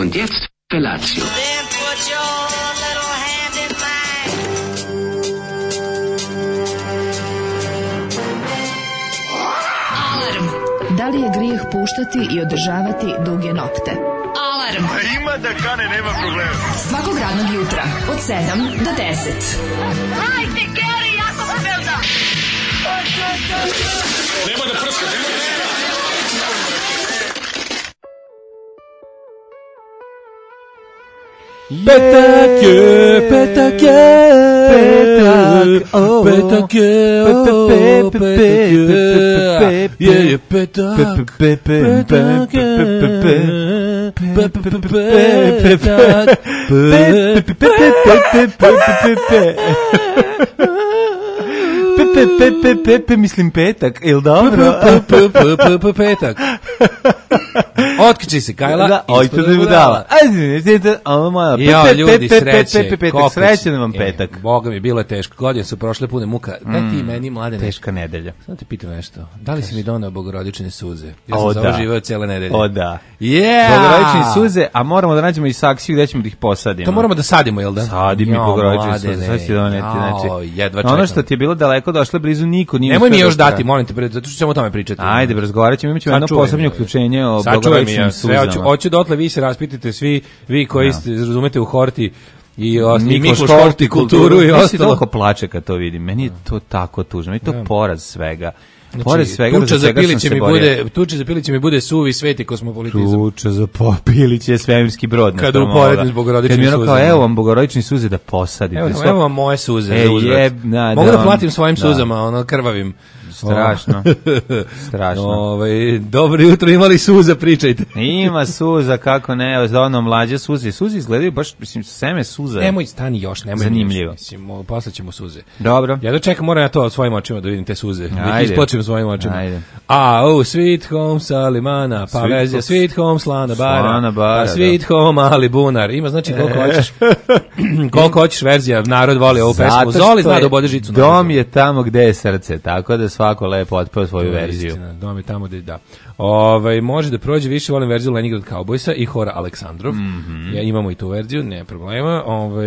Und jetzt Felatio. Then put your little hand in mine. Alarm. Da li je grijeh puštati i održavati duge nokte? Alarm. Ima da kane, nema problema. Svakog radnog jutra od 7 do 10. Hajde, Geri, jako se velda. Nema da prska, nema da prska. Petak je, petak je, petak, petak je, petak je, petak, petak Pepe, mislim petak, il dobro? Petak. Otkači se Kajla. Oj, to ne budala. Ja, ljudi, sreće. Srećan vam petak. Boga mi, bilo je teško. Godine su prošle pune muka. Daj ti meni, mlade, teška nedelja. Sad te pitam nešto. Da li si mi doneo bogorodične suze? Ja sam zauživao cijele nedelje. O da. Yeah! Bogorodične suze, a moramo da nađemo i saksiju gde ćemo da ih posadimo. To moramo da sadimo, jel da? Sadim i bogorodične suze. Sad ću doneti, znači. Jedva čekam. Ono što ti je bilo daleko, došle blizu, niko nije. Nemoj mi još dati, molim te, zato što ćemo o tome pričati. Ajde, razgovarat ćemo, imaćemo jedno posebno uključenje o bogorodičnim suzama. Hoću dotle, vi se raspitajte svi, vi koji ste, razumete, u horti i Mikloš hortikulturu i ostalo. Mislim da plače kad to vidim. Meni je to tako tužno. Meni je to poraz svega. Pored svega, tuča za Piliće mi bude suvi sveti kosmopolitizam. Tuča za Piliće je svemirski brod. Kada uporedim s bogorodičnim suzama. Kao, evo vam bogorodični suze da posadite. Evo vam moje suze za uzvrat. Mogu da platim svojim suzama, ono krvavim. Strašno. Strašno. Dobro jutro, imali suza, pričajte. Ima suza, kako ne, za ono mlađe suze. Suze izgledaju baš, mislim, seme suza. Nemoj, stani još, nemoj. Zanimljivo. Mislim, poslaćemo suze. Dobro. Ja da čekam, moram ja to svojim očima da vidim te suze. Da ih ispočim svojim očima. Ajde. Sweet home Salimana, pa vezja, sweet home Slana Bara, pa sweet home Ali Bunar. Ima, znači, koliko hoćeš verzija, narod voli ovu pesmu. Zoli zna da obode žicu. Dom je tamo gde je srce, tako da svako lepo otpeo svoju verziju. Istina, dom je tamo gde da. Može da prođe, više volim verziju Leningrad Cowboysa i Hora Aleksandrov. Ja imamo i tu verziju, ne problema.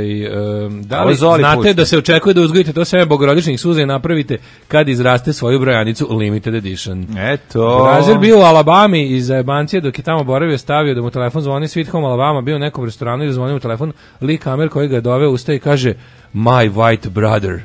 Da li znate da se očekuje da uzgojite to sve bogorodičnih suza i napravite kad izraste svoju brojanicu limited edition. Eto. Brazer bio u Alabami iz Zajebancije, dok je tamo boravio, stavio da mu telefon zvoni, Sweet Home Alabama, bio u nekom restoranu i zvoni mu telefon, Lee Kamer koji ga je doveo, ustaje i kaže My white brother.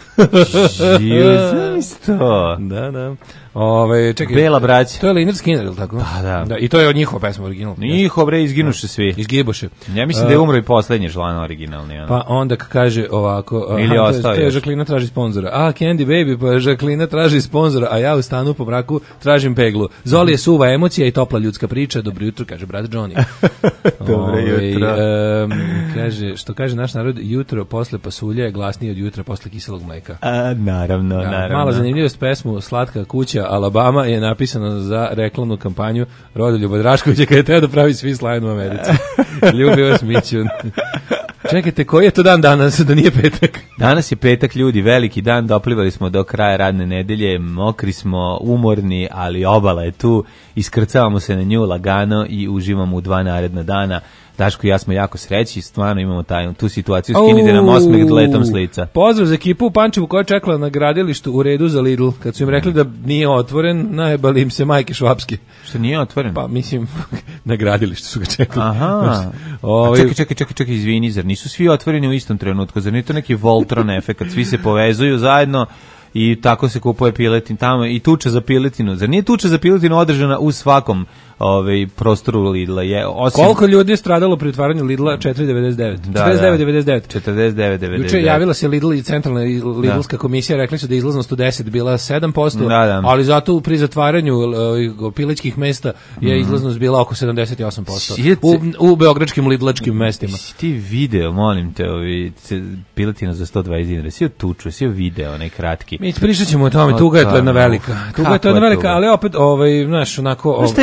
Isto. Da. Čekaj, Bela braća. To je Lynyrd Skynyrd, ili tako? Da. I to je od njihova pesma original. Njihov bre, izginuše svi. Izgiboše. Ja mislim da je umro i poslednji član originalni. Pa onda kaže ovako, ili ostao još. Žaklina traži sponzora. Candy Baby, pa Žaklina traži sponzora, a ja u stanu po mraku tražim peglu. Zoli je suva emocija i topla ljudska priča. Dobro jutro, kaže brat Johnny. Dobro jutro. Što kaže naš narod, jutro posle pasulja je glasnije od jutra posle kiselog mleka. Naravno. Mala zanimljivost, pesmu Slatka kuća Alabama je napisana za reklamnu kampanju Rodoljuba Draškovića kada je teo da pravi svi slajen u Americi. Ljubi vas Mićun. Čekajte, koji je to dan danas, da nije petak? Danas je petak, ljudi, veliki dan, doplivali smo do kraja radne nedelje, mokri smo, umorni, ali obala je tu, iskrcavamo se na nju lagano i uživamo u 2 naredna dana. Daško i ja smo jako sreći, stvarno imamo tu situaciju, skinite nam osmeh letom s lica. Pozdrav za ekipu u Pančevu koja je čekala na gradilištu u redu za Lidl. Kad su im rekli da nije otvoren, najebali im se majke švapske. Što nije otvoren? Pa mislim, na gradilištu su ga čekali. Aha. Čekaj, izvini, zar nisu svi otvoreni u istom trenutku? Zar nije to neki Voltron efekt, svi se povezuju zajedno i tako se kupuje piletin tamo i tuča za piletinu. Zar nije tuča za piletinu održana u svakom prostoru Lidla? Koliko ljudi je stradalo pri otvaranju Lidla? 4,99. 49,99. Juče javila se Lidl i centralna Lidlska komisija, rekli su da je izlaznost u 10 bila 7%, ali zato pri zatvaranju pilećkih mesta je izlaznost bila oko 78%. U beogradskim Lidlačkim mestima. Ti video, molim te, piletina za 120 dinara, si joj tuču, si joj video, onaj kratki. Mi pričat ćemo o tome, tuga je to jedna velika. Ali opet, znaš, onako... Šta je univerzalno?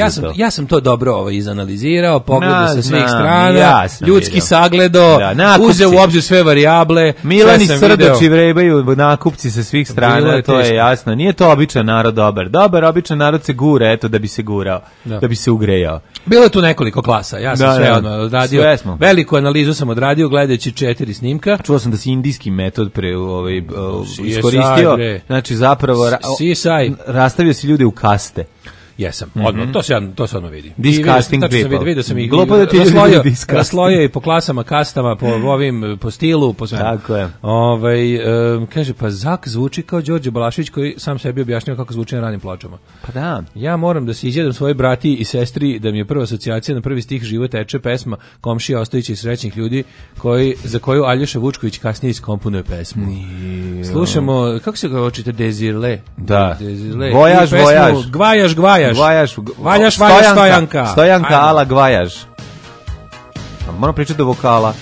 Ja sam to dobro izanalizirao, pogledao sa svih strana, ljudski sagledo, uzeo u obzir sve varijable. Milani Srdači vrebaju nakupci sa svih strana, to je jasno. Nije to običan narod dobar. Običan narod se gura, eto, da bi se gurao, da bi se ugrejao. Bilo je tu nekoliko klasa, ja sam sve odmah odradio. Veliku analizu sam odradio gledajući 4 snimka. Čuo sam da si indijski metod iskoristio, znači zapravo rastavio si ljude u kaste. Jesam, odmah, to se odmah vidi. Disgusting people. Vidio sam ih raslojio i po klasama, kastama, po stilu, po svemu. Tako je. Kaže, pa Zak zvuči kao Đorđe Balašević koji sam sebi objašnjava kako zvuči na ranim pločama. Pa da. Ja moram da se izjedam svojoj brati i sestri, da mi je prva asocijacija na prvi stih Život teče, pesma Komšija Ostojića i srećnih ljudi, za koju Aljoša Vučković kasnije iskomponuje pesmu. Slušamo, kako se ga očite, Dezirle? Da. Vojaž. Valjaš, Stojanka. Stojanka ala Gvajaž. Moram pričati do vokala.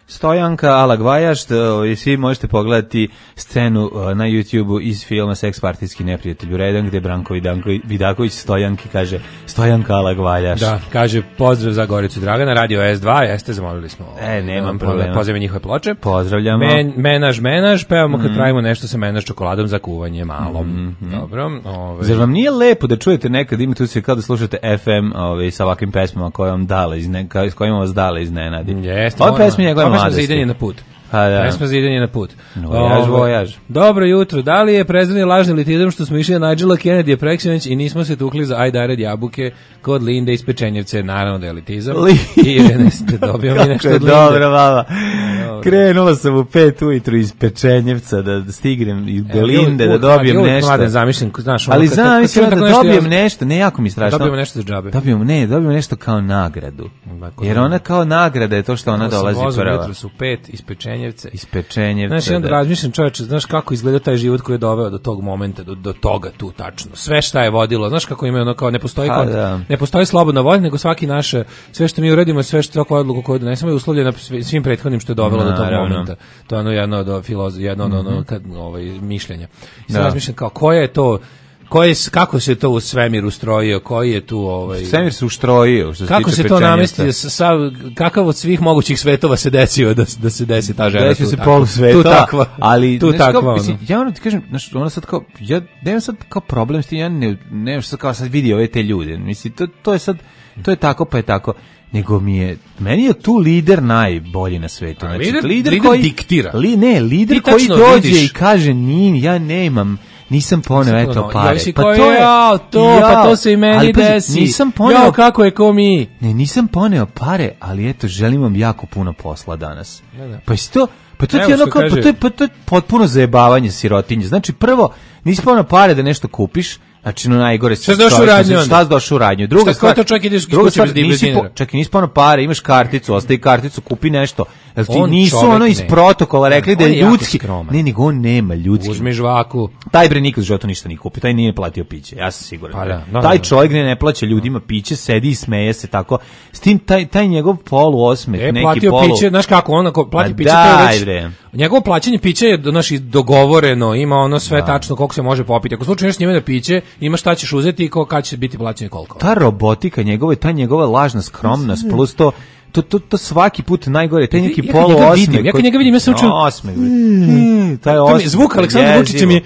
Stojanka Alagvajaš, svi možete pogledati scenu na YouTubeu iz filma Seks partijski neprijatelj u redan, gde Branko Vidaković Stojanki kaže Stojanka Alagvajaš. Da, kaže pozdrav za Goricu Dragana, radio S2, jeste, zamolili smo. Nemam problema. Pozdrav njihove ploče. Pozdravljamo. Menaž, pevamo kad pravimo nešto sa menaž čokoladom za kuvanje malom. Dobro. Zar vam nije lepo da čujete nekad, imate usije kao da slušate FM sa ovakvim pesmama kojima vas dale iznenadi? Jeste. Ove pesme njegove mladosti. Za idanje na put. Pesma za idanje na put. Vojaž. Dobro jutro. Da li je prezreni lažni elitizam što smo išli na Nigela Kennedy Preksinović i nismo se tukli za Ajdared jabuke kod Linde iz Pečenjevce? Naravno da je elitizam. I Erneste, dobio mi nešto od Linde. Dobro, mama. Krenula sam u 5 ujutru iz Pečenjevca da stignem do Linde, da dobijem nešto. Ali zamislim da dobijem nešto, ne jako mi strašno. Dobijemo nešto za džabe. Dobijemo nešto kao nagradu. Jer ona kao nagrada je to što ona dolazi prva. Jutro su 5 iz Pečenjevca. Iz Pečenjevca. Znaš, onda razmišljam, čoveče, znaš kako izgleda taj život koji je doveo do tog momenta, do toga tu tačno. Sve šta je vodilo, znaš kako ima ono kao ne postoji slobodna volja, nego svaki naše, sve što mi uradimo, sve što tako odluku koju donesemo je uslovljeno svim prethodnim što je dovelo do tog momenta. To je ono jedno od mišljenja. I sad razmišljam kao koja je to kako se to u svemir ustrojio, koji je tu svemir se ustrojio, što se kako se to namestio, kakav od svih mogućih svetova se desio da se desi ta žena. Desio se polusveta, ali tu takva. Ja ono ti kažem, znaš, ona sad kao, ja nemam sad kao problem s tim, ja ne sad kao sad vidi ove te ljude, mislim, to je sad, to je tako pa je tako. Nego meni je tu lider najbolji na svetu. Znači, lider koji diktira. Lider koji dođe i kaže, ja nemam, nisam poneo, eto pare. Pa to se i meni desi. Nisam poneo, kako je ko mi. Nisam poneo pare, ali eto, želim vam jako puno posla danas. Pa to je potpuno zajebavanje sirotinje. Znači, prvo, nisi poneo pare da nešto kupiš, znači no najgore šta si došao u radnju. Druga stvar, to čovjek ideš kući bez dinara. Čekaj, nisi poneo pare, imaš karticu, ostavi karticu, kupi nešto. Jel ti nisu ono iz protokola rekli da je ljudski? Ne, nego on nema ljudski. Uzmi žvaku. Taj bre nikad u životu ništa nije kupio, taj nije platio piće, ja sam siguran. Taj čovjek ne plaća ljudima piće, sedi i smeje se tako. S tim taj njegov poluosmeh, neki polu. Piće, znaš kako, on ako plati piće, njegovo plaćanje pića je dogovoreno, ima ono sve tačno koliko se može popiti. Ako slučajno s njime na piće, ima šta ćeš uzeti i kad će biti plaćanje koliko. Ta robotika njegova lažna skromnost plus to svaki put najgore, taj neki poluosmeh. Ja kad njega vidim, ja sam čuo osmeh. Taj osmeh. Zvuk Aleksandra Vučića mi je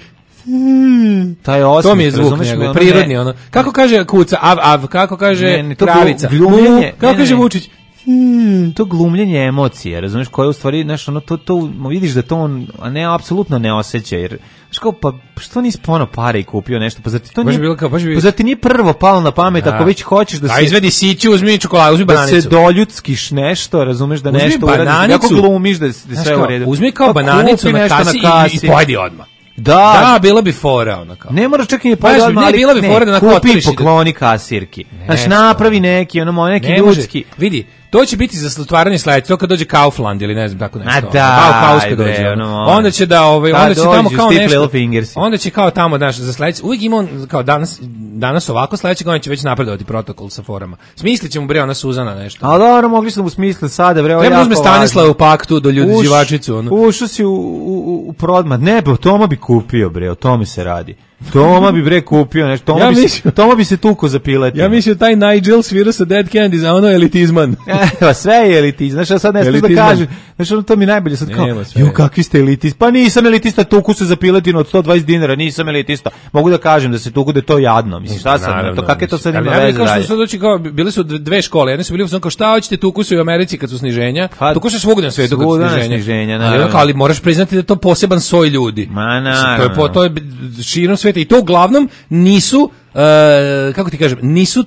taj osmeh, to mi je zvuk njegov, prirodni ono. Kako kaže kuca, kako kaže kravica, kako kaže Vučić. To glumljenje emocije, razumiješ, koje u stvari, znaš, ono, to vidiš da to on apsolutno ne osjeća, jer, znaš kao, pa što nisi pono pare i kupio nešto, pa zar ti to zar ti nije prvo palo na pamet, ako već hoćeš da se... izvedi siću, uzmi čokoladu, uzmi bananicu. Da se doljudskiš nešto, razumeš, da nešto uradiš, ako glumiš da sve u redu. Uzmi kao bananicu na kasi i pojedi odmah. Da, bila bi fora ona kao. Ne moraš čak i pojedi odmah, ali bila bi fora da kupi pokloni kasirki. Znači, napravi neki ljudski. Vidi, to će biti za stvaranje sledeće, to kad dođe Kaufland ili ne znam tako nešto. Da, kad dođe. Onda će da onda će tamo kao nešto. Onda će kao tamo znaš za sledeće. Uvijek ima on kao danas ovako, sledeće godine će već napredovati protokol sa forama. Smislićemo bre ona Suzana nešto. A dobro, mogli smo smisliti sada bre, ovo je. Treba uzme Stanislav u paktu do ljudi živačicu ono. Ušao si u prodma. Ne, Toma bi kupio bre, o tome se radi. Toma bi bre kupio nešto, Toma bi se tuko za piletima. Ja mislim taj Nigel svira sa Dead Candy za ono elitizman. Sve je elitizam, znaš, sad nešto da kažem. Znaš, ono to mi najbolje sad kao, kakvi ste elitist? Pa nisam elitista, tuku se za piletinu od 120 dinara, nisam elitista. Mogu da kažem da se tuku da je to jadno. Mislim, šta sad, to kako je to sad ima veze dalje? Kao, bili su dve škole, jedne su bili kao šta hoćete tuku se u Americi kad su sniženja, tuku se svugdje na svetu kad su sniženja. Ali moraš priznati da je to poseban soj ljudi. To je širom sveta i to uglavnom nisu, kako ti kažem, nisu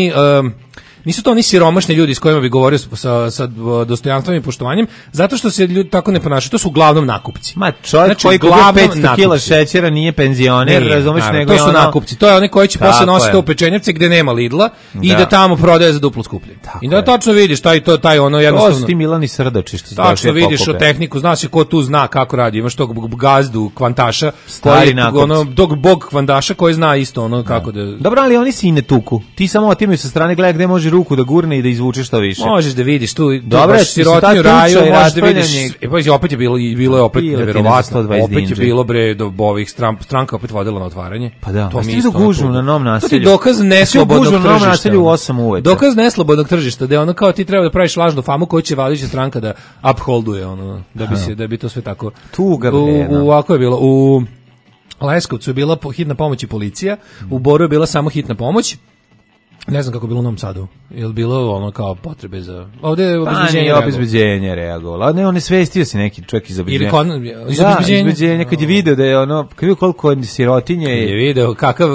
to oni siromašni ljudi s kojima bi govorio sa dostojanstvom i poštovanjem, zato što se ljudi tako ne ponašaju, to su uglavnom nakupci. Ma čovjek koji gubi 500 kila šećera nije penzioner, razumeš, nego to su nakupci, to je oni koji će posle nositi u Pečenjevce gde nema Lidla i da tamo prodaje za duplo skuplje. I da tačno vidiš taj ono jednostavno. To su ti Milani Srdači što tačno vidiš o tehniku, znaš ko tu zna kako radi, imaš tog gazdu kvantaša, dok bog kvantaša koji zna isto ono kako da. Dobro, ali oni se i ne tuku. Ti samo otimaju sa strane, gledaj gde može ruku da gurne i da izvuče što više. Možeš da vidiš tu dobro, sirotinju raju, možeš da vidiš, opet je bilo je opet neverovatno, opet je bilo bre do ovih stranka opet vodila na otvaranje. Pa da, to mi isto gužu na Novom Naselju. To je dokaz neslobodnog tržišta. Na Novom Naselju u 8 uveče. Dokaz neslobodnog tržišta, da ono kao ti treba da praviš lažnu famu koju će vladajuća stranka da upholduje, ono, da bi to sve tako. Tuga ovako je bilo u Leskovcu je bila hitna pomoć i policija, u Boru je bila samo hitna pomoć. Ne znam kako je bilo u Novom Sadu. Je li bilo ono kao potrebe za... Ovde je obezbeđenje reagovalo. Ne, on je svestio se neki čovjek iz obezbeđenja. Iz obezbeđenja. Kad je video da je ono... Kad je vidio koliko je sirotinje... Kad je video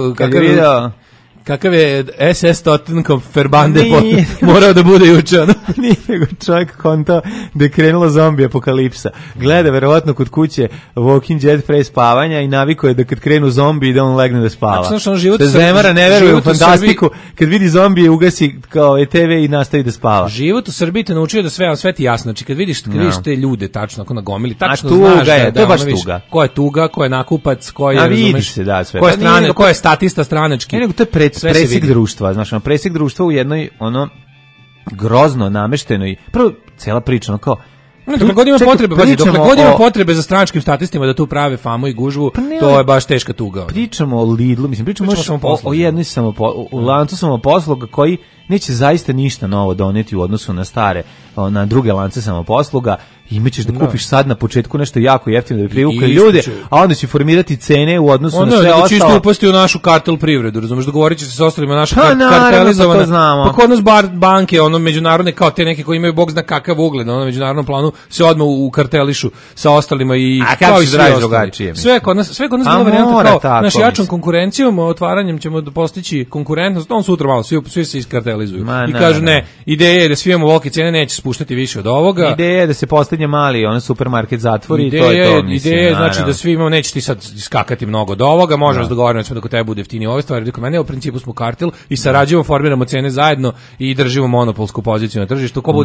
kakav je SS Tottenham Ferbande morao da bude juče. Nije nego čovjek konta da je krenula zombi apokalipsa. Gleda verovatno kod kuće Walking Dead pre spavanja i naviko je da kad krenu zombi da on legne da spava. Znači, Zemara ne veruje u fantastiku. Kad vidi zombije ugasi kao TV i nastavi da spava. Život u Srbiji te naučio da sve ti jasno. Znači kad vidiš te ljude tačno ako na gomili, tačno znaš da to je baš tuga. Ko je tuga, ko je nakupac, ko je vidi se da sve. Ko je statista stranački. To je presjek društva, znaš, presjek društva u jednoj ono grozno nameštenoj. Prvo cela priča, ono kao dokle god ima potrebe za stranačkim statistima da tu prave famu i gužvu, to je baš teška tuga. Pričamo o Lidlu, pričamo o jednoj lancu samoposluga koji neće zaista ništa novo doneti u odnosu na stare, na druge lance samoposluga. Imaćeš da kupiš sad na početku nešto jako jeftino da bi privukli ljude, a onda će formirati cene u odnosu na sve ostalo. Onda će isto upasti u našu kartel privredu, razumiješ, dogovorit će se s ostalima naša kartelizovana. Pa kod nas banke, međunarodne, kao te neke koji imaju bog zna kakav ugled, na međunarodnom planu se odmah ukartelišu sa ostalima i kao i sve drugačije. Sve kod nas bila varijanta kao naš jačom konkurencijom, otvaranjem ćemo postići konkurentnost, on sutra malo svi se iskartelizuju. I kažu ne, ideja je da svi imamo velike cene, neće spuštati više od ovoga. Ideja je da se postavlja mali, on supermarket zatvori i to je to. Ideja je znači da svi imamo, neće ti sad skakati mnogo od ovoga, možemo dogovoriti da kod tebe bude jeftinije ove stvari, kod mene u principu smo kartel i sarađujemo, formiramo cene zajedno i držimo monopolsku poziciju na tržištu. Ko bude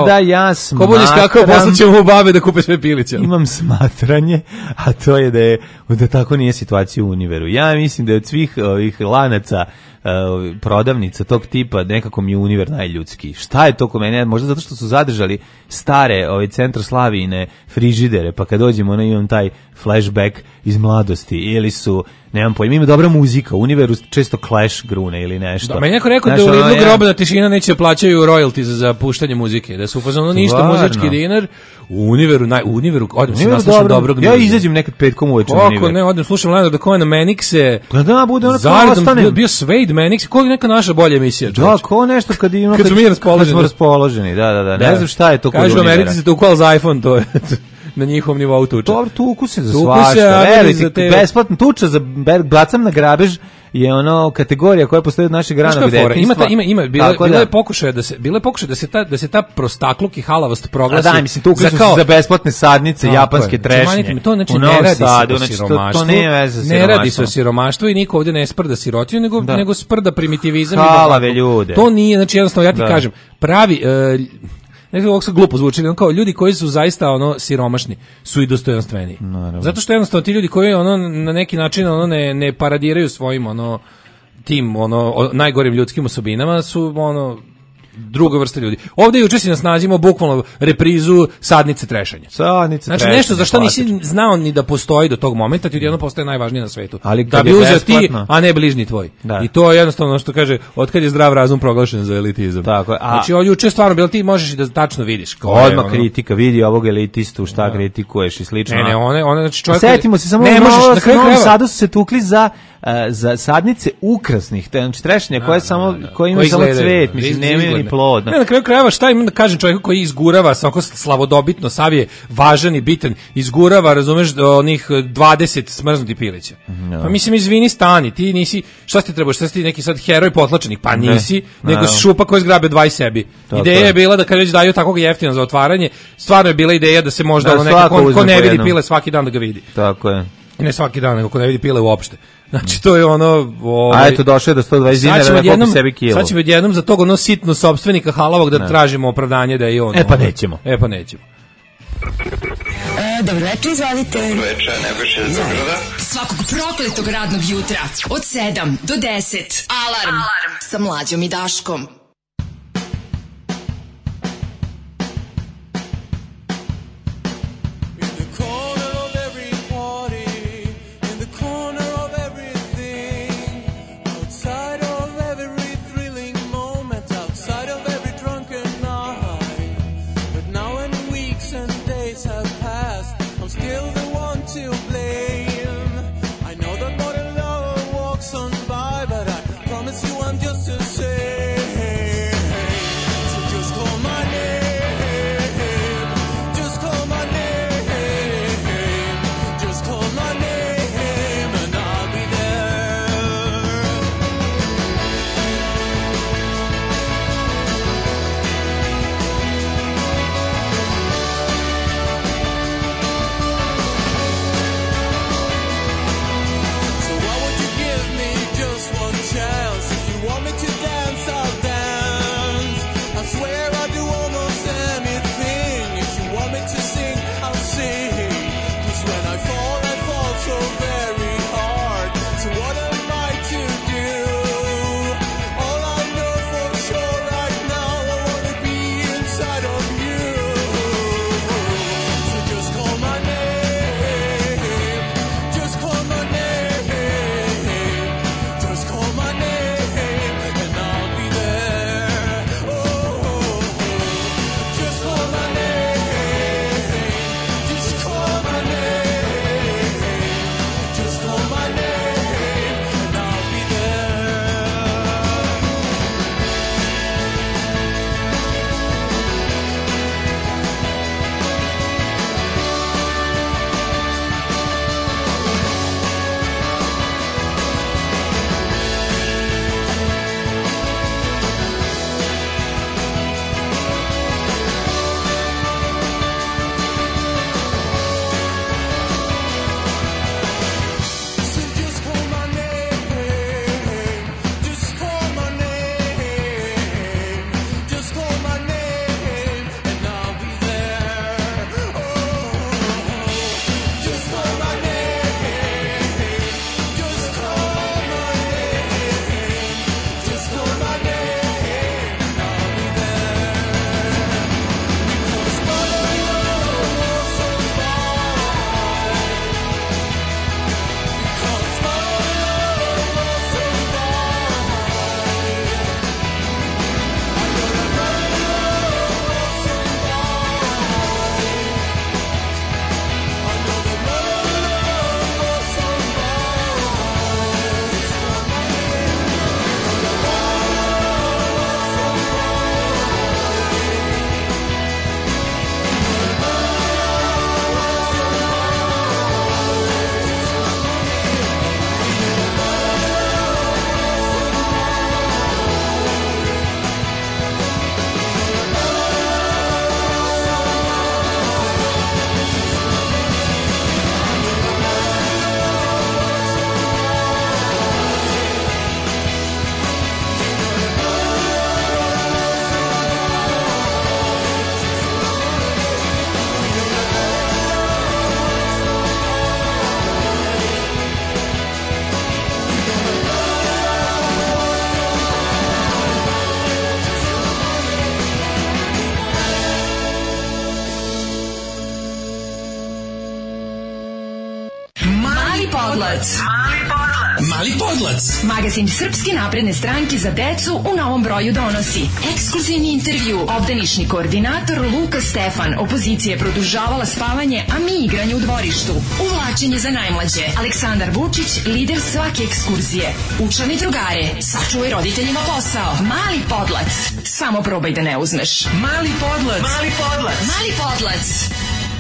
iskakao, poslaćemo u babe da kupe sve piliće. Imam smatranje, a to je da tako nije situacija u Univeru. Ja mislim da je od svih ovih lanaca prodavnica tog tipa nekako mi je Univer najljudski. Šta je to kod mene? Možda zato što su zadržali stare centar Slavijine frižidere, pa kad dođemo imam taj flashback iz mladosti, ili su nemam pojma, ima dobra muzika, u Univeru često Clash grune ili nešto. Da, meni neko rekao da u Lidlu grobna tišina neće plaćaju royalties za puštanje muzike, da su upozorno ništa muzički dinar. U Univeru odem se naslušam dobrog ja izađem nekad petkom uveče na Univer. Kako ne, odem slušam Leonarda Cohena Manixe. Pa da, bude ono kao ostane. Bio Suede Manixe, koja je neka naša bolja emisija. Da, ko nešto kad smo raspoloženi. Da. Ne znam šta je to kod Univera. Kažu Americi se to ukval za iPhone, to je na njihovom nivou tuča. Dobro, tuku se za svašta. Besplatno tuča za bacam na grabež je ono kategorija koja postoji od našeg ranog detinjstva. Bilo je pokušaj da se ta prostakluk i halavost proglasi. Da, mislim, tukli su za besplatne sadnice, japanske trešnje. To znači ne radi se o siromaštvu i niko ovdje ne sprda sirotiju, nego sprda primitivizam. Halave ljude. To nije, znači jednostavno, ja ti kažem, pravi... Nekako ovog se glupo zvuči, kao ljudi koji su zaista siromašni su i dostojanstveniji. Zato što jednostavno ti ljudi koji na neki način ne paradiraju svojim tim najgorim ljudskim osobinama su druga vrsta ljudi. Ovdje juče si nas nazimo bukvalno reprizu sadnice trešanja. Znači nešto za što nisi znao ni da postoji do tog momenta, ti jedno postaje najvažnije na svetu. Ali da bi uzeo ti, a ne bližnji tvoj. Da. I to je jednostavno što kaže, otkad je zdrav razum proglašen za elitizam. Tako, znači juče stvarno bilo ti možeš i da tačno vidiš. Odmah kritika, vidi ovog elitistu, šta kritikuješ i slično. Ne, one znači čovjek. Setimo se samo na Novom Sadu su se tukli za sadnice ukrasnih, znači trešnje koje imaju samo cvet, mislim nemaju ni plod. Ne, na kraju krajeva šta imam da kažem čovjeku koji izgurava svako slavodobitno, sav je važan i bitan, izgurava, razumeš, onih 20 smrznutih pilića. Pa mislim, izvini, stani, ti nisi, šta ti trebaš, šta si ti neki sad heroj potlačenih, pa nisi, nego si šupa koji zgrabe 20 sebi. Ideja je bila da kad već daju takvog jeftina za otvaranje, stvarno je bila ideja da se možda neko ko ne vidi pile svaki dan da ga vidi. Tako je. I ne svaki dan, nego ko ne vidi pile uopšte. Znači to je a eto došao je do 120 dinara da kupi sebi kilo. Sad ćemo jednom za tog sitno sopstvenika halavog da tražimo opravdanje da je on. E pa nećemo. Dobro večer, izvalite. Dobro večer, Nebojša iz Beograda. Svakog prokletog radnog jutra od 7 do 10. Alarm sa Mlađom i Daškom. Podlac. Mali Podlac. Magazin Srpske napredne stranke za decu u Novom Broju donosi ekskluzivni intervju. Obdanišni koordinator Luka Stefan. Opozicija je produžavala spavanje, a mi igranje u dvorištu. Uvlačenje za najmlađe. Aleksandar Vučić, lider svake ekskurzije. Učlani drugare. Sačuvaj roditeljima posao. Mali Podlac. Samo probaj da ne uzmeš. Mali Podlac. Mali Podlac. Mali Podlac.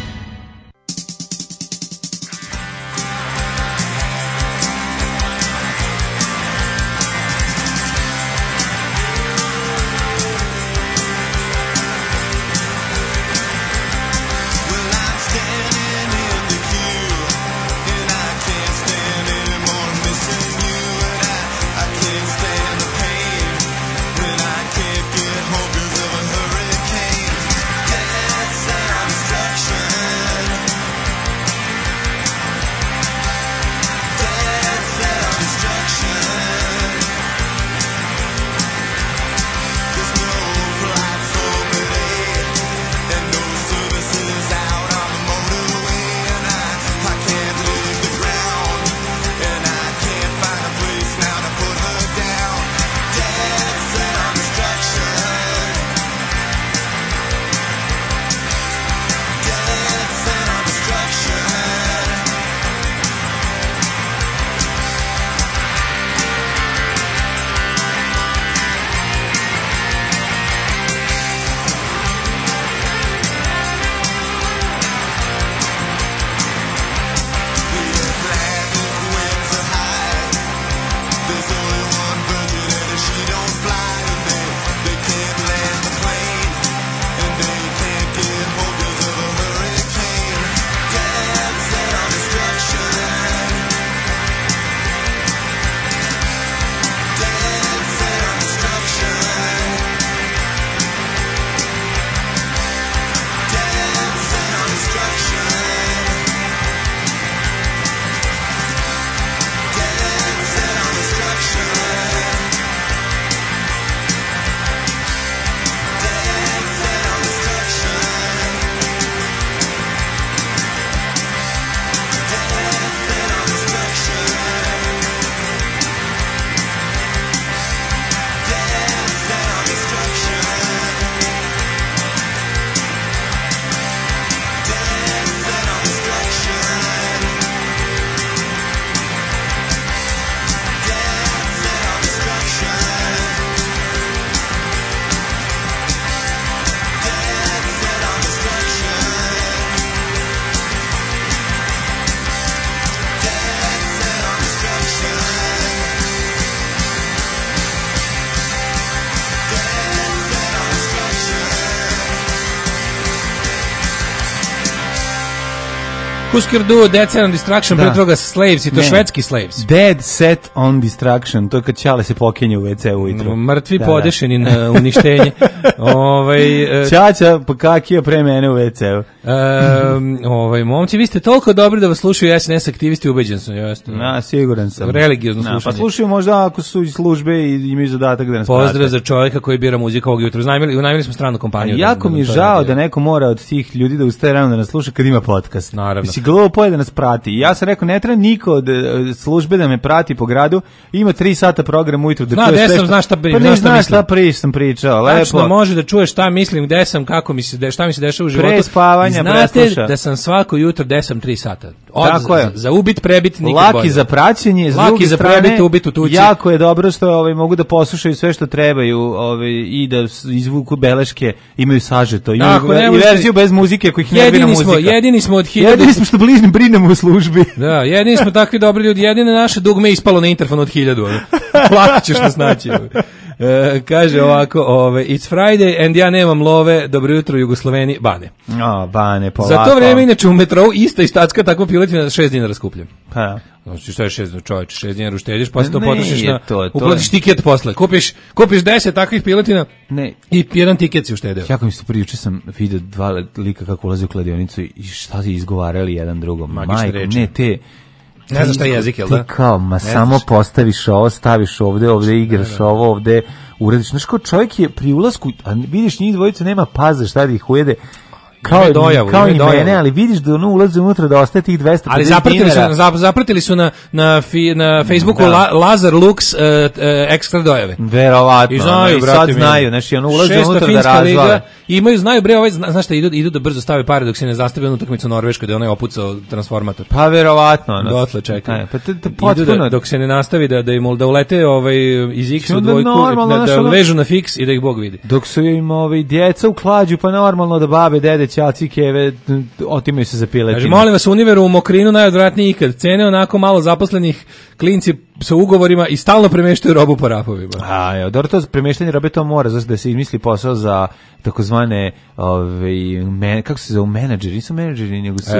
Husker Du, Dead Set on Destruction, pre toga Slaves, i to švedski Slaves. Dead Set on Destruction, to je kad Ćale se pokenje u WC ujutru. Mrtvi podešeni na uništenje. Ćaća kakija pre mene u WC-u. Momci, vi ste toliko dobri da vas slušaju SNS aktivisti, ubeđen sam. Siguran sam. Religiozno slušanje. Pa slušaju možda ako su iz službe i imaju zadatak da nas prate. Pozdrav za čovjeka koji bira muziku ovog jutra. Unajmili smo stranu kompaniju. Jako mi je žao da neko mora od tih ljudi da ustaje rano da nas sluša kad ima podcast. Naravno. Glupo je da nas prati. Ja sam rekao, ne treba niko od službe da me prati po gradu. Ima 3 sata program ujutru da čuje sve. Znaš šta sam pričao. Tačno, može da čuješ šta mislim, gde sam, kako mi se, šta mi se dešava u životu. Pre spavanja znate da sam svako jutro desam 3 sata. Tako je. Za ubit, prebit, nikad bolje. Laki za praćenje, s druge strane, ubit u tući. Jako je dobro što mogu da poslušaju sve što trebaju i da izvuku beleške, imaju sažeto. I verziju bez muzike kojih nervira muzika. Jedini smo od 1000. Jedini smo što bližnjim brinemo u službi. Da, jedini smo takvi dobri ljudi. Jedine naše dugme ispalo na interfon od 1000. Plako ćeš nas naći. Kaže ovako, it's Friday and ja nemam love, dobro jutro Jugosloveni, Bane. Bane, polako. Za to vreme inače u metrou ista i statska takva piletina 6 dinara skuplje. Pa. Znači šta je 6 čovječe, 6 dinara uštediš, pa to potrošiš na, uplatiš tiket posle. Kupiš 10 takvih piletina i jedan tiket si uštedeo. Jako mi se prijuče sam vidio 2 lika kako ulaze u kladionicu i šta si izgovarali jedan drugom. Magične reči. Ne, te... Ne znaš šta je jezik, jel da? Ti kao, samo postaviš ovo, staviš ovde igraš ovo, ovde uradiš. Znaš kao čovjek je pri ulasku, a vidiš njih dvojica nema paze šta da ih ujede. kao i mene, ali vidiš da ono ulazi unutra da ostaje tih 250 ali zapratili su na Facebooku Lazar Lux ekstra dojave. Verovatno. I znaju, sad znaju, znači ono ulaze unutra da razvale. Imaju, znaju bre, znaš šta, idu da brzo stave pare dok se ne zastave utakmicu Norveškoj, da je onaj opucao transformator. Pa verovatno. Dotle čekaj. Pa potpuno. Dok se ne nastavi da ulete iz X u dvojku, da vežu na fiks i da ih Bog vidi. Dok su im djeca u klađu, pa normalno da babe, dede, ćaci, keve, otimaju se za piletinu. Znači, molim vas, Univeru u Mokrinu najodvratniji ikad. Cene onako malo zaposlenih, klinci sa ugovorima i stalno premeštaju robu po rapovima. Dobro, to premeštanje robe to mora, znači da se izmisli posao za takozvane kako se zove, menadžeri, nisu menadžeri, nego su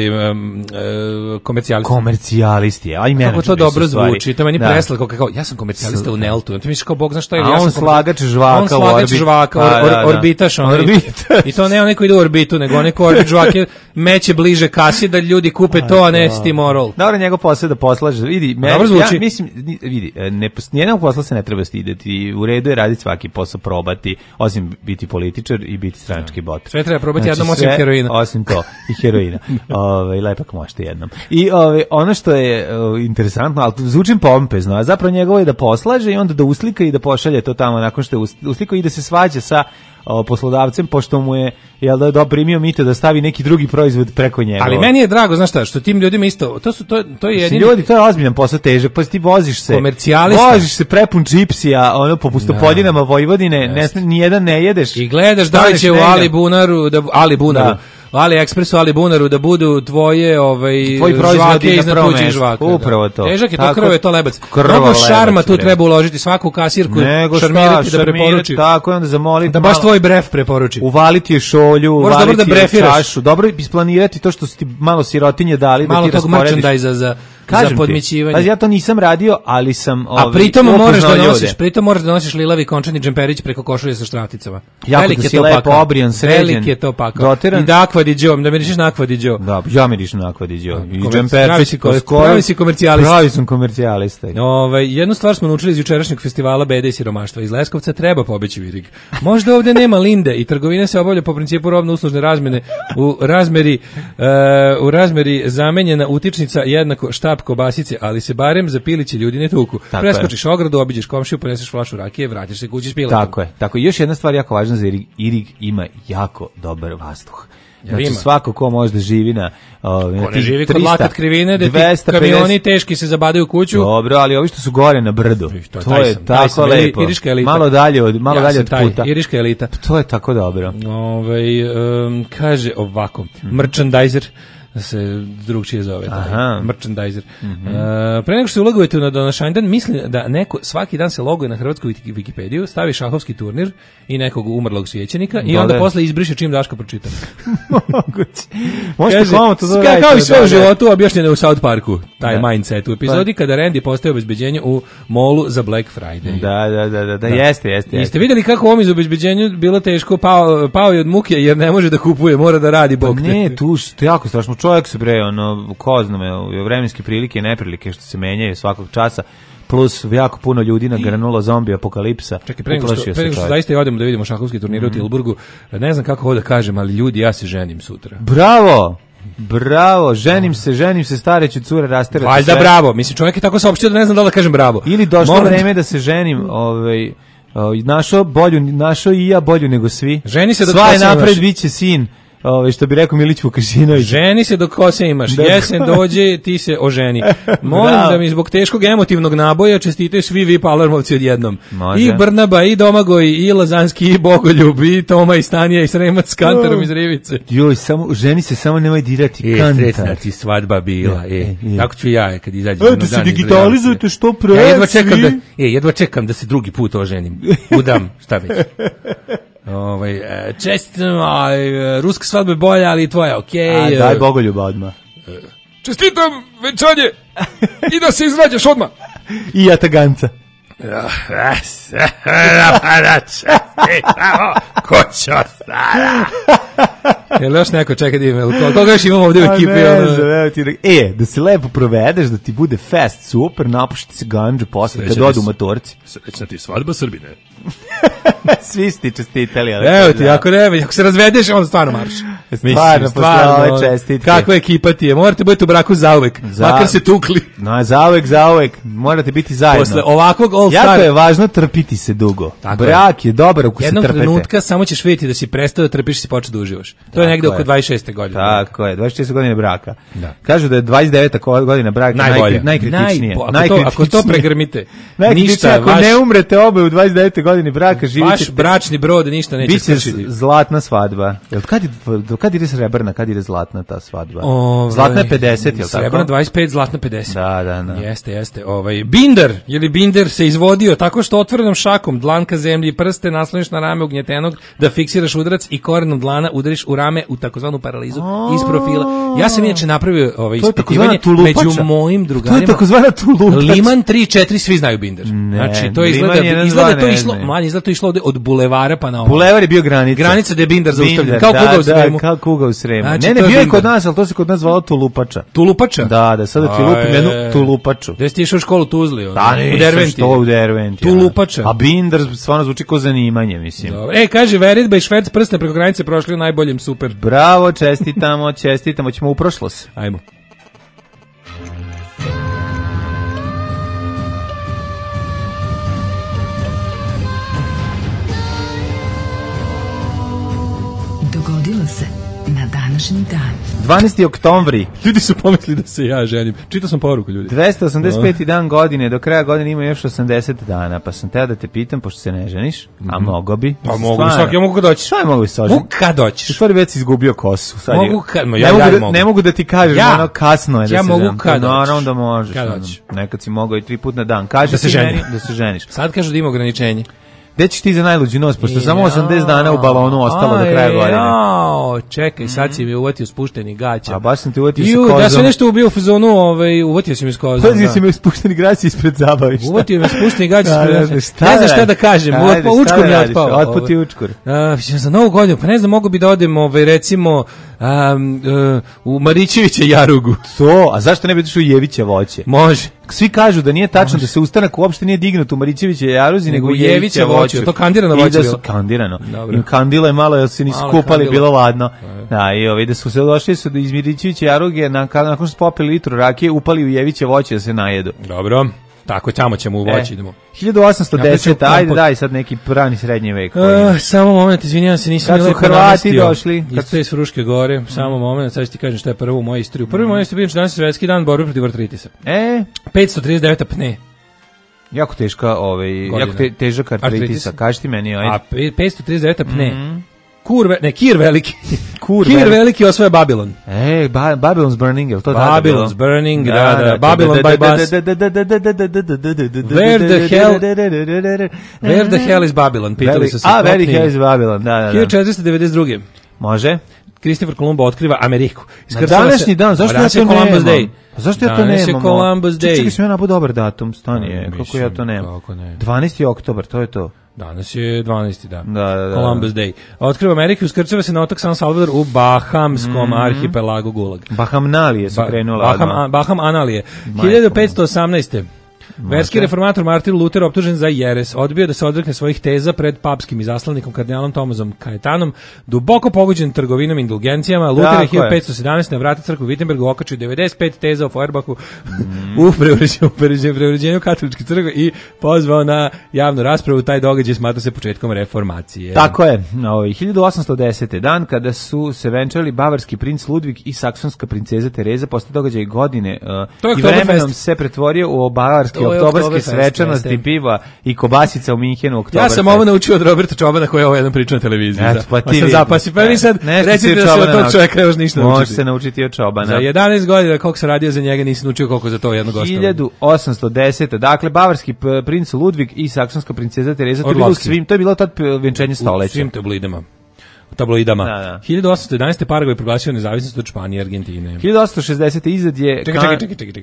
komercijalisti, aj menadžeri. Kako to dobro zvuči, to meni preslako, kao ja sam komercijalista u Neltu, ti misliš kao Bog zna šta je, ja on slagač žvaka, orbitaš, i to ne onaj koji ide u orbitu, nego onaj ko orbit žvake meće bliže kasi da ljudi kupe to, a ne Steam-roll. Dobro, njegov posao da poslaže, vidi, ja mislim, vidi, nijednog posla se ne treba stideti, u redu je raditi svaki posao, probati, osim biti političar i biti stranački bot. Sve treba probati jednom osim heroina. Osim to, i heroina. Lepak možete jednom. I ono što je interesantno, ali zvučim pompezno, a zapravo njegovo je da poslaže i onda da uslika i da pošalje to tamo nakon što je usliko i da se svađa sa poslodavcem, pošto mu je primio mito da stavi neki drugi proizvod preko njega. Ali meni je drago, znaš šta, što tim ljudima isto, to je jedini... Ljudi, to je ozbiljan posao, težak, pa ti voziš se prepun čipsija, po pustopoljinama Vojvodine, nijedan ne jedeš. I gledaš da li će u AliExpressu, Alibunaru da budu tvoje žvake iznad tuđih žvaka. Upravo to. Težak je to, krv je to lebac. Mnogo šarma tu treba uložiti, svaku kasirku šarmirati da preporuči. Tako, onda zamoliti. Da baš tvoj bref preporuči. Uvaliti je šolju, uvaliti je čašu. Dobro isplanirati to što su ti malo sirotinje dali da ti rasporediš. Malo tog merchandise za podmićivanje. Ja to nisam radio, ali sam a pritom moraš da nosiš lilavi končani džemperić preko košulje sa štraticama. Velik je to lepo obrijan, sređen. Velik je to pakao. I da akvadiđo, da mirišiš na akvadiđo. Da, ja mirišem na akvadiđo. I džemperić. Pravi si komercijalista. Pravi sam komercijalista. Jednu stvar smo naučili iz jučerašnjeg festivala Bede i siromaštva. Iz Leskovca treba pobeći Virig. Možda ovde nema linde i trgovina se obavlja po principu robno-uslužne razmene u razmeri zamenjena utičnica jednako štab kobasice, ali se barem za piliće ljudi ne tuku. Preskočiš ogradu, obiđeš komšiju, poneseš flašu rakije, vratiš se kući s piletom. Tako je. Još jedna stvar jako važna za Irig, ima jako dobar vazduh. Znači svako ko može da živi na ko ne živi kod lakat krivine, da ti kamioni teški se zabadaju u kuću. Dobro, ali ovi što su gore na brdu, to je tako lepo. Malo dalje od puta. Iriška elita. To je tako dobro. Kaže ovako, merchandiser se drugčije zove, merchandiser. Pre nego što se ulogujete na današnjdan, mislim da neko svaki dan se loguje na hrvatsku Wikipediju, stavi šahovski turnir i nekog umrlog svećenika i onda posle izbriše čim Daško pročita. Moguće. Možete komu to raditi. Kao i sve u životu objašnjeno u South Parku, taj mindset u epizodi kada Randy postaje obezbeđenje u molu za Black Friday. Da, jeste. Jeste vidjeli kako ovom iz obezbeđenju bilo teško, pao je od muke jer ne može da kupuje, mora da radi bog. Ne, to jako strašno. Čovjek se kozname, vremenske prilike i neprilike što se menjaju svakog časa, plus jako puno ljudi nagranulo zombi apokalipsa. Čekaj, pre nego što zaista i odemo da vidimo šahovski turnir u Tilburgu, ne znam kako ovo da kažem, ali ljudi, ja se ženim sutra. Bravo, ženim se, stareću cure rasterati. Valjda bravo, mislim čovjek je tako saopštio da ne znam da li da kažem bravo. Ili došlo vreme da se ženim, našo i ja bolju nego svi. Ženi se sva je napred, bit će sin. Što bi rekao Milić Vukašinović. Ženi se dok kose imaš, jesen dođe, ti se oženi. Molim da mi zbog teškog emotivnog naboja čestitaju svi vi Palermovci odjednom. I Brnaba, i Domagoj, i Lazanski, i Bogoljub, i Toma, i Stanija, i Sremac s Kantarom iz Rivice. Joj, ženi se samo nemoj dirati Kantar. Sretna ti svadba bila. Tako ću ja kad izađem. Da se digitalizujete što pre. Jedva čekam da se drugi put oženim. Udam, šta već. Čestitam, ruska svadba je bolja, ali tvoja, okej. Daj Bogoljuba odmah. Čestitam venčanje i da se izrađaš odmah. I Jataganca. Ko će ostara? Jel još neko čeka da ima? Koga još imamo ovdje u ekipi? Da se lepo provedeš, da ti bude fest, super, napušiti se ganđu posle kad odu matorci. Srećna ti svadba, Srbine. Svi ste čestitali. Evo ti, ako se razvedeš, onda stvarno marš. Stvarno, posle čestitke. Kakva ekipa ti je? Morate biti u braku zauvek, makar se tukli. No, zauvek. Morate biti zajedno. Posle ovakvog All Star. Jako je važno trpiti se dugo. Brak je dobar ako se trpete. Jednog trenutka samo ćeš vidjeti da si prestao da trpiš i si počeo da uživaš. To je negde oko 26. godine. Tako je, 26. godine braka. Kažu da je 29. godina braka najkritičnije. Ako to pregrmite, ništa. Ako ne umrete obe u 29. godini braka, živite. Vaš bračni brod ništa neće skršiti. Biće zlatna svadba. Kad ide srebrna, kad ide zlatna ta svadba? Zlatna je 50, je li tako? Srebrna 25, zlatna 50. Da. Jeste. Binder, Binder se izvodio tako što otvorenom šakom dlanka zemlji i prste nasloniš na rame ugnjetenog da fiksiraš udarac i korenom dlana udariš u rame u takozvanu paralizu iz profila. Ja sam inače napravio ispitivanje među mojim drugarima. To je takozvana tulupača. Liman 3-4, svi znaju Binder. Znači, to izgleda to išlo od bulevara pa na ovo. Bulevar je bio granica. Granica gde je Binder zaustavljen, kao kuga u Sremu. Kao kuga u Sremu. Znači, ne, bio je kod nas, ali to se kod nas zvalo tulupača. Tulupača? Da, sada ti lupim jednu tulupaču. Gde si išao u školu Tuzli? U Derventi. Tulupača. A Binder stvarno zvuči kao zanimanje, mislim. Kaže, veritba i Švec prste preko granice prošli u najboljem, super. Bravo, čestitamo, ćemo u prošlost. Ajmo. Dogodilo se na današnji dan. 12. oktobri. Ljudi su pomislili da se ja ženim. Čitao sam poruku, ljudi. 285. dan godine, do kraja godine ima još 80 dana, pa sam teo da te pitam, pošto se ne ženiš, a mogo bi. Pa mogu, svaki ja mogu kad doći. Šta je mogu se mogu kad doćiš? U stvari već si izgubio kosu. Mogu kad, ne mogu da ti kažeš, ono kasno je da se mogu kad doći. Naravno da možeš. Nekad si mogao i 3 puta na dan. Kaži da se ženiš. Sad kažu da ima ograničenje. Gde ćeš ti za najluđi nos, pošto samo 80 dana u balonu ostalo do kraja godine. Čekaj, sad si mi uvatio spušteni gaća. A baš sam ti uvatio sa kozom. Ja sam nešto ubio u fazonu, uvatio si mi s kozom. Uvatio si mi spušteni gaća ispred zabavišta. Uvatio mi spušteni gaća ispred zabavišta. Ne znam šta da kažem, učkur mi je otpao. Otputi učkur. Za novu godinu, pa ne znam, mogu bi da odem, recimo, u Marićevića jarugu. A zašto ne bi došao u Jevića voće? Može. Svi kažu da nije tačno da se ustanak uopšte nije dignut u Marićevića jaruzi, nego u Jevića voću. To kandirano voće bilo. Kandirano. I kandilo je malo, jer se nisu kupali, bilo ladno. Da, i da su se došli iz Marićevića jaruge, nakon što su popili litru rakije, upali u Jevića voće da se najedu. Dobro. Tako, tamo ćemo u voći, idemo. 1810, ajde daj sad neki rani srednji vek. Samo moment, izvinjavam se, nisam kad su Hrvati došli. Isto iz Fruške gore, samo moment, sad ću ti kažem šta je prvo u mojoj istoriji. Prvi u mojoj istoriji, danas je svetski dan borbe protiv artritisa. 539 apne. Jako teška, težak artritisa, kaži ti meni. A 539 apne. Kir veliki. Kir veliki osvaja Babilon. Babylon's Burning, je li to da? Babylon's Burning, da. Babylon by bus. Where the hell is Babylon? Pitali su se. Where the hell is Babylon, da. 1492. Može. Kristofer Kolumbo otkriva Ameriku. Na današnji dan, zašto ja to nemam? Zašto ja to nemam? Danas je Columbus Day. Čekaj, sam ja nabuo dobar datum, stani, kako ja to nemam? 12. oktobar, to je to. Danas je 12. dan. Da. Columbus Day. Otkriva Ameriku, uskrcava se na otok San Salvador u Bahamskom arhipelagu Gulag. Bahamnalije su krenula. Bahamanalije. 1518. Verski reformator Martin Luther optužen za jeres, odbio da se odrekne svojih teza pred papskim izaslanikom kardinalom Tomazom Kajetanom, duboko pogođen trgovinom i indulgencijama. Luther je 1517 na vrata crkve u Wittenbergu okačio 95 teza o Feuerbachu u preuređenju katoličke crkve i pozvao na javnu raspravu. Taj događaj smatra se početkom reformacije. Tako je. 1810. dan kada su se venčali bavarski princ Ludvig i saksonska princeza Tereza. Posle događaja godine i vremenom se pretvorio u bavarski oktobarske svečanosti, piva i kobasica u Minhenu. Ja sam ovo naučio od Roberta Čobana koji je ovo jednom pričao na televiziji. Pa mi sad recite da se od tog čovjeka još ništa naučiti. Može se naučiti od Čobana. Za 11 godina koliko sam radio za njega nisi naučio koliko za to jednog ostalo. 1810. Dakle, bavarski princ Ludvig i saksonska princeza Tereza. To je bilo tad venčanje stoleća. Svim tabloidama. tabloidama. 1811. Paragvaj proglasio nezavisnost od Španije i Argentine. 1860. izad je... Čekaj.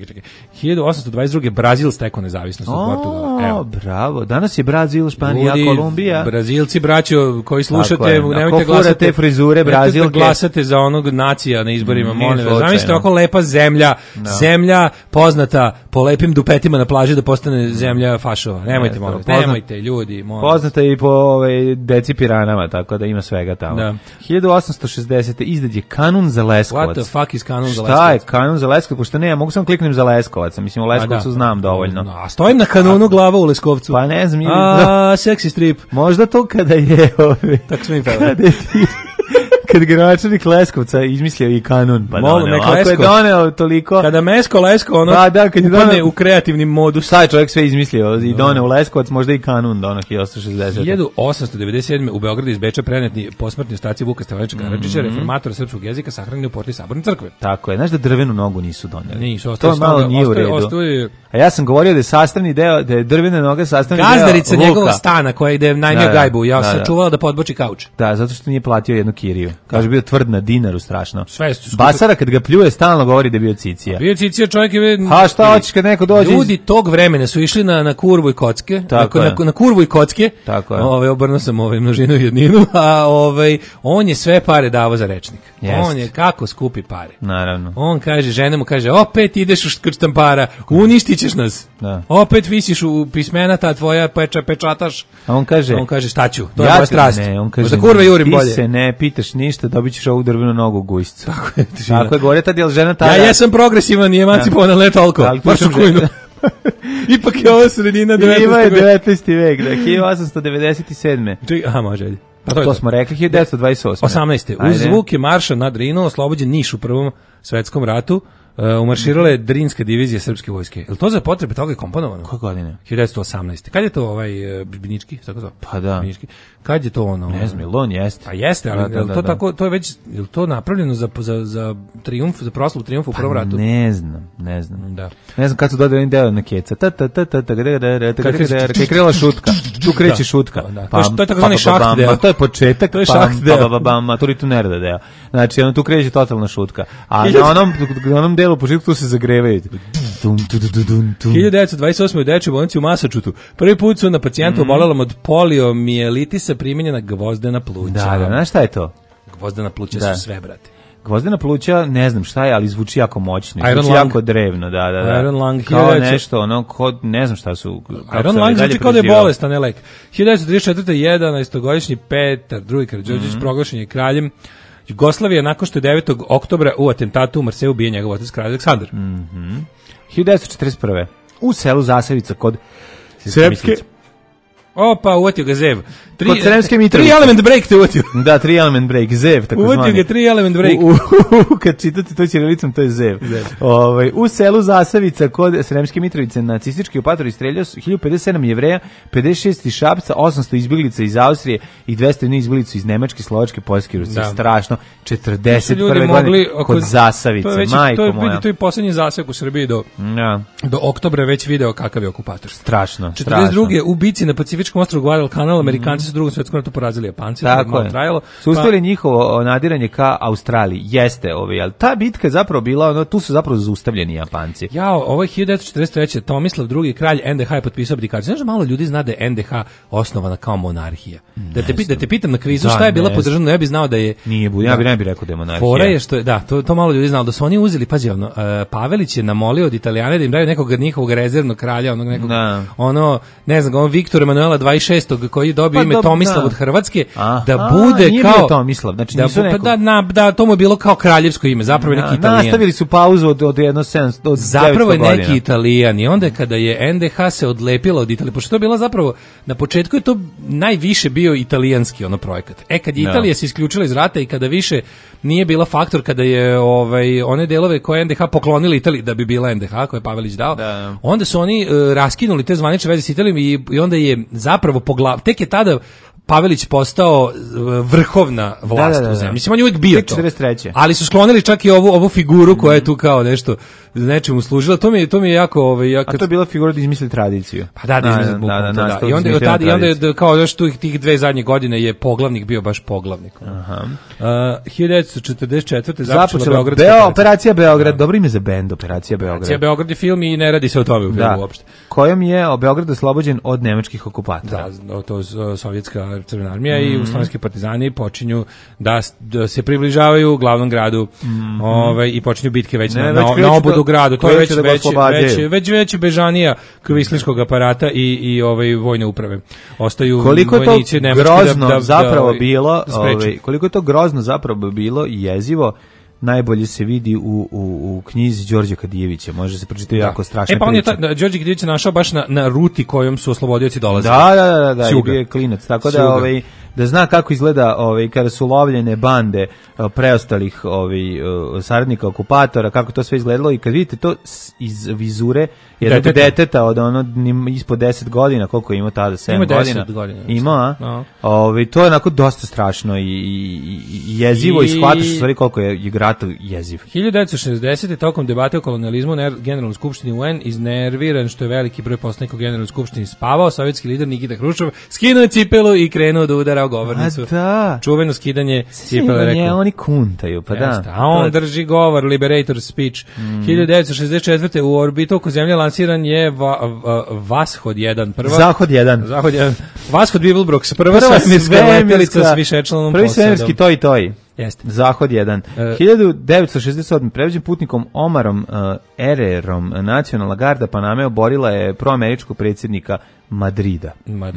1822. Brazil stekao nezavisnost od Portugala. Evo. Bravo. Danas je Brazil, Španija, Kolumbija. Brazilci, braćo, koji slušate, nemojte glasati Frizure, Brazilke. Glasate za onog nacija na izborima, molim vas. Zamislite oko lepa zemlja, zemlja poznata po lepim dupetima na plaži da postane zemlja fašova. Nemojte, molim, nemojte, ljudi, molim. Poznata i po deci piranama, tako da ima svega tamo. Da. 1860. izdat je Kanun za Leskovac. What the fuck is Kanun za Leskovac? Šta je Kanun za Leskovac? Pošto ne, mogu samo kliknem za Leskovac. Mislim, o Leskovcu znam dovoljno. A stojim na kanunu glava u Leskovcu. Pa ne znam. Seksi strip. Možda to kada je... Tako smo im pevali. Kad gradonačelnik Leskovca izmislio i kanun, pa doneo. Ako je doneo toliko... Kada Lesko, ono, pa da, kad upane u kreativni modus. Sad čovjek sve izmislio i doneo u Leskovac, možda i kanun doneo 1860. 1897. u Beogradu iz Beča preneti posmrtni ostaci Vuka Stefanovića Karadžića, reformatora srpskog jezika, sahranjeni u porti Saborne crkve. Tako je, znaš da drvenu nogu nisu doneli. Nisu, to malo nije u redu. A ja sam govorio da je sastavni deo, da je drvena noga sastavni deo Gazdarica njegovog stana koja ide najmio gajbu, ja sam čuvala da podboči kauč. Da, zato što nije platio jednu kiriju. Kaže bio tvrd na dinaru, strašno. Sve su Basara kad ga pljuje stalno govori da je bio cicija. Bio cicija, čovjek je... A šta hoćeš kad neko dođe? Ljudi tog vremena su išli na kurvu i kocke. Na kurvu i kocke. Tako je. Obrnuo sam množinu i jedninu, a on je sve pare davao za rečnik. On je kako skupi pare. Naravno. On kaže, žena mu kaže, opet ideš u škrštampara, uništit ćeš nas. Da. Opet visiš u pismena ta tvoja pečataš. A on kaže šta ću, to je moja strast. Ne, on kaže, ti se ne pitaš ništa, dobit ćeš ovu drvenu nogu gujscu. Tako je, gore tad je žena tada... Ja jesam progresivan i emancipovan, ali ne toliko. Baš u kujnu. Ipak je ovo sredina 19. veka. Ima je 19. vek, da, 1897. Aha, može. To smo rekli, 1928. 18. Uz zvuke marša na Drinu oslobođen Niš u Prvom svetskom ratu. Umarširala je Drinska divizija srpske vojske. Je li to za potrebe toga je komponovano? Koje godine? 1918. Kad je to Binički? Pa da. Binički. Kad je to ono? Ne znam, ili on jeste. Pa jeste, ali je to tako, to je već, je li to napravljeno za trijumf, za proslavu trijumfa u Prvom ratu? Ne znam. Da. Ne znam kad su dodali deo na keca. Kad je krela šutka. Tu kreće šutka. To je takozvani šaht deo. To je početak. To je šaht deo. Maturitu nereda deo. Znači, tu kreće totalna šutka. A na onom delu početku tu se zagrevaju. 1928. u dečjoj bolnici u Massachusettsu prvi put su na pacijentu obolelom od poliomijelitisa primenjena gvozdena pluća. Da, znaš šta je to? Gvozdena pluća su sve, brate. Gvozdena pluća, ne znam šta je, ali zvuči jako moćno. Zvuči jako drevno, da. Iron lung. Kao nešto, ne znam šta su. Iron lung zvuči kao da je bolest, a ne lek. 1934. 11-godišnji Petar II. Karađorđević proglašen je kraljem Jugoslavije nakon što je 9. oktobra u atentatu u Marseju ubije njegov otac kralj Aleksandar. 1941. u selu Zasavica kod Srpske. Opa, uvatio ga Zev. Kod Sremske Mitrovice. 3 element break te uvatio. Da, 3 element break, Zev, tako zvani. Uvatio ga 3 element break. Kad čitate to ćirilicom, to je Zev. U selu Zasavica kod Sremske Mitrovice nacistički okupator istreljao 1057 Jevreja, 56 iz Šapca, 800 izbjeglica iz Austrije i 200 izbjeglica iz Nemačke, Slovačke, Poljske, Rusije. Strašno. 41. godine kod Zasavice. Majko moja. To je posljednji zasek u Srbiji do oktobra već video kakav je okupator. Strašno. 42. u bici na Pacifičkom ostrvu Guadalcanal Amerikanci su u Drugom svjetskom ratu porazili Japanci. Tako je. Su uspjeli njihovo nadiranje ka Australiji. Jeste, ali ta bitka je zapravo bila, tu su zapravo zaustavljeni Japanci. Ovo je 1943. Tomislav II. kralj NDH je potpisao abdikaciju. Znaš da malo ljudi zna da je NDH osnovana kao monarhija? Da te pitam na kvizu šta je bila podržana, ja bih znao da je... Ja bih rekao da je monarhija. Fora je što, to malo ljudi znalo, da su oni uzeli, pazi, Pavelić je namolio od Italijane da im daju nekog njihovog rezervnog kralja, ne znam, Viktor Emanuela 26. koji dobio ime Tomislav od Hrvatske, da bude nije kao... bio Tomislav, znači nisu neko... Da, to mu je bilo kao kraljevsko ime, zapravo je neki Italijan. Nastavili su pauzu od 900 godina. Zapravo je neki Italijan i onda kada je NDH se odlepila od Italije, pošto to je bila zapravo, na početku je to najviše bio italijanski projekat. Kad je Italija se isključila iz rata i kada više nije bila faktor, kada je one delove koje NDH poklonili Italiji da bi bila NDH, koje je Pavelić dao, onda su oni raskinuli te zvanične veze s Italijom i onda je zapravo tek je tada Pavelić postao vrhovna vlast u zemlji. Mislim, on je uvijek bio to. 43. Ali su sklonili čak i ovu figuru koja je tu kao nešto nečemu služila. To mi je jako a to je bila figura da izmisli tradiciju. Pa da izmisli bukvalno to. I onda kao još tih 2 zadnje godine je poglavnik bio baš poglavnik. Aha. 1944. započela Operacija Beograd. Dobro ime za bend, Operacija Beograd. Operacija Beograd je film i ne radi se o tome u filmu uopšte. Kojom je Beograd oslobođen od nemačkih okupatora. Da, to sovjetska crvena armija i jugoslovenski partizani počinju da se približavaju glavnom gradu i počinju bitke već na obodu gradu. To je već bežanija kvislinškog aparata i vojne uprave. Ostaju vojnici nemački koliko je to grozno zapravo bilo i jezivo, najbolje se vidi u knjizi Đorđa Kadijevića. Može se pročitati jako strašne priče. Pa on je Đorđe Kadijević našao baš na ruti kojom su oslobodioci dolazili. Da, i bio je klinac. Tako da zna kako izgleda kada su lovljene bande preostalih saradnika okupatora, kako to sve izgledalo, i kad vidite to iz vizure jednog deteta od ispod 10 godina, koliko ima tada, 7 godina. Ima, to je onako dosta strašno i jezivo i shvataš u stvari koliko je Gratov jeziv. 1960. tokom debate o kolonijalizmu u Generalnoj skupštini UN, iznerviran što je veliki broj poslanika u Generalnoj skupštini spavao, sovjetski lider Nikita Hruščov skinuo cipelu i krenuo da udara o govornicu. Čuveno skidanje cipele, rekao. Oni kuntaju, pa da. A on drži govor, Liberator speech. 1964. u orbitu oko Zemlje lansiran je Vashod 1. Zahod 1. Vashod Bibelbrox, prva svemirska letelica s višečlanom posadom. Prvi svemirski toj. Jeste. Zahod 1. 1968. prevođen putnikom Omarom Ererom, nacionalna garda Paname oborila je proameričkog predsjednika Madrida.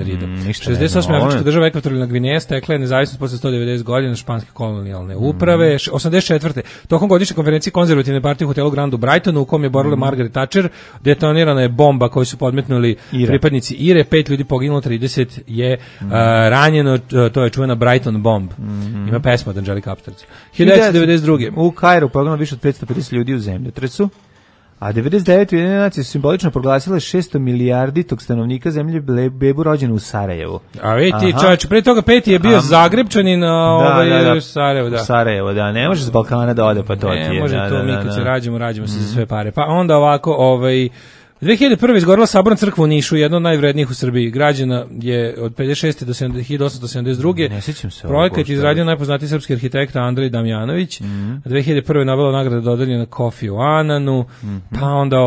68. Afrička država Ekvatorijalna Gvineja stekla je nezavisnost posle 190 godina španske kolonijalne uprave. 84. Tokom godišnje konferencije konzervativne partije u hotelu Grand u Brightonu, u kom je borila Margaret Thatcher, detonirana je bomba koju su podmetnuli pripadnici IRE, 5 ljudi poginulo, 30 je ranjeno, to je čuvena Brighton bomb. Ima pesma od Angelika Aptarca. 1992. U Kairu poginulo više od 550 ljudi u zemljotresu. A 99. Ujedinjene nacije su simbolično proglasile 600 milijardi tog stanovnika zemlje bebu rođenu u Sarajevu. A vidi, čovječ, pre toga 5. je bio Zagrebčanin, Sarajevo, da. Sarajevo, da, ne može s Balkana da ode, pa to ti je. Ne može to, mi kad se rađemo se za sve pare. Pa onda ovako, 2001. izgorela Saborna crkva u Nišu, jedna od najvrednijih u Srbiji. Građena je od 56. do 1872. Ne sjećam se. Projekat je izradio najpoznatiji srpski arhitekta Andrej Damjanović. 2001. Nobelova nagrada dodeljena Kofiju Ananu. Pa onda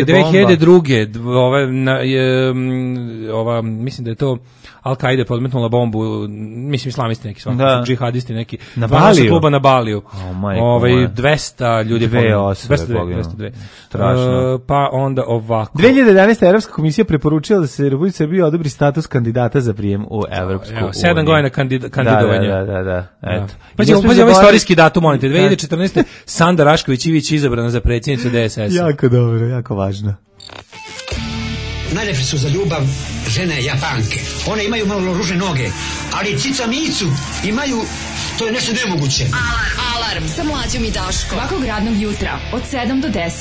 2002. Mislim da je to Al-Qaida podmetnula bombu, mislim islamisti neki, džihadisti neki. Na Baliju? Kluba na Baliju. 200 ljudi je poginulo. 202. Strašno. Pa onda ovako. 2011. Evropska komisija preporučila da se Republici Srbiji odobri status kandidata za prijem u Evropsku uniju. 7 godina kandidovanja. Da. Eto. Pa ovaj istorijski datum, molite. 2014. Sanda Rašković Ivić izabrana za predsjednicu DSS. Jako dobro, jako važno. Najlepše su za ljubav žene Japanke. One imaju malo ružne noge, ali cica micu imaju, to je nešto nemoguće. Alarm sa Mlađom i Daškom. Svakog radnog jutra od 7 do 10.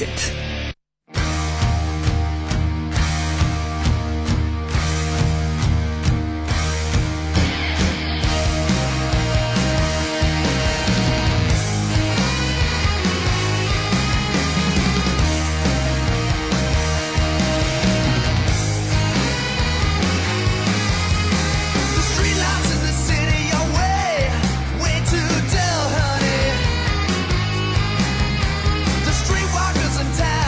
Streetwalkers and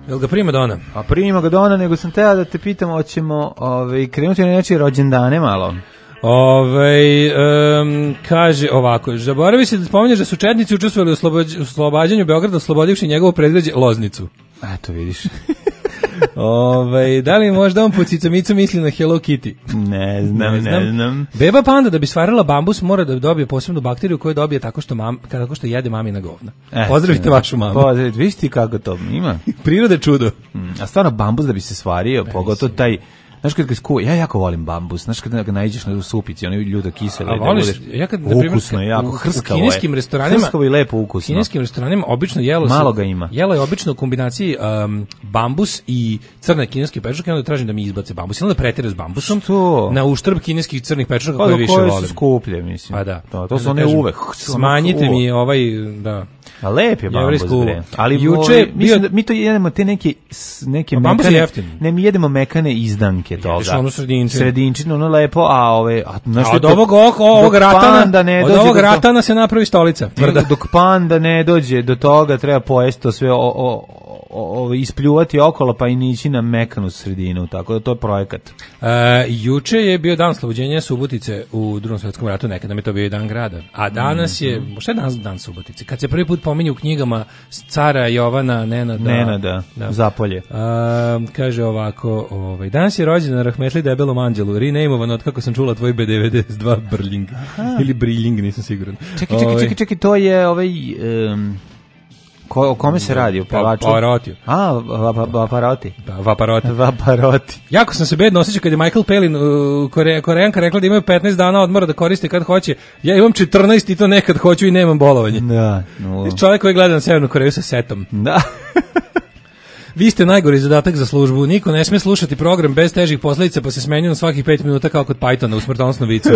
Jel ga prima Dona? A prima ga Dona, nego sam teo da te pitam, hoćemo krenuti na nečije rođendane malo. Kaže ovako, zaboravi se da spominješ da su četnici učestvovali u oslobađanju Beograda, oslobodivši njegovo predgrađe Loznicu. Eto, vidiš. Da li možda on po cicamicu misli na Hello Kitty? Ne znam. Beba panda da bi stvarila bambus mora da dobije posebnu bakteriju koju dobije tako što jede mamina govna. Pozdravite vašu mamu. Pozdravite, viš ti kako to ima. Priroda je čudo. A stvarno bambus da bi se stvario, pogotovo taj. Znaš kad ja jako volim bambus, znaš kad ga naiđeš na supici, ono ljuda kisele, da budeš, ukusno je, jako hrskavo je. U kineskim restoranima, hrskavo i lepo ukusno. U kineskim restoranima obično malo ga ima. Jelo je obično u kombinaciji bambus i crne kineske pečurke, onda tražim da mi izbace bambus, onda pretere s bambusom, na uštrb kineskih crnih pečurka koje više volim. Koje su skuplje, mislim. Pa da. To su one uvek. Smanjite mi da. A lep je bambus, bre. Ali juče mi to jedemo te neke bambus je jeftin. Ne, mi jedemo mekane izdanke toga. Ono sredinčino, ono lepo, od ovog ratana se napravi stolica. Dok panda ne dođe do toga, treba pojesti to sve ispljuvati okolo pa i nići na mekanu sredinu, tako da to je projekat. Juče je bio dan oslobođenja Subotice u Drugom svjetskom ratu, nekada mi to bio i dan grada. A danas je, šta je danas dan Subotice? Kad se prvi put pominje u knjigama cara Jovana Nenada Zapolje. Kaže ovako, danas je rođendan Rahmetli debelom anđelu, renameovan od kako sam čula tvoj B92 Brljing. Ili Briljing, nisam siguran. Čekaj, to je o kome se radi? O pevaču? Vaparotiju. Vaparoti. Jako sam se bedno osjećao kad je Michael Palin, Koreanka, rekla da imaju 15 dana odmora da koriste kad hoće. Ja imam 14 i to nekad hoću i nemam bolovanje. Da. Čovjek koji gleda na Severnu Koreju sa setom. Da. Vi ste najgori zadatak za službu. Niko ne sme slušati program bez težih posledica pa se smenjuje na svakih 5 minuta kao kod Pythona u smrtonosnu vicu.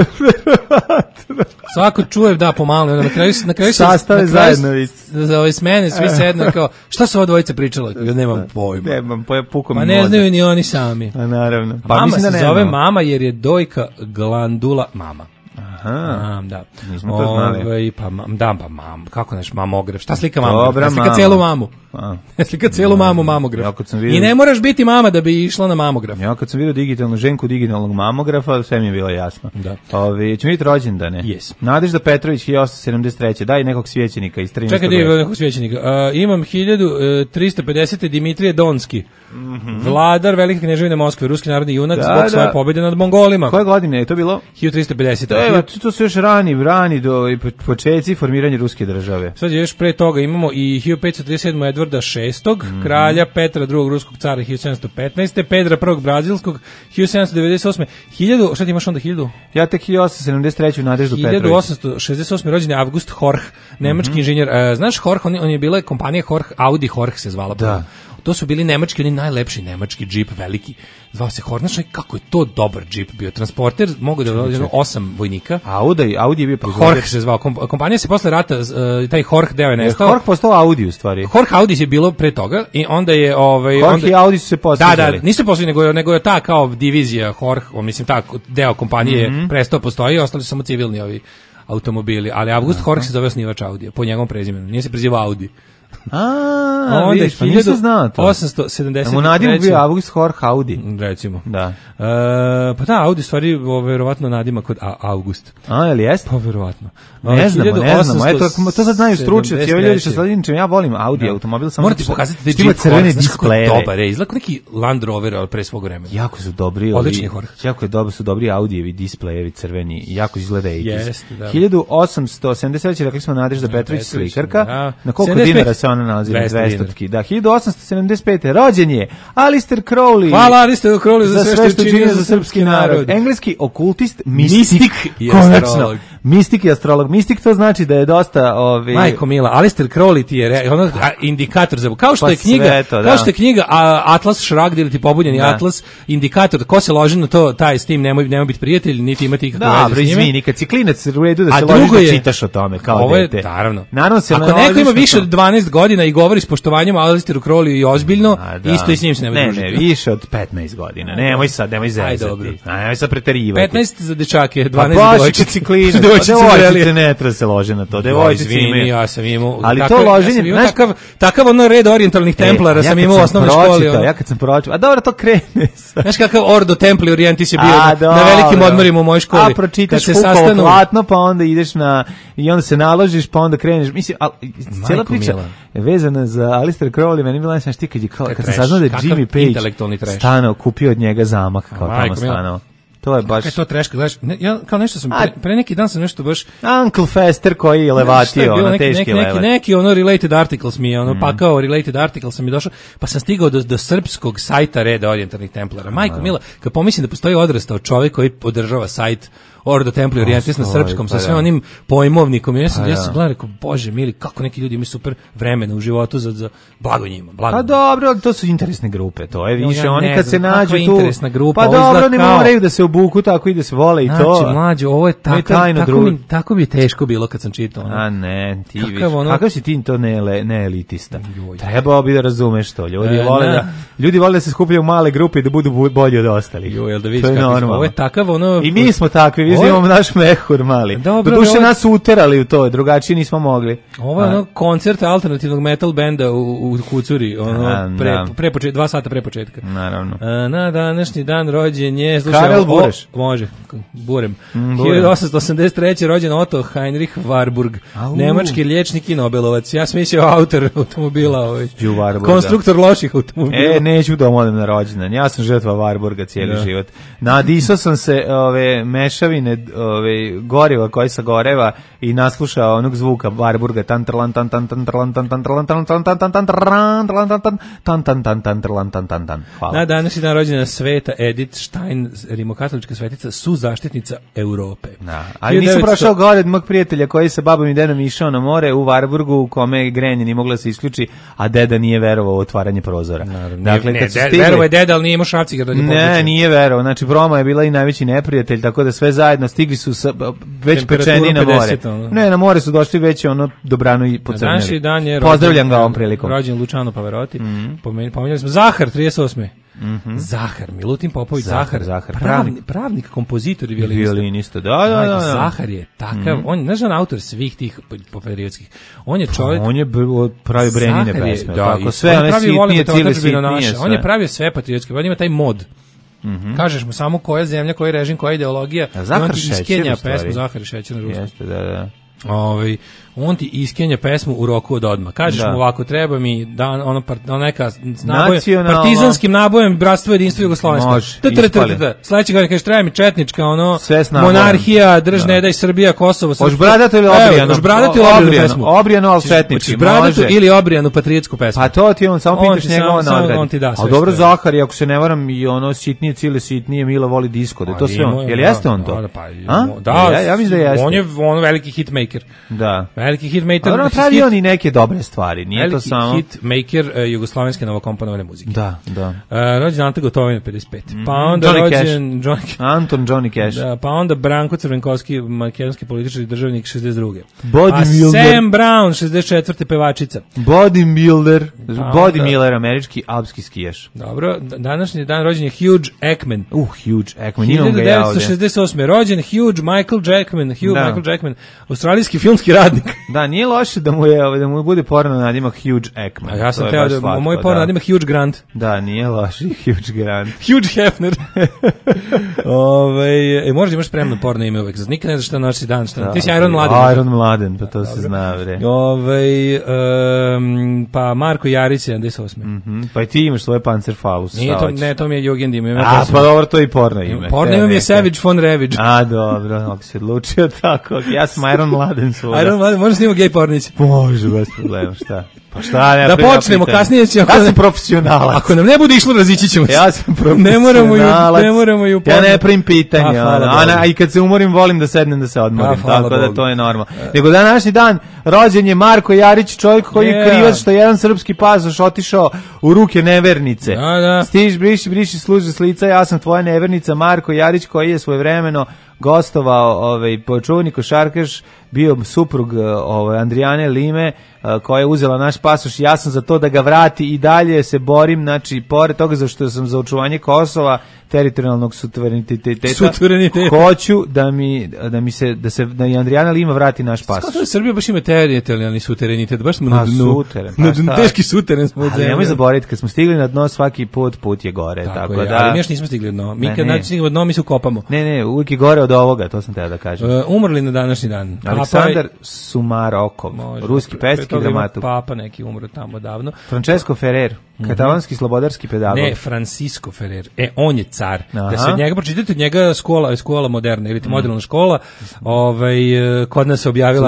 Svako čuje pomalo, na kraju sastave zajedno za ove smene svi sedno kao šta su ova dvojica pričala? Ja nemam pojma. Pa ne znaju ni oni sami. A naravno. Mama se zove mama jer je dojka glandula mama. Aha, da. Nismo to znali. Kako neš mamograf? Šta slika mamu? Slika celu mamu. Slika celu mamu mamograf. I ne moraš biti mama da bi išla na mamograf. Ja kad sam vidio digitalnu ženku digitalnog mamografa, sve mi je bilo jasno. Da. Ćemo vidjeti rođendane. Yes. Nadežda Petrović 1873. Daj nekog svećenika iz 13. Čekaj da je nekog svećenika. Imam 1350. Dimitrije Donski. Vladar Velike kneževine Moskve, ruski narodni junak zbog svoje pobjede nad Mongolima. Koje godine je to bilo? 1350. To su još rani do početci formiranja ruske države. Sad još pre toga imamo i 1537. Edvarda VI, kralja Petra II. Ruskog cara 1715. Pedra I. Brazilskog 1798. Šta ti imaš onda 1000? Ja tek 1873. Nadeždu Petrović. 1868. rođen je August Horch, nemački inženjer. Znaš Horch, on je bila kompanija Horch, Audi Horch se zvala. Da. To su bili nemački, oni najlepši nemački džip, veliki. Zvao se Horch, znaš kako je to dobar džip bio. Transporter, mogu da dođe 8 vojnika. Audi je bio proizvođač. Horch se zvao. Kompanija se posle rata, taj Horch deo je nestao. Horch postao Audi u stvari. Horch Audi je bilo pre toga i onda je Horch i Audi su se posvađali. Da, nisu posvađali, nego je ta kao divizija Horch, mislim ta deo kompanije prestao postoji, ostali su samo civilni ovi automobili, ali August Horch se zove osnivač Audija po njegovom prezimenu. Nije se prezivao Audi. Onda vidiš, pa nisam znao to. 873. Mu nadimak bio August Horch Audi. Recimo. Da. Pa da, Audi stvari verovatno nadimak kod August. Je li jest? Pa verovatno. Ne znamo. Eto, to sad znaju stručnjaci. Ovi ljudi što sad inače, ja volim Audi automobil. Morate pokazati da je Jeep crvene displejeve. Dobar je, izgleda neki Land Rover, ali pre svog vremena. Jako su dobri. Odlični Horch. Jako su dobri Audijevi displejevi crveni. Jako izgleda 80s. 1873. rekli smo Nadežda Petrović slikarka. Na koliko dinara se ona nalazi? 200. Da, 1875. rođen je Alistair Crowley. Hvala Alistair Crowley za sve što čini za srpski narod. Engleski okultist, mistik i astrolog. Mistik i astrolog. Mistik to znači da je dosta Majko mila, Alistair Crowley ti je indikator za kao što je knjiga, kao što je knjiga Atlas Shrugged ili ti pobunjeni Atlas, indikator ko se loži na to, taj s tim nemoj biti prijatelj, niti imati ikakve veze s njime. Izvini, kad si klinac u redu da se ložiš da čitaš o tome kao dete. Naravno. Ako neko ima više od 12 godina i govori s poštovanjem Alistairu Crowleyu i ozbiljno, isto i s njim se nemoj družiti. Ne, više od 15 godina. Nemoj zezati. Nemoj sad preterivati. 15 za dečake, 12 za dojčice. devojčice ne treba se lože na to. Devojčice imaju. Ja sam imao. Ali to loženje, takav ono red orijentalnih templara sam imao u osnovnoj školi. Ja kad sam pročitao, a dobro to krene. Znaš kakav Ordo Templi Orientis je bio na velikim odmorima u mojoj školi. A pročitaš Foucault platno, pa onda ideš i onda se naložiš, pa onda kreneš. Mislim, cijela priča vezana za Alistair Crowley, meni bila znaš ti kad sam saznao da je Jimmy Page stano kupio od njega zamak kao tamo stano. To je baš... Kako je to treška, znaš, ja kao nešto sam, pre neki dan sam nešto baš... Uncle Fester koji je levatio, ono teški levat. Neki ono related articles mi je, ono pakao related articles sam mi došao, pa sam stigao do srpskog sajta Reda orijentarnih templara. Majko mila, kad pomislim da postoji odrastao čovjek koji podržava sajt Ordo Templi Orientis na srpskom, sa sve onim pojmovnikom. Ja sam gledao, rekao, bože mili, kako neki ljudi imaju super vremena u životu za blago njima. Pa dobro, to su interesne grupe, to je više, oni kad se nađu tu... interesna grupa, pa dobro, ne moraju da se obuku tako i da se vole i to. Znači, mlađo, ovo je tako mi je teško bilo kad sam čitao. A ne, ti viš, kakav si ti to ne elitista? Trebao bi da razumeš to, ljudi vole da se skupljaju u male grupe i da budu bolji od ostalih. To je normalno. Ovo je takav ono... I mi smo takvi, imamo naš mehur mali. Doduše nas su uterali u to, drugačije nismo mogli. Ovo je ono koncert alternativnog metal benda u Kucuri, ono pre 2 sata pre početka. Naravno. Na današnji dan rođen je... Karel Bureš. Može, Burem. 1883. rođen Otto Heinrich Warburg, nemački liječnik i Nobelovac. Ja sam mislio autor automobila, konstruktor loših automobila. Neću da odem na rođendan. Ja sam žrtva Warburga cijeli život. Nadisao sam se mešavine goriva koji sagoreva i naslušao onog zvuka Warburga tan tan tan tan tan tan tan tan tan tan tan tan tan tan tan tan. Na današnji dan rođena Sveta Edith Stein, rimokatolička svetica, suzaštitnica Europe. Ali nisam prošao gore od mog prijatelja koji sa babom i dedom išao na more u Warburgu u kome grenje nije mogla se isključi, a deda nije verovao u otvaranje prozora. Dakle, verovao je deda, ali nije imao šrafciger da ne, nije verovao. Znači, Broma je bila i najveći neprijatelj, tako da sve zajedno stigli su već pečeni na more. Ne, na more su došli već dobrano i pocrnjeli. Pozdravljam ga ovom prilikom. Rođen Luciano Pavarotti. Pomenuli smo Zahar, 38. Zahar, Milutin Popović Zahar. Pravnik, kompozitor i violinista. Da. Zahar je takav, on je nažan autor svih tih poperiodskih. On je čovjek... On je pravi Brenjine pesme. Tako, sve one sitnije, cile sitnije. On je pravio sve patriotske, on ima taj mod. Kažeš mu samo koja zemlja, koji režim, koja ideologija. Zahar Šećer, pesmu Zahar Šećer na ruskom. Jeste, da. On ti iskenja pesmu u roku od odmah. Kažeš mu ovako, treba mi neka partizanskim nabojem Bratstvo, jedinstvo Jugoslovensko. Sledeće godine kažeš, treba mi četnička, monarhija, drž, ne daj, Srbija, Kosovo. Hoš bradatu ili obrijanu pesmu? Obrijanu, ali četnički. Bradatu ili obrijanu patriotsku pesmu. A to ti on, samo pitaš njegova nagradi. A dobro, Zahar, ako se ne varam, i sitnije, cile sitnije, Mila voli disko, da je to sve on. Jel jeste on to? Da, ja mislim da jeste. On je veliki hitmaker. Da. Veliki hitmaker. Dobro, pravi on i neke dobre stvari, nije to samo... Veliki hitmaker jugoslovenske novokomponovane muzike. Da. Rođen Ante Gotovina, 55. Pa onda rođen... Anton Johnny Cash. Da, pa onda Branko Crvenkovski, makedonski političar i državnik, 62. Bodybuilder. Sam Brown, 64. pevačica. Bodybuilder, američki alpski skijaš. Dobro, današnji dan rođen je Hugh Jackman. Hugh Jackman, imam ga ja ovdje. 1968. Rođen Hugh Michael Jackman, australijski filmski radnik. Da, nije loše da mu bude porno nadimak Hugh Jackman. A ja sam teo da moj porno nadimak Hugh Grant. Da, nije loše Hugh Grant. Hugh Hefner. Možda imaš spremno porno ime uvek. Nikad ne znaš šta noći dan. Ti si Iron Mladen. Iron Mladen, pa to se zna, bre. Pa Marko Jarić, 78. Pa i ti imaš svoje Panzerfaust. Ne, to mi je Jugend ime. A, pa dobro, to je i porno ime. Porno ime je Savage von Ravage. A, dobro, ako se odlučio tako. Ja sam Iron Mladen svoga. Iron Mladen, možda snimamo gej pornić. Može, bez problema, šta? Pa šta, da počnemo, kasnije će... Ja sam profesionalac. Ako nam ne bude išlo, razići ćemo se. Ja sam profesionalac. Ne moramo ju ja ne primim pitanja. I kad se umorim, volim da sednem da se odmorim. Tako da to je normalno. Nego današnji dan rođen je Marko Jarić, čovjek koji je krivac što je jedan srpski pasoš otišao u ruke nevernice. Stiž, briši služi s lica, ja sam tvoja nevernica, Marko Jarić, koji je svojevremeno gostovao čuveni košarkaš, bio suprug Andrijane Lime, koja je uzela naš pasoš. Ja sam za to da ga vrati i dalje se borim, znači pored toga za što sam za očuvanje Kosova, teritorijalnog suvereniteta. Hoću da i Andrijana Lima vrati naš pasoš. Skoro Srbija baš ima teritorijalni suverenitet, baš smo na dnu. Teški suteren smo od zemlje. Nemoj zaboraviti, kad smo stigli na dno svaki put je gore. Tako da, ali mi još nismo stigli na dno. Mi kad stignemo na dno, mi se ukopamo. Ne, uvijek je gore od ovoga, to sam teo da kažem. Umrli na današnji dan. Aleksandar Sumarokov, ruski pesnik i dramaturg. Papa neki umro tamo davno. Francesco Ferrer, katalonski slobodarski pedagog. Ne, Francisco Ferrer. On je car. Da se od njega pročitate, od njega škola moderna ili moderna škola. Kod nas se objavila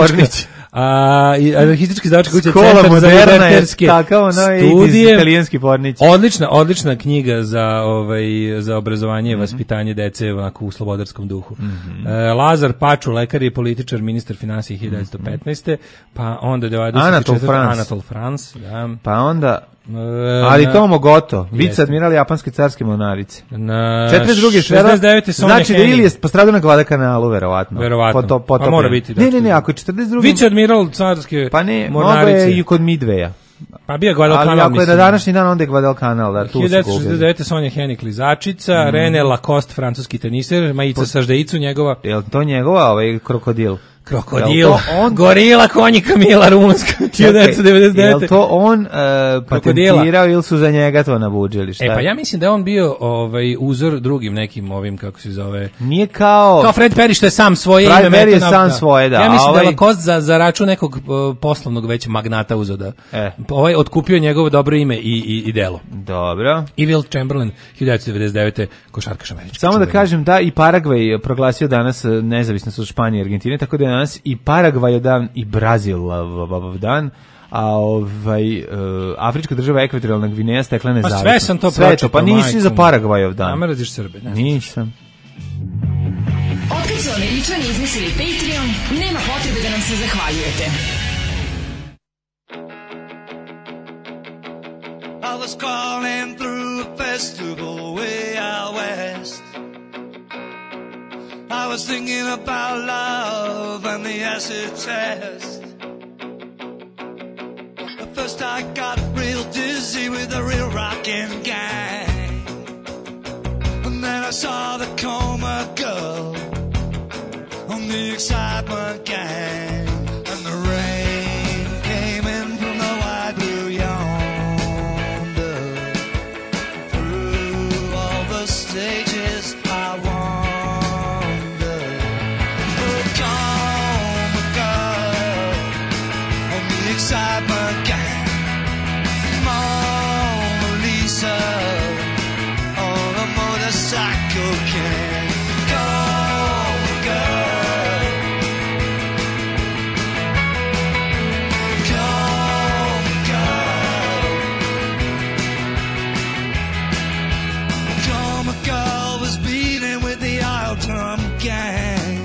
anarhistički izdavačka kuća Centar za liberterske studije. Italijanski pornić. Odlična knjiga za obrazovanje i vaspitanje dece u slobodarskom duhu. Lazar Paču, lekar i političar, ministar finansija 1915. Pa onda 1924. Anatol France. Da. Pa onda ali Tomo Goto, viceadmiral japanske carske mornarice. 42. švera. Znači da ili je postradao na Guadalcanalu, verovatno. Pa mora biti. Ne, ako je 42. Viceadmiral carske mornarice. Pa ne, mogo je i kod Midveja. Pa bio Guadalcanal, ali ako je na današnji dan, onda je Guadalcanal. 1969. Sonja Henik klizačica, René Lacoste, francuski teniser, Majica Saždejicu, njegova. Je li to njegova, krokodil? Krokodil, gorila, konji Kamila, rumunska, 1999. Je li to on patentirao ili su za njega to nabuđili? Pa ja mislim da je on bio uzor drugim nekim ovim, kako se zove... Nije kao Fred Perry što je sam svoje ime. Fred Perry je sam svoje, da. Ja mislim da je Lacoste za račun nekog poslovnog već magnata uzeo da. Otkupio njegovo dobro ime i delo. Dobro. I Wilt Chamberlain, 1999. košarkaš američki. Samo da kažem da i Paragvaj proglasio danas nezavisnost od Španije i Argentine, tako da je danas i Paragvaj dan i Brazil dan, a Afrička država Ekvatorijalna Gvineja stekla nezavisnost. Pa sve sam to pročitao. Pa nisi za Paragvajov dan. Nameraziš Srbe. Nisam. Otkad su Američani izmislili Patreon, nema potrebe da nam se zahvaljujete. I was calling through a festival way out west. I was thinking about love and the acid test. At first I got real dizzy with the real rockin' gang. And then I saw the Coma Girl on the Excitement Gang. And the rain came in from the wide blue yonder. Through all the stages I wander. Oh, Coma Girl on the Excitement Gang. Mona Lisa on a motorcycle can. Coma Girl. Coma Girl. Coma Girl was beating with the Isle Drum Gang.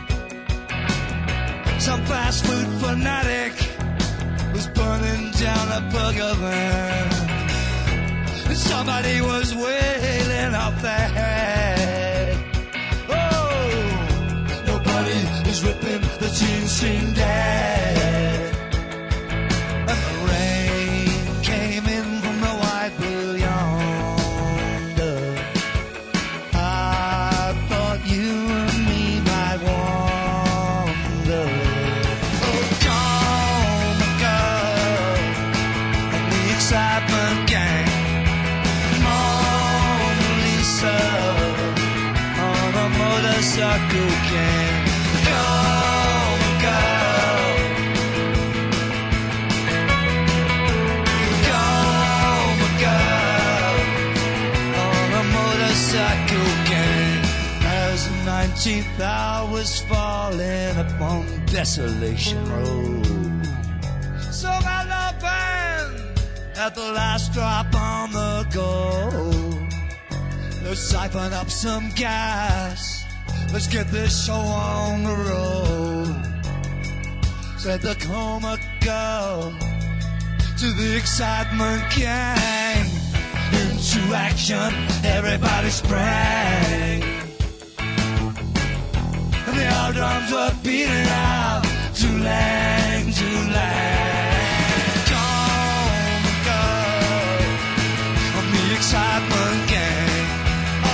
Some fast food fanatic was burning down a burger van. And somebody was wailing off their head. Oh, nobody is ripping the teen scene dead. And the rain came in from the white blue yonder. I thought you and me might wander. Oh, Coma Girl and the Excitement Gang. Mona Lisa on a motorcycle can. Coma Girl. Coma Girl on a motorcycle can. As the 19th hour was falling upon Desolation Road, so my love band at the last drop on the go. Let's siphon up some gas. Let's get this show on the road. Said the Coma Girl to the Excitement Gang. Into action, everybody sprang. And the old drums were beating out. Too-lang, too-lang. Coma Girl on the Excitement Gang.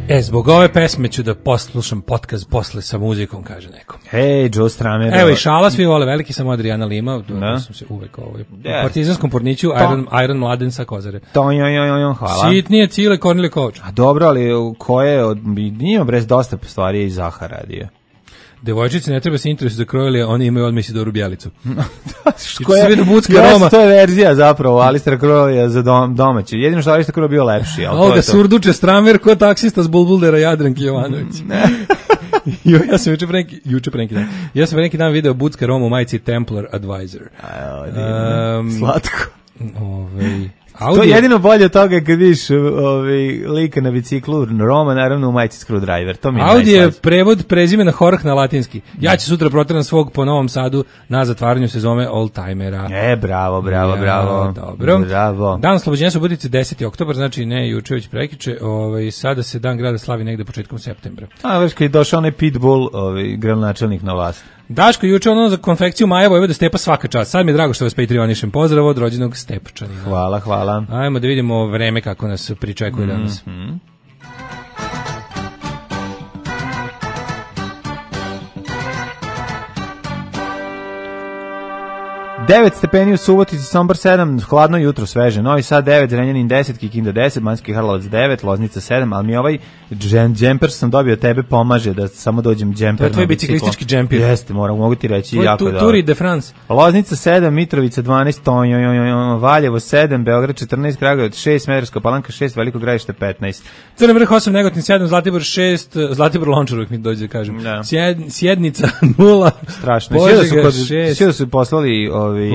Zbog ove pesme ću da poslušam podcast posle sa muzikom, kaže neko. Hej, Joe Stramer. Evo i šala, svi vole, veliki sam Adriana Lima, sam se uvek u partizanskom porniću, Iron Mladen sa Kozare. Hvala. Sitnije Cile Kornilije Kovač. A dobro, ali koje, nije brez dosta stvari i Zaha radio. Devojčice ne treba se interesu za krojilija, oni imaju odmah Isidoru Bjelicu. To je verzija zapravo Alistera Krojilija za domaće. Jedino što Alister Krojilija bio lepši. Ovoga surduče Stramer ko taksista s Bulbuldera Jadranki Jovanović. Ja sam pre neki dan video Bucka Roma u majici Templar Advisor. Slatko. Audio... To je jedino bolje od toga kad vidiš lika na biciklu Roma, naravno u majici Screwdriver. To mi je Audi je prevod prezimena Horh na latinski. Ja ću sutra proteram svog po Novom Sadu na zatvaranju sezone Oldtimera. Bravo. Dobro. Bravo. Dan oslobođenja Subotice 10. oktobar, znači ne juče već prekjuče, sada se dan grada slavi negde početkom septembra. A već kad je došao onaj Pitbull, gradonačelnik na vlast. Daško, juče ono za konfekciju Maja Vojvoda Stepa svaka čast. Sad mi je drago što vas patrionišem. Pozdrav od rođenog Stepčanina. Hvala. Ajmo da vidimo vreme kako nas pričekuje danas. 9 stepeni u Subotici, Sombor 7, hladno jutro, sveže. Novi Sad 9, Zrenjanin 10, Kikinda 10, Banjski Karlovac 9, Loznica 7, ali mi ovaj džemper sam dobio tebe pomaže da samo dođem džemper. To je tvoj biciklistički džemper. Jeste, mogu ti reći jako dobro. Tour de France. Loznica 7, Mitrovica 12, Valjevo 7, Beograd 14, Kragujevac 6, Smederevska Palanka 6, Veliko Gradište 15. Crni vrh 8, Negotin 7, Zlatibor 6, Zlatibor Lončar uvijek mi dođe da kažem. Sjednica 0. Strašno. Požega 6. Sve da su poslali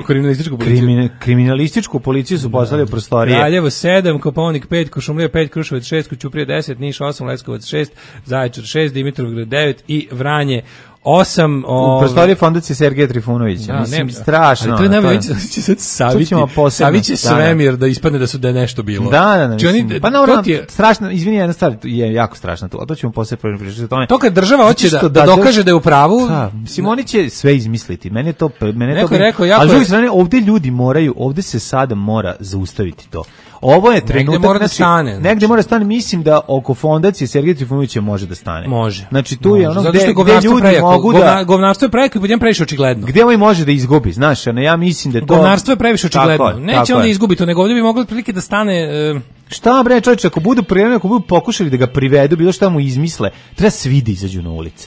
kriminalističku policiju su poslali u prostorije. Kraljevo 7, Kopaonik 5, Košumlija 5, Kruševac 6, Koćuprija 10, Niš 8, Leskovac 6, Zaječar 6, Dimitrovgrad 9 i Vranje 8. U prostoriji fondacije Sergeja Trifunovića. Mislim, strašno. Ali to je najbolje, će sad Saviće svemir da ispadne da je nešto bilo. Da. Pa naravno, strašno, izvini, jedna stvar je jako strašna tu, a to ćemo posle pričati o tome. To kad država hoće da dokaže da je u pravu... Mislim, oni će sve izmisliti. Mene to... Neko je rekao, jako... Ali s druge strane, ovde se sada mora zaustaviti to. Ovo je trenutak, negde mora da stane. Negde mora da stane, mislim da oko fondacije Sergeja Trifunovića može da stane. Može. Znači tu je ono gde ljudi mogu da... Govnarstvo je previše očigledno. Gde ovaj može da izgubi, znaš, ja mislim da to... Govnarstvo je previše očigledno. Neće on da izgubi to, nego ovdje bi moglo prilike da stane... Šta bre, čovječe, ako budu prijavljeni, ako budu pokušali da ga privedu, bilo šta mu izmisle, treba svi da izađu na ulice.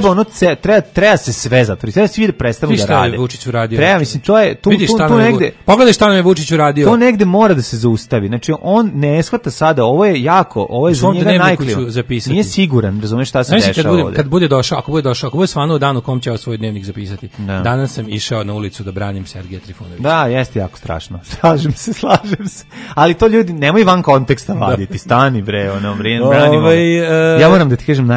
Treba se sve zatvoriti, treba svi da prestanu da rade. Šta je Vučić uradio? Treba, mislim, to je tu negde. Pogledaj šta nam je Vučić uradio. To negde mora da se zaustavi. Znači on ne shvata sada, ovo je za njega najkljivo. Nije siguran, razumeš šta se dešava ovde. Kad bude došao, ako bude svanuo dan u kom će svoj dnevnik zapisati. Danas sam išao na ulicu da branim Sergeja Trifunovića. Da, jeste jako strašno. Slažem se. Ali to ljudi nemoj van konteksta vaditi, stani bre, branimo. Ja moram da ti kažem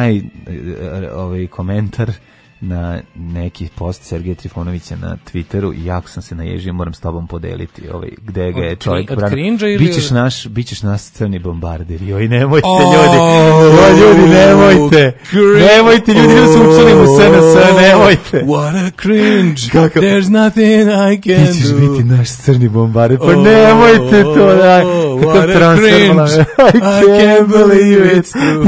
komentar na neki post Sergeja Trifunovića na Twitteru i jako sam se naježio, moram s tobom podeliti gde ga je čovjek branio. Bićeš naš crni bombarder. Joj, nemojte ljudi, nemojte ljudi da se učlanimo u SNS, nemojte. What a cringe, there's nothing I can do. Ti ćeš biti naš crni bombarder, pa nemojte to, what a cringe, I can't believe it's true.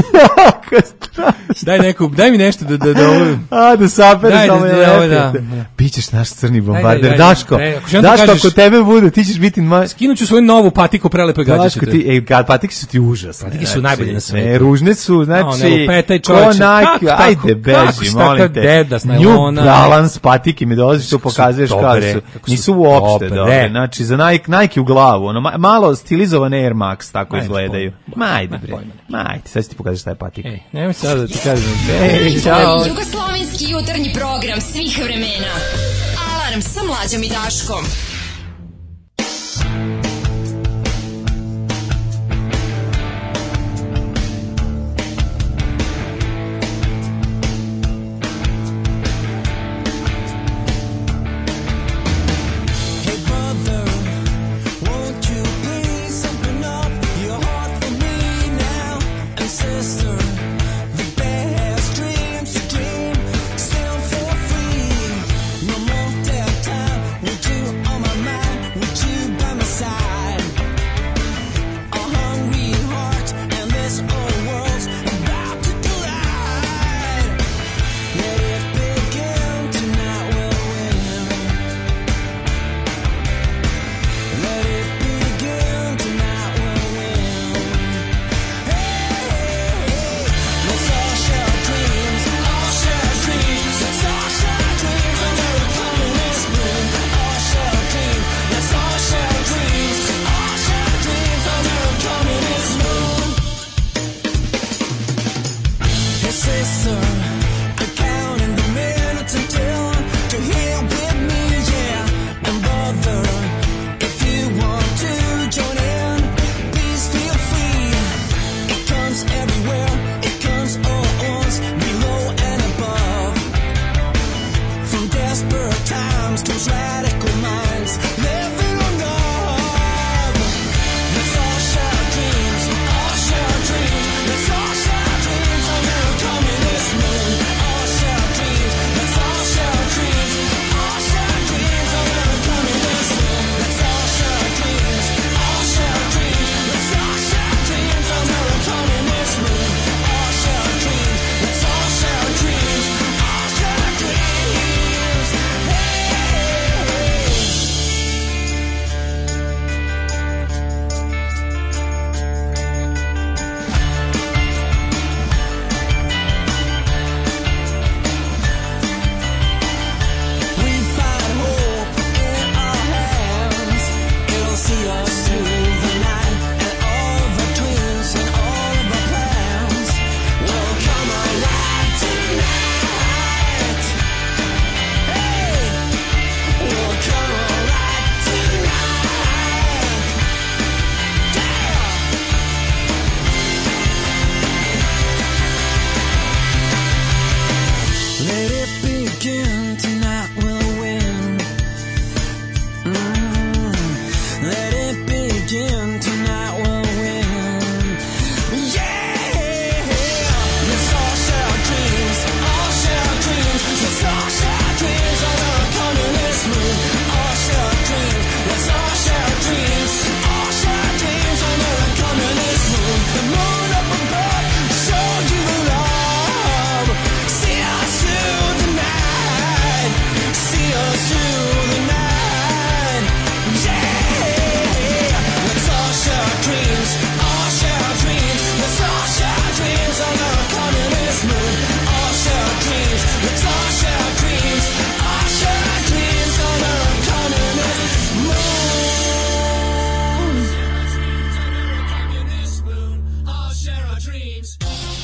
Daj mi nešto da sapereš samo lepite. Bićeš naš crni bombarder. Daško, ako tebe bude, ti ćeš biti... Skinuću svoju novu patiku prelepe gađe. Patike su ti užasne. Patike su najbolje na svetu. Ružne su, znači... Ajde, beži, molim te. New Balance patike mi dolaziš, tu pokazuješ kada su. Nisu uopšte dobre. Znači, za Nike u glavu. Malo stilizovane Air Max, tako izgledaju. Majde, bre. Majde, sad ću ti pokazati šta je patika. Nemoj sad da ti kažem. Jugoslovenski jutarnji program svih vremena. Alarm sa Mlađom i Daškom. Side. A hungry heart and this old world's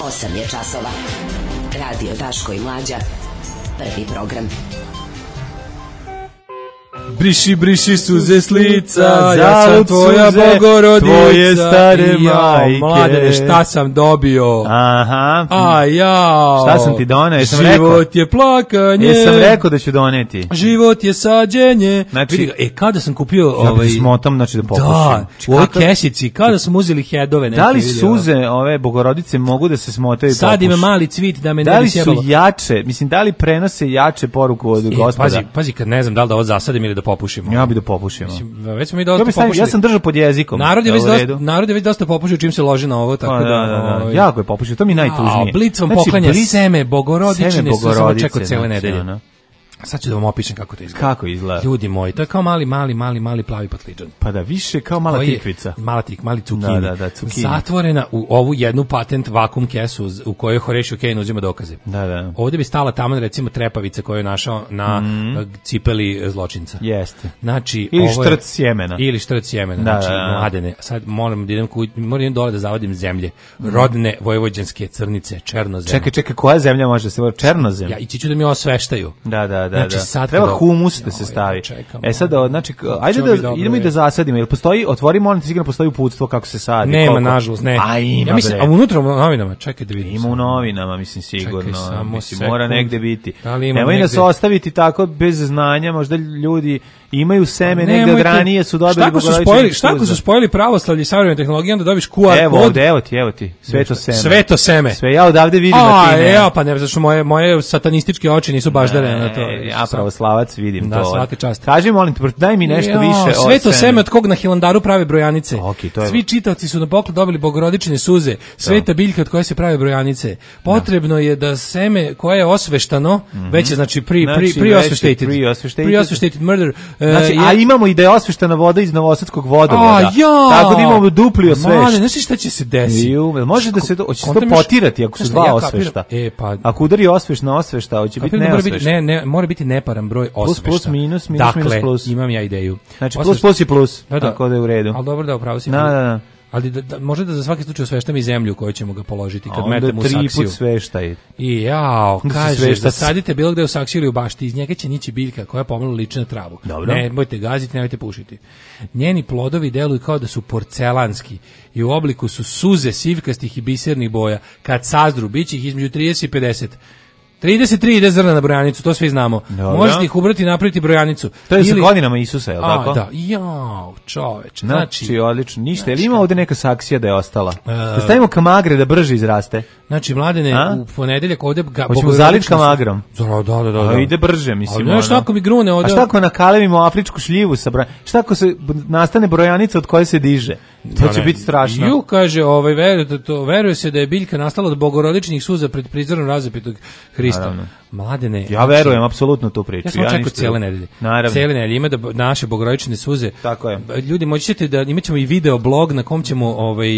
8 je časova. Radio Daško i Mlađa. Prvi program. Briši, briši suze s lica, ja sam tvoja Bogorodica, tvoje stare majke. Mladene, šta sam dobio? Aha. A ja. Šta sam ti doneo? Jesam Život je plakanje. Jesam rekao da ću doneti. Život je sađenje. Znači, vidi ga, kada sam kupio smotam, znači da popušim. Da, u ovoj kesici, kada sam uzeli hedove. Da li suze ove Bogorodice mogu da se smotaju i popušu? Sad ima mali cvit da me ne bi sjebalo. Da li su jače, mislim, da li prenose jače poruku od Gospoda? Pazi, kad ne znam da li da ovo zasadim ili da popušimo. Ja bi da popušimo. Već smo mi dosta popušili. Ja sam držao pod jezikom. Narod je već dosta popušio čim se loži na ovo, tako da. Jako je popušio, to mi najtužnije. Blic vam poklanja seme Bogorodične, sam čekao cele nedelje. Sad ću da vam opišem kako to izgleda. Kako izgleda? Ljudi moji, to je kao mali plavi patliđan. Pa da, više kao mala tikvica. Mali cukini. Da, cukini. Zatvorena u ovu jednu patent vakum kesu u kojoj Horatio Kane uzima dokaze. Da. Ovdje bi stala taman recimo trepavica koju je našao na cipeli zločinca. Jeste. Znači, ili štrc sjemena. Znači, Mladene, sad moram da idem dole da zavadim zemlje. Rodne vojvođanske crnice, černozem. Čekaj, koja zemlja može se vodi? Černozem. Ja, ići ću da mi osveštaju. Da. Znači, sad treba humus da se stavi. Sad, znači, ajde da idemo i da zasadimo. Jel postoji, otvori molim te, sigurno postoji uputstvo kako se sadi. Nema, nažalost, ne. Ja mislim, a unutra u novinama, čekaj da vidim. Ima u novinama, mislim, sigurno. Mislim, mora negde biti. Nemoj nas ostaviti tako bez znanja, možda ljudi imaju seme, negde od ranije su dobili Bogorodične suze. Šta ako su spojili pravoslavlje i savremene tehnologije, onda dobiš QR kod. Evo ti, sveto seme. Sve ja odavde vidim na time. Pa ne, zašto moje satanističke oči nisu baždare na to. Ja pravoslavac vidim to. Da, svaka čast. Kaži, molim te, daj mi nešto više od sveto seme od kog na Hilandaru prave brojanice. Okay, svi čitavci su na poklon dobili Bogorodične suze, sveta biljka od koje se prave brojanice. Potrebno je da seme koje je osveštano, već je znači pre-osveštated murder. Znači, a imamo i da je osveštana voda iz novosadskog vodovoda. Tako da imamo dupli osvešt. Znaš šta će se desiti? Može da se to potirati ako su dva osvešta. Ako udari osvešt na osvešta, hoće biti neosvešt. Ne, mora biti neparan broj osvešta. Plus, minus, plus. Imam ja ideju. Znači, plus i plus, tako da je u redu. Ali dobro da upravo si. Da. Ali može da za svaki slučaj osveštam i zemlju koju ćemo ga položiti kad metemo u saksiju. Onda 3 put sveštaj. I kaže, zasadite bilo gde u saksiju ili u bašti, iz njega će nići biljka koja pomalo liči na travu. Dobro. Nemojte gaziti, nemojte pušiti. Njeni plodovi deluju kao da su porcelanski i u obliku su suze sivkastih i bisernih boja. Kad sazru, bit će ih između 30 i 50. 33 ide zrna na brojanicu, to svi znamo. Dobro. Možete ih ubrati i napraviti brojanicu. To je sa godinama Isusa, je li tako? Da, čoveče. Znači, odlično. Ništa, je li ima ovdje neka saksija da je ostala? Da stavimo kamagre da brže izraste? Znači, Mladene, u ponedeljak ovdje... Hoćemo zaliti kamagrom? Da. Ide brže, mislim. Ali nešto ako mi grune ovdje... A šta ako nakalevimo afričku šljivu sa brojanicom? Šta ako se nastane brojanica od koje se diže? To će biti strašno. Kaže, veruje se da je biljka nastala od bogorodičnih suza pred prizorom razapetog Hrista. Mladene, ja verujem apsolutno tu priču. Ja sam očekao cijele nedelje. Cijele nedelje ima da naše bogorodične suze. Tako je. Ljudi, moći ćete da imaćemo i video blog na kom ćemo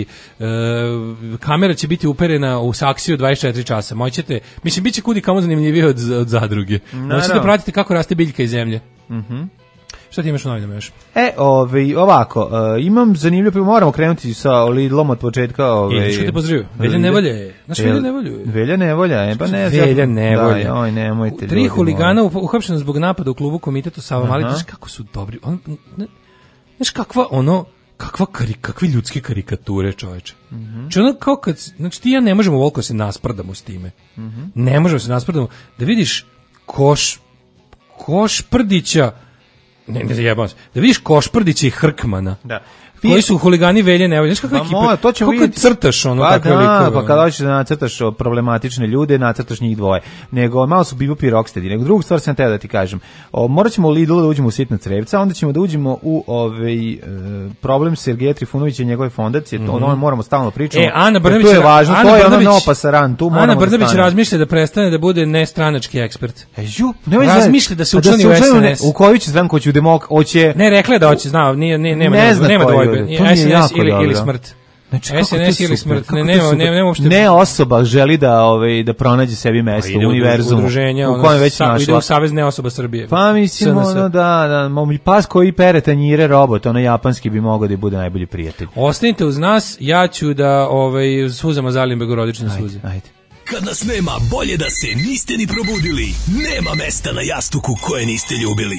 kamera će biti uperena u saksiju 24 časa. Moći ćete, mislim, bit će kudi kamo zanimljivije od zadruge. Moći ćete pratiti kako raste biljka iz zemlje. Šta ti imaš u novinama još? Ovako, imam zanimljivo, moramo krenuti sa Lidlom od početka. Što te pozdravio? Velja nevolje. Znaš Velja nevolju? Velja nevolja, pa ne znam. Velja nevolja. Oj, nemojte. 3 huligana uhapšena zbog napada u klubu komitetu Sava Mali. Znaš kako su dobri. Znaš kakve ljudske karikature, čoveče. Znači ono kao kad, znači ti ja ne možemo voliko se nasprdamo s time. Ne možemo se nasprdamo. Da vidiš Košprdića, ne zajebam se, da vidiš Košprdića i Hrkmana, koji su huligani Velje nevolje. Znaš kako crtaš ono takve likove? Pa kada hoćeš da nacrtaš problematične ljude, nacrtaš njih dvoje. Nego malo su Bebop i Rocksteady. Nego drugu stvar sam teo da ti kažem. Morat ćemo u Lidl da uđemo u sitna crevca, onda ćemo da uđemo u problem Sergeja Trifunovića i njegove fondacije. To moramo stalno pričamo. Ana Brnabić, to je važno, to je ono neopasaran. Ana Brnabić razmišlja da prestane da bude nestranački ekspert. Razmišlja da se učlani u SNS. U koju će stranku hoće u Demok, hoće. Ne, rekla je da hoće, znao, nema dvojbe. SNS ili smrt. SNS ili smrt, nema uopšte. Ne osoba želi da pronađe sebi mesto u univerzumu. U kojem već našla. Ide u Savez neosoba Srbije. Pa mislim, da, pas koji pere tanjire robot, ono japanski bi mogao da bude najbolji prijatelj. Ostanite uz nas, ja ću da suzama zalim begorodične suze. Ajde. Kad nas nema, bolje da se niste ni probudili. Nema mesta na jastuku koje niste ljubili.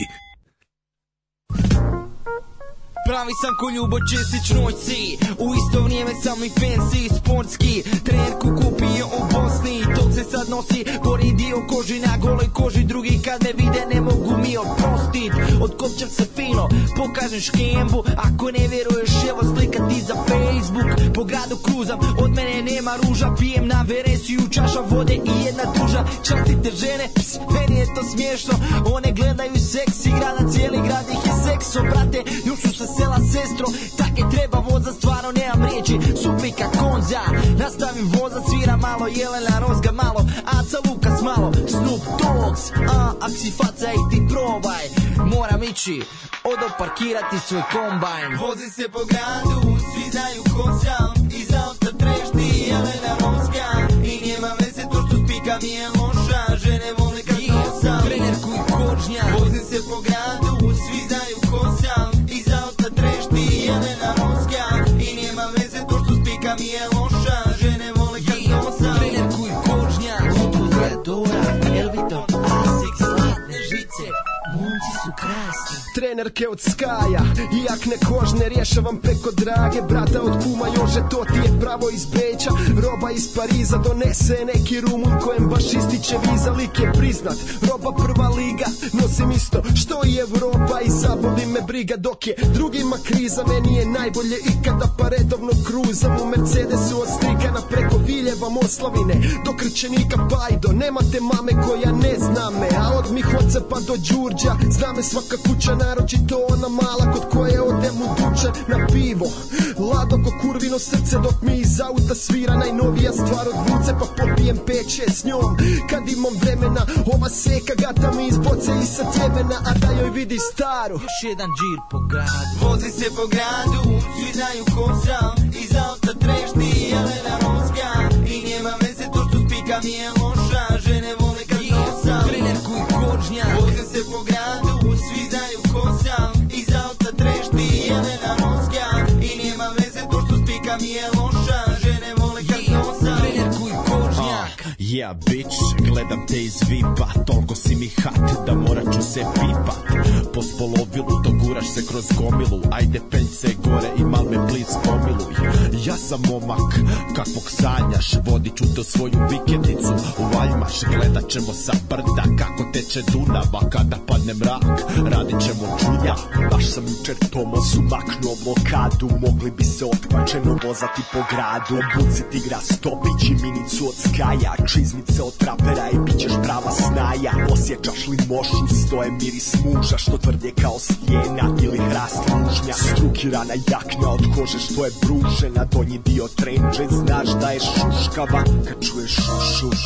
Pravi sam ko Ljubo Česić noćci, u isto vrijeme sam i fancy sportski. Trenerku kupio u Bosni, tog se sad nosi gori dio koži na goloj koži. Drugi kad me vide ne mogu mi oprostit. Otkopčam se fino, pokažem škembu. Ako ne vjeruješ evo slika ti za Facebook. Po gradu kruzam, od mene nema ruža. Pijem na veresiju čaša vode i jedna tuža. Častite žene, meni je to smiješno. One gledaju seksi grada, cijeli grad ih je sekso. Brate, još su sa sela sestro, tak je treba voza, stvarno nemam riječi, Supika Konza. Nastavim voza, svira malo, Jelena Rozga malo, Aca Lukas malo, Snoop Dogs, ak si faca i ti probaj. Moram ići, odo parkirati svoj kombajn. Vozim se po gradu, svi znaju ko sam, iz auta trešti Jelena Rozga. I nema veze to što spika mi je loša, žene vole kad nosam trenerku i kožnja. Vozim se po gradu, svi znaju ko sam, iz auta trešti Jelena Rozga. I nema veze to što spika mi je loša, žene vole kad nosam trenerku i kožnja. Od Dora, Elviton, Asics, zlatne žice, momci su krasni. Trenerke od Skaja i akne kožne rješavam preko Drage. Brata od Puma Jože, to ti je pravo iz Beća. Roba iz Pariza donese neki Rumun kojem baš ističe viza, lik je priznat. Roba prva liga, nosim isto što i Evropa i zaboli me briga. Dok je drugima kriza, meni je najbolje ikada, pa redovno kruzam u Mercedesu od Strikana preko Viljeva Moslavine do Krčenika Pajdo. Nemate mame koja ne zna me, a od Mihoca pa do Đurđa zna me svaka kuća, naročito ona mala kod koje odem u dućan na pivo. Lado ko kurvino srce dok mi iz auta svira najnovija stvar od Vuce, pa popijem 5-6 s njom kad imam vremena. Ova seka gata mi iz boce i sa Tjemena, a da joj vidi staru. Još jedan džir po gradu. Vozi se po gradu, svi znaju ko sam, iz auta trešti Jelena Rozga. I nema veze to što spika mi je loša, žene vole kad nosam trenerku i kožnja. Vozi se po gradu, svi znaju ko sam, iz auta trešti Jelena Rozga. I nema veze to što spika mi je loša, žene vole kad nosam trenerku i kožnjak. Yeah bitch, gledam te iz vipa, toliko si mi hat da morat ću se pipat. Po spolovilu doguraš se kroz gomilu, ajde penj se gore i mal me please pomiluj. Ja sam momak, kakvog sanjaš, vodit ću to svoju vikendicu u Valjmaš. Gledat ćemo sa brda kako teče Dunava, kada padne mrak, radit ćemo čuda. Baš sam jučer Tomosu maknuo blokadu, mogli bi se otpačeno vozati po gradu. Obucit igra Stopić i minicu od Skaja, čizmice od trapera i bit ćeš prava snaja. Osjećaš li mošu, stoje miris muža, što tvrde kao stijena ili hrast lužnja. Strukirana jaknja od kože što je bružena, donji dio trenđe, znaš da je šuškava kad čuješ šuš.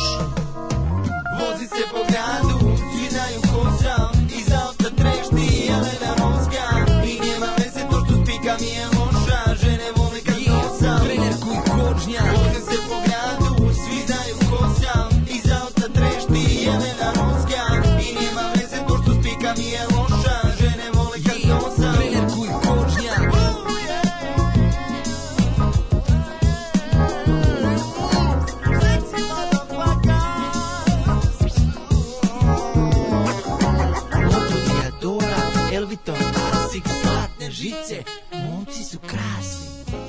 Vozi se po gradu, svi znaju ko sam, iz auta trešti Jelena Rozga. I nema veze to što spika mi je loša, žene vole kad nosam trenerku i kožnja. Vozi se po gradu, svi znaju ko sam, iz auta trešti Jelena Rozga. I nema veze to što spika mi je loša, žene vole kad nosam trenerku i kožnja. Elviton, Asics, zlatne žice, momci su krasni.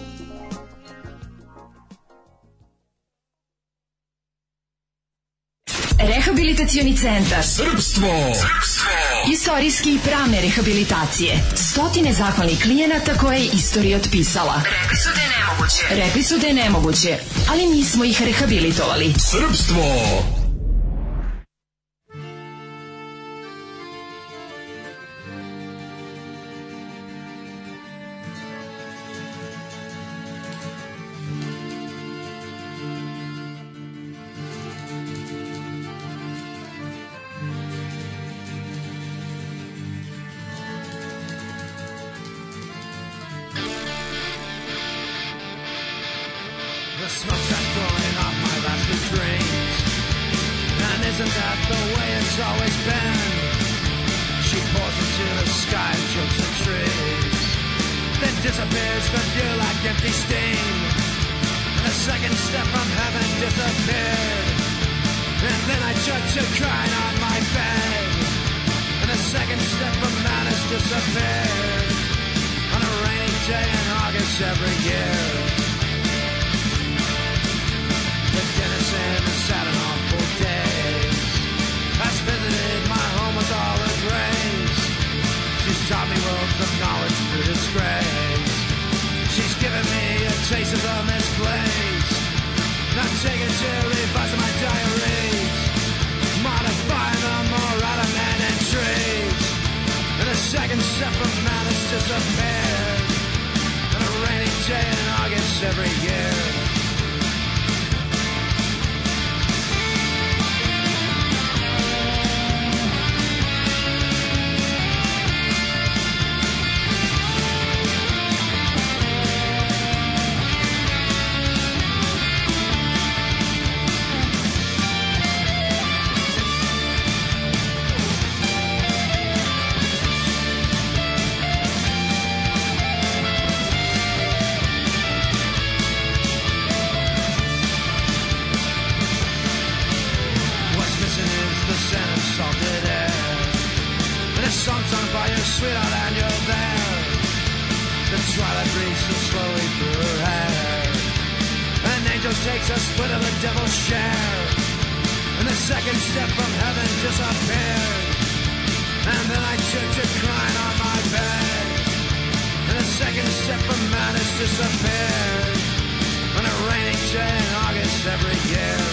Rehabilitacioni centar Srpstvo. Istorijski i pravne rehabilitacije. Stotine zahvalnih klijenata koje je istorija otpisala. Rekli su da je nemoguće, ali mi smo ih rehabilitovali. Srpstvo. pulling off my last two dreams. And isn't that the way it's always been? She pours into the sky and chokes the trees, then disappears from view like empty steam. And a second step from heaven disappeared. And then I judged her crying on my bed. And a second step from man has disappeared on a rainy day in August every year. The Denison has sat an awful days, has visited my home with all her grace. She's taught me worlds of knowledge through disgrace. She's given me a taste of the misplaced. Not taken to revise my diaries, modifying them more out of men and trees. And a second step from man has disappeared on a rainy day in August every year. Sweetheart, and you're there. The twilight breeze so slowly through her hair. An angel takes a split of the devil's share. And the second step from heaven disappeared. And then I took to crying on my bed. And the second step from man has disappeared on a rainy day in August every year.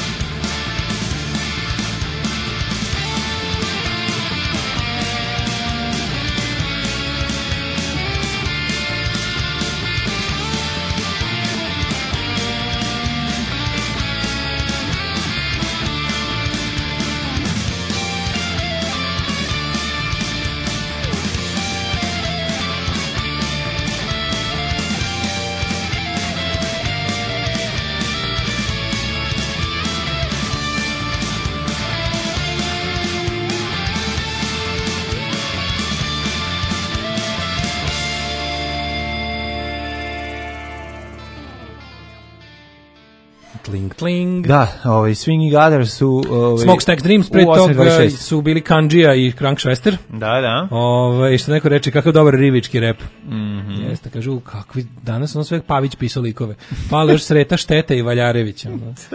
Kling. Da, Swinging Gathers su... Smokestack Dreams, pre toga su bili Kanđija i Krankšvester. Da. Što neko reče, kakav dobar rivički rep. Jeste, kažu, kakvi, danas ono sve Pavić pisao likove. Fale još Sreta Šteta i Valjarevića.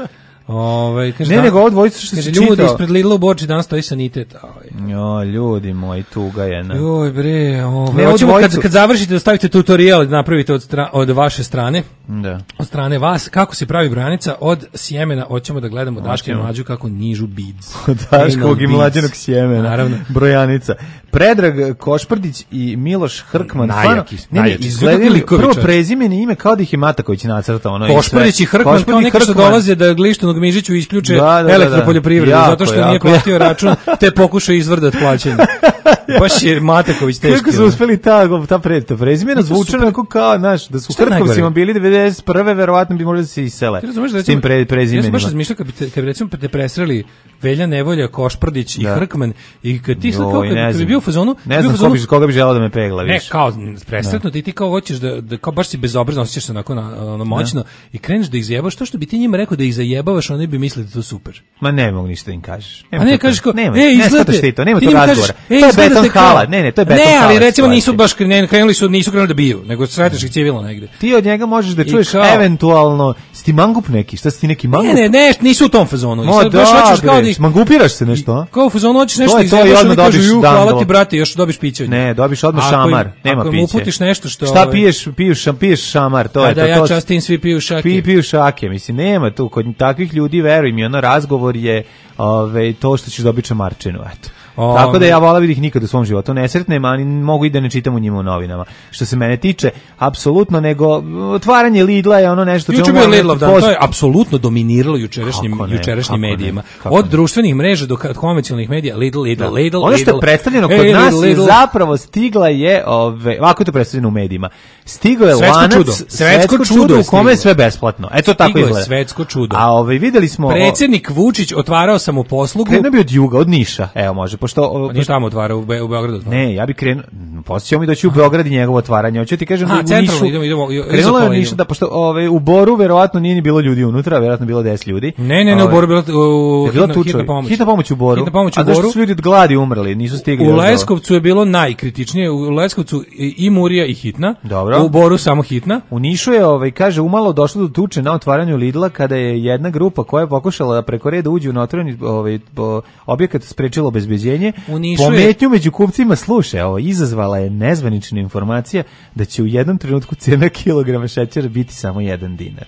Kaže, ne, nego ovo dvojica što se čitao. Ljudi ispred Lidla u Borči danas stoji sanitet. Jo, ljudi moji, tuga jedna. Joj bre, hoćemo kad završite da stavite tutorial, napravite od vaše strane, od strane vas, kako se pravi branica od sjemena, hoćemo da gledamo Daška i Mlađu kako nižu beads. Od Daškog i Mlađenog sjemena, naravno. Brojanica. Predrag Košprdić i Miloš Hrkman. Izgledali prvo prezimeni ime kao da ih je Mataković nacrtao. Košprdić i Hrkman kao neki što dolaze da Glištu Mižiću isključe elektropoljoprivredu zato što nije platio račun te pokušao izvrdat plaćanje. Baš je Mataković teški. Kako su uspeli ta prezimena zvuče onako kao, znaš, da su Hrkovcima bili 91. verovatno bi možda se isele s tim prezimenima. Ja sam baš razmišljao kad bi recimo te presreli Velja Nevolja, Košprdić i Hrkman i kad ti sad kad bi bio u fazonu... Ne znam koga bi želao da me pegla više. Ne, kao presretno ti kao hoćeš da kao baš si bezobrazno osjećaš se onako moćno i kreneš da ih zajebaš, to što bi ti njima rekao da ih zajebavaš, oni bi mislili da to super. Ma ne mogu ništa da im kažeš. A ne kažeš kao, izgledate, nema to razgovora. To je beton hala. Ne, to je beton hala. Ne, ali recimo nisu baš krenuli da biju, nego sreteš ih civilno negde. Ti od njega možeš da čuješ eventualno, sti mangup neki, šta si ti neki mangup? Ne, nisu u tom fazonu. Mangupiraš se nešto? Kao u fazonu hoćeš nešto izjebaš, oni kažu, hvala ti brate, još dobiš piće od njega. Ne, dobiš odmah šamar, nema piće. Ako mu uputiš nešto što... Šta piješ šamar, to je to. Da, ja častim, svi piju šake. Piju šake, mislim, nema tu, kod takvih ljudi, veruj mi, razgovor je to što ćeš dobiti šamarčinu, eto. Tako da ja volao bih ih nikad u svom životu ne sretnem, ali mogu i da ne čitam u njima u novinama. Što se mene tiče, apsolutno, nego otvaranje Lidla je ono nešto čemu je Lidlov dan, to je apsolutno dominiralo jučerašnjim medijima. Od društvenih mreža do konvencionalnih medija, Lidl. Ono što je predstavljeno kod nas je zapravo stigla je, ovako je to predstavljeno u medijima, stiglo je lanac, svetsko čudo u kome je sve besplatno. Eto tako izgleda. Svetsko čudo. A videli smo... Predsjednik Vučić otvarao samoposlugu. Krenuo bi od juga, od Niša, evo može, pošto... Nije tamo otvarao, u Beogradu otvarao. Ne, ja bi krenuo, posjećamo mi doći u Beograd i njegovo otvaranje. Hoću ti kažem da u Nišu... Krenulo je Niša, da pošto u Boru verovatno nije ni bilo ljudi unutra, verovatno bilo 10 ljudi. Ne, u Boru bilo hitna pomoć u Boru. A zašto su ljudi od gladi umrli, nisu stigli? U Leskovcu je bilo najkritičnije, u Leskovcu i Murija i hitna. Dobro. U Boru samo hitna. U Nišu je, kaže, umalo došlo do tuče na otvaranju Lidla kada je jedna grupa koja je pokušala da preko reda uđe u otvoreni objekat sprečila obezbeđenje. Pometnju među kupcima, slušaj, izazvala je nezvanična informacija da će u jednom trenutku cena kilograma šećera biti samo 1 dinar.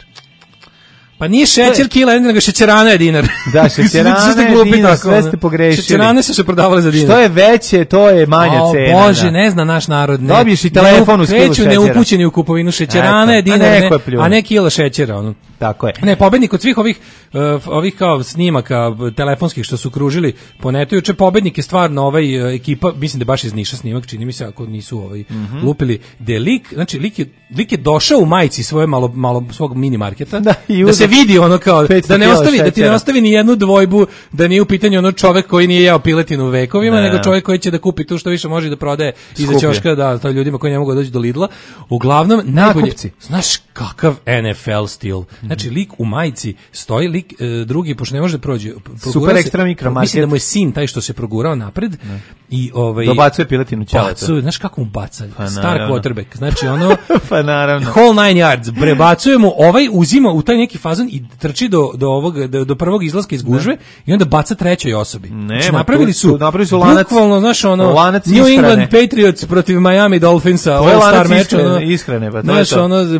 Pa nije šećer kila, nego šećerana je dinar. Da, šećerana je dinar, sve ste pogrešili. Šećerane su se prodavale za dinar. Što je veće, to je manja cena. O Bože, ne zna naš narod. Dobiješ i telefon u skilu šećera. Kreću neupućeni u kupovinu šećerana je dinar, a ne kilo šećera. Tako je. Ne, pobednik od svih ovih kao snimaka telefonskih što su kružili po netu, juče pobednik je stvarno ekipa, mislim da je baš iz Niša snimak, čini mi se, ako nisu lupili, da je lik je došao u majici svoje malo svog mini marketa, da se vidi ono kao, da ti ne ostavi ni jednu dvojbu, da nije u pitanju ono čovek koji nije jeo piletinu u vekovima, nego čovek koji će da kupi tu što više može da prodaje iza ćoška, da, to ljudima koji ne mogu doći do Lidla. Uglavnom, najbolje, znaš kakav NFL stil. Znači, lik u majici stoji, lik drugi, pošto ne može da prođe. Super ekstra mikromarket. Mislim da mu je sin taj što se progurao napred i dobacuje piletinu ćaletu. Znaš kako mu baca? Star quarterback. Znači, ono... Pa naravno. Whole 9 yards. Prebacuje mu, uzima u taj neki fazon i trči do prvog izlaska iz gužve i onda baca trećoj osobi. Znači, napravili su lanac. Bukvalno, znaš, New England Patriots protiv Miami Dolphinsa. To je lanac ishrane. Znaš,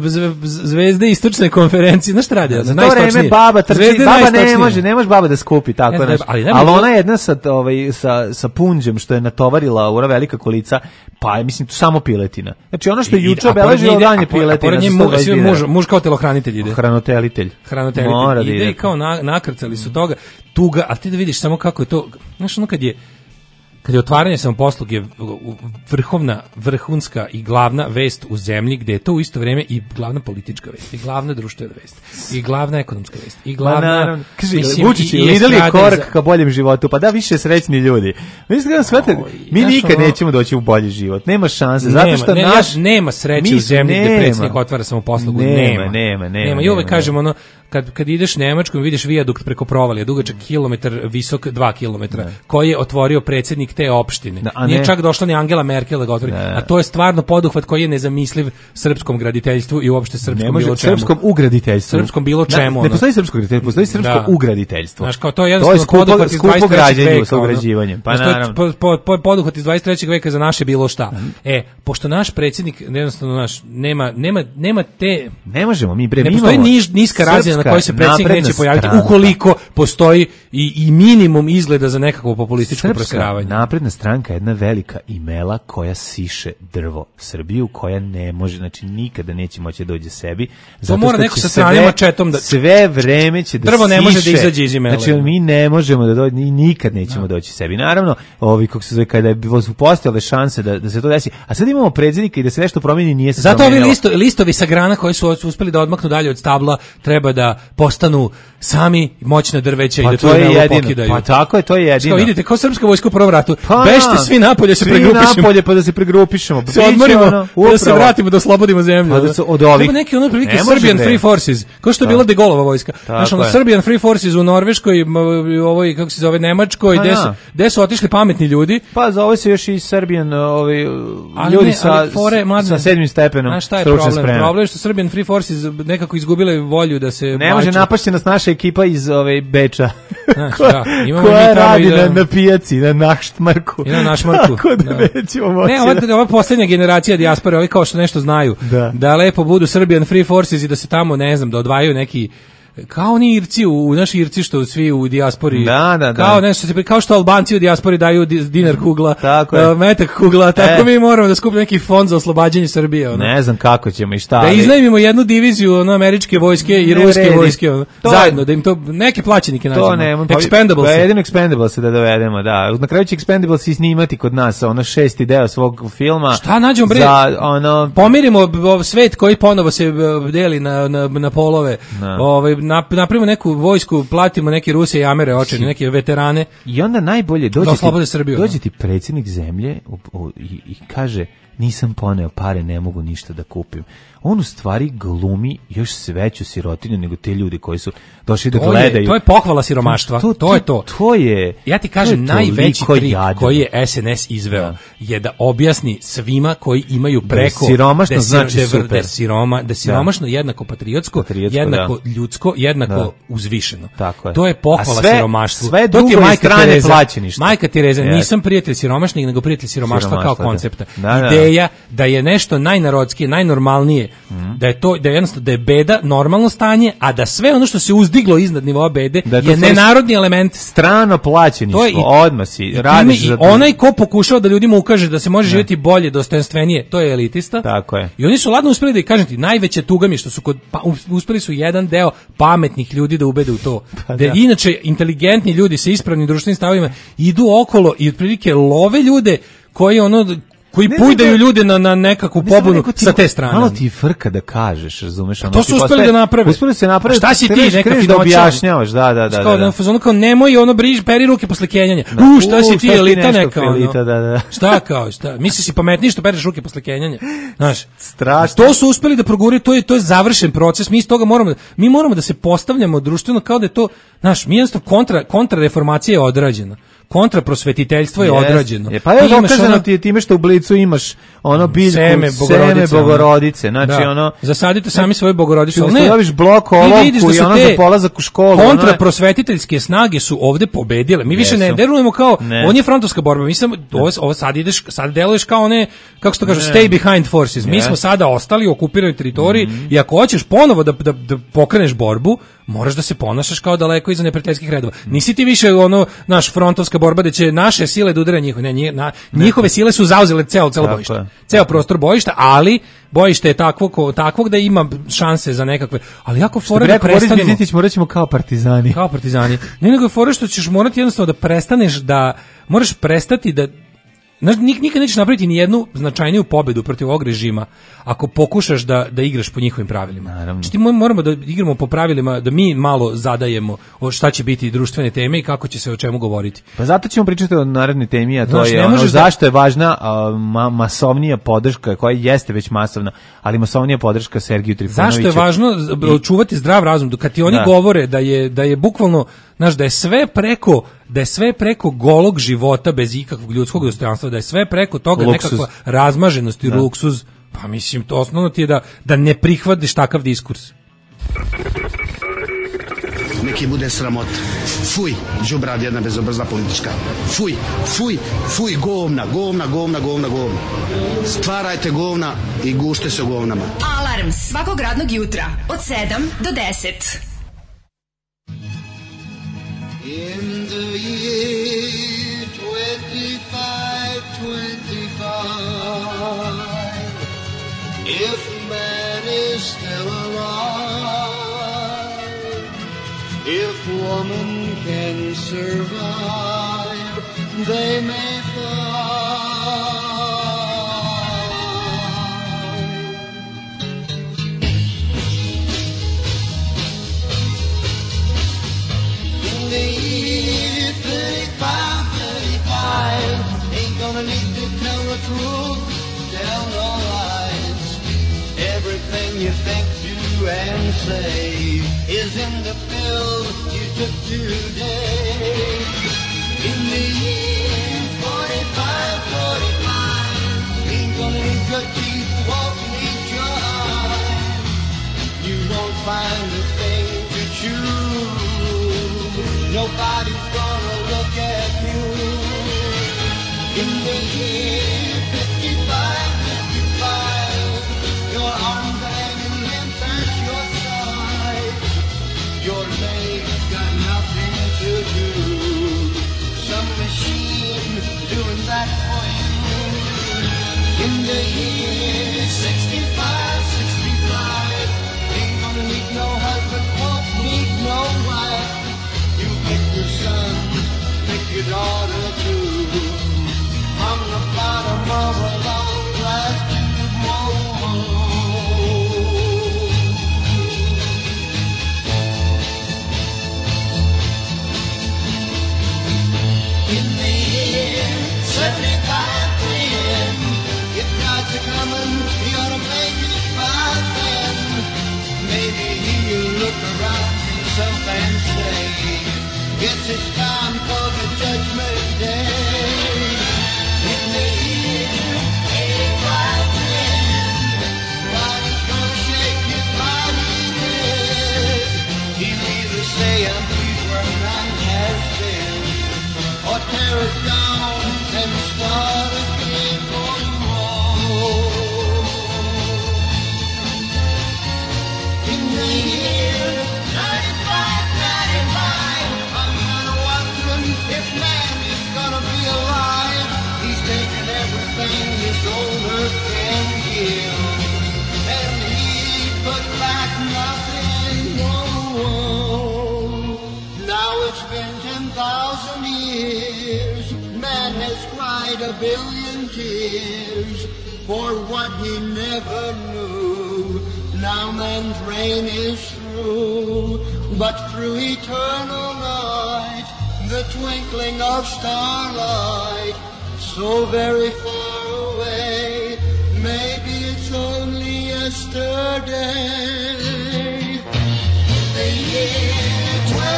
zvezde istočne konferencije. Znaš šta radi? Za to vreme baba trči, ne može baba da skupi tako nešto. Ali ona jedna sa punđem što je natovarila ura velika kolica, pa je, mislim, tu samo piletina. Znači ono što je juče obeležilo dan je piletina. Muž kao telohranitelj ide. Hranitelj. Ide i kao nakrcali su toga. Tuga, a ti da vidiš samo kako je to, znaš ono kad je otvaranje samoposluge vrhunska i glavna vest u zemlji, gde je to u isto vrijeme i glavna politička vest, i glavna društvena vest, i glavna ekonomska vest, i glavna... Vučić, ideli je korak ka boljem životu, pa da, više srećni ljudi. Mi nikad nećemo doći u bolji život, nema šanse, zato što nema sreće u zemlji gde predsjednik otvara samoposlugu, nema. I uvek kažemo, kad ideš Nemačkom, vidiš vijadukt preko provalija, dugačak kilometar, visok 2 kilometra, koji je otvorio predsjednik te opštine. Nije čak došla ni Angela Merkel da ga otvori. A to je stvarno poduhvat koji je nezamisliv srpskom graditeljstvu i uopšte srpskom bilo čemu. Srpskom ugraditeljstvu. Srpskom bilo čemu. Ne postoji srpsko graditeljstvo, postoji srpsko ugraditeljstvo. Znaš, kao to je jednostavno poduhvat iz 23. veka. Sa ugrađivanjem. Pa naravno. Poduhvat iz 23. veka za naše bilo šta. Pošto naš predsjednik, jednostavno nema te... Ne možemo, mi bre, ne postoji niska razina na kojoj se predsjednik neće pojaviti, ukoliko postoji i minimum izgleda za nekakvo populističko prosiravanje. Napredna stranka je jedna velika imela koja siše drvo Srbiju, koja ne može, znači nikada neće moći da dođe sebi. To mora neko sa stranim mačetom da... Sve vreme će da drvo siše. Ne može da izađe iz imele. Znači mi ne možemo da dođe, nikad nećemo doći sebi. Naravno, kako se zove, kada je postojale šanse da se to desi, a sad imamo predsjednika i da se nešto promijeni, nije se promijenilo. Zato ovi listovi sa grana koji su uspeli da odmaknu dalje od stabla treba da postanu sami moćna drveća i da to je pokidaju. Pa tako je, to je jedino. Vidite, kao srpska vojska u prvom ratu. Bežite svi napolje, se pregrupišemo. Svi napolje pa da se pregrupišemo. Se odmorimo, da se vratimo, da oslobodimo zemlju. Od ovih. Treba neki prilike Serbian Free Forces, kao što je bila De Gaulleova vojska. Znaš, Serbian Free Forces u Norveškoj, ovoj, kako se zove, Nemačkoj, gde su otišli pametni ljudi. Pa zove se još i Serbian ljudi sa 7. stepenom stručne spreme. Problem je što Serbian Free Forces nekako izgubile volju da se... Ne može napašće nas naša ekipa iz Beča. Koja radi na pijaci, na Naštmarku. I na Naštmarku. Tako da nećemo moći. Ne, ova posljednja generacija dijaspore, ovi kao što nešto znaju, da lepo budu Serbian Free Forces i da se tamo, ne znam, da odvajaju neki kao oni Irci, u naši Irci što svi u dijaspori, da. Kao što Albanci u dijaspori daju dinar kugla, tako metak kugla, tako mi moramo da skupimo neki fond za oslobađanje Srbije. Ono. Ne znam kako ćemo i šta. Da iznajmimo jednu diviziju američke vojske i ruske vojske, zajedno, da im to neke plaćenike nađemo. To ne, Expendables. Jedino Expendables da dovedemo, da. Na kraju će Expendables i snimati kod nas, ono 6. deo svog filma. Šta nađemo bre? Pomirimo svet koji ponovo se deli na polove. Napravimo neku vojsku, platimo neke Ruse i Amere očene, neke veterane. I onda najbolje dođe ti predsjednik zemlje i kaže nisam poneo pare, ne mogu ništa da kupim. On u stvari glumi još veću sirotinju nego te ljudi koji su došli da gledaju. To je pohvala siromaštva. To je to. To je. Ja ti kažem, najveći trik koji je SNS izveo je da objasni svima koji imaju preko siromašno znači super. Da siromašno jednako patriotsko, jednako ljudsko, jednako uzvišeno. To je pohvala siromaštvu. Sve druge strane plaćeništvo. Majka Tereza, nisam prijatelj siromašnih, nego prijatelj siromaštva kao koncepta. Ideja da je nešto najnarodskije, najnormalnije, da je beda normalno stanje, a da sve ono što se uzdiglo iznad nivoa bede je nenarodni element, strano plaćeništvo, odmah si radiš za to. Onaj ko pokušava da ljudima ukaže da se može živjeti bolje, dostojanstvenije, to je elitista. Tako je. I oni su ladno uspeli da ih kažem ti, najveće tuga mi što su uspeli su jedan deo pametnih ljudi da ubede u to. Inače inteligentni ljudi sa ispravnim društvenim stavovima idu okolo i otprilike love ljude koji pujdaju ljude na nekakvu pobunu sa te strane. Malo ti frka da kažeš, razumeš? To su uspeli da naprave. Uspeli se napraviti. Šta si ti, neka finoća? Da objašnjavaš, da. Kao nemoj peri ruke posle kenjanja. Šta si ti, elita neka? Šta kao, šta? Misliš si pametniji što pereš ruke posle kenjanja? Znaš, strašno. To su uspeli da proguraju, to je završen proces. Mi iz toga moramo da se postavljamo društveno kao da je to, znaš, mi jednostavno kontrareformacija je odrađena. Kontraprosvetiteljstvo je odrađeno. Pa je dokazano ti je time što u Blicu imaš biljku seme bogorodice. Znači zasadite sami svoje bogorodice. Ne, dobiš blok olovku i za polazak u školu. Kontraprosvetiteljske snage su ovde pobedile. Mi više ne delujemo kao, on je frontovska borba. Mi samo, ovo sad deluješ kao one, kako se to kaže, stay behind forces. Mi smo sada ostali u okupiranoj teritoriji i ako hoćeš ponovo da pokreneš borbu, moraš da se ponašaš kao daleko iza neprijateljskih redova. Nisi ti više naš frontovska borba da će naše sile da udare njihove. Njihove sile su zauzele celo bojište. Ceo prostor bojišta, ali bojište je takvog da ima šanse za nekakve. Ali jako fora da prestanemo. Morat ćemo kao partizani. Kao partizani. Ne nego je fora što ćeš morati jednostavno da prestaneš moraš prestati da nikad nećeš napraviti ni jednu značajniju pobedu protiv ovog režima ako pokušaš da igraš po njihovim pravilima. Znači ti moramo da igramo po pravilima, da mi malo zadajemo šta će biti društvene teme i kako će se o čemu govoriti. Pa zato ćemo pričati o narednoj temi, a to je zašto je važna masovnija podrška, koja jeste već masovna, ali masovnija podrška Sergiju Trifunoviću. Zašto je važno čuvati zdrav razum, kad ti oni govore da je bukvalno, znaš, da je sve preko golog života bez ikakvog ljudskog dostojanstva, da je sve preko toga nekakva razmaženost i luksuz, pa mislim, to osnovno ti je da ne prihvatiš takav diskurs. Neki bude sramot. Fuj, đubrad jedna bezobrazna politička. Fuj, govna. Stvarajte govna i gušte se u govnama. Alarm svakog radnog jutra od 7 do 10. In the year 25, if man is still alive, if woman can survive, they may fly. In the year 35, ain't gonna need to tell the truth, tell no lies. Everything you think, do, and say is in the pill you took today. In the year 45, ain't gonna need your teeth, won't need your eyes. You won't find a thing to chew. Nobody's gonna look at you. In the year 55, your arms hanging limp at your side. Guess it's time for the judgment day. In the year 8510, God's gonna shake his mighty head. He'll either say I'm free where none has been, or tear it down and start again on more. In the year 95, I'm gonna wondering if man is gonna be alive. He's taken everything this old earth can give, and he put back nothing. Whoa. Now it's been 10,000 years. Man has cried a billion tears for what he never knew. Now man's reign is through, but through eternal night, the twinkling of starlight, so very far away, maybe it's only yesterday. The year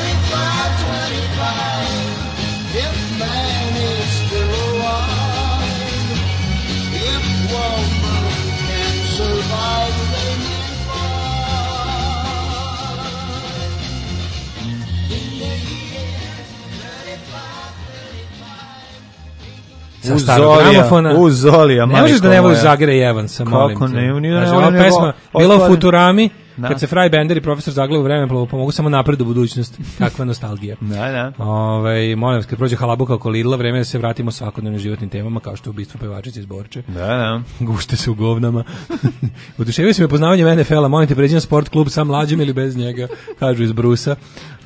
2525, if man is still alive, if woman can survive, they may find. In the year 3525, sa starog gramofona. U Zolija, ne možeš da ne voliš Zagera i Evansa, molim te. Kako ne? Ova pesma bila u Futurami, kad se Fry Bender i profesor Zagler u vremenu pomogu samo napred u budućnost. Kakva nostalgija. Da. Molim vas, kad prođe halabuka oko Lidla, vreme da se vratimo svakodnevnim životnim temama, kao što je ubistvo pevačice iz Borče. Da. Gušte se u govnama. Oduševio si me poznavanjem NFL-a, molim te, pređi na sport klub sa mlađim ili bez njega, kažu iz Brusa.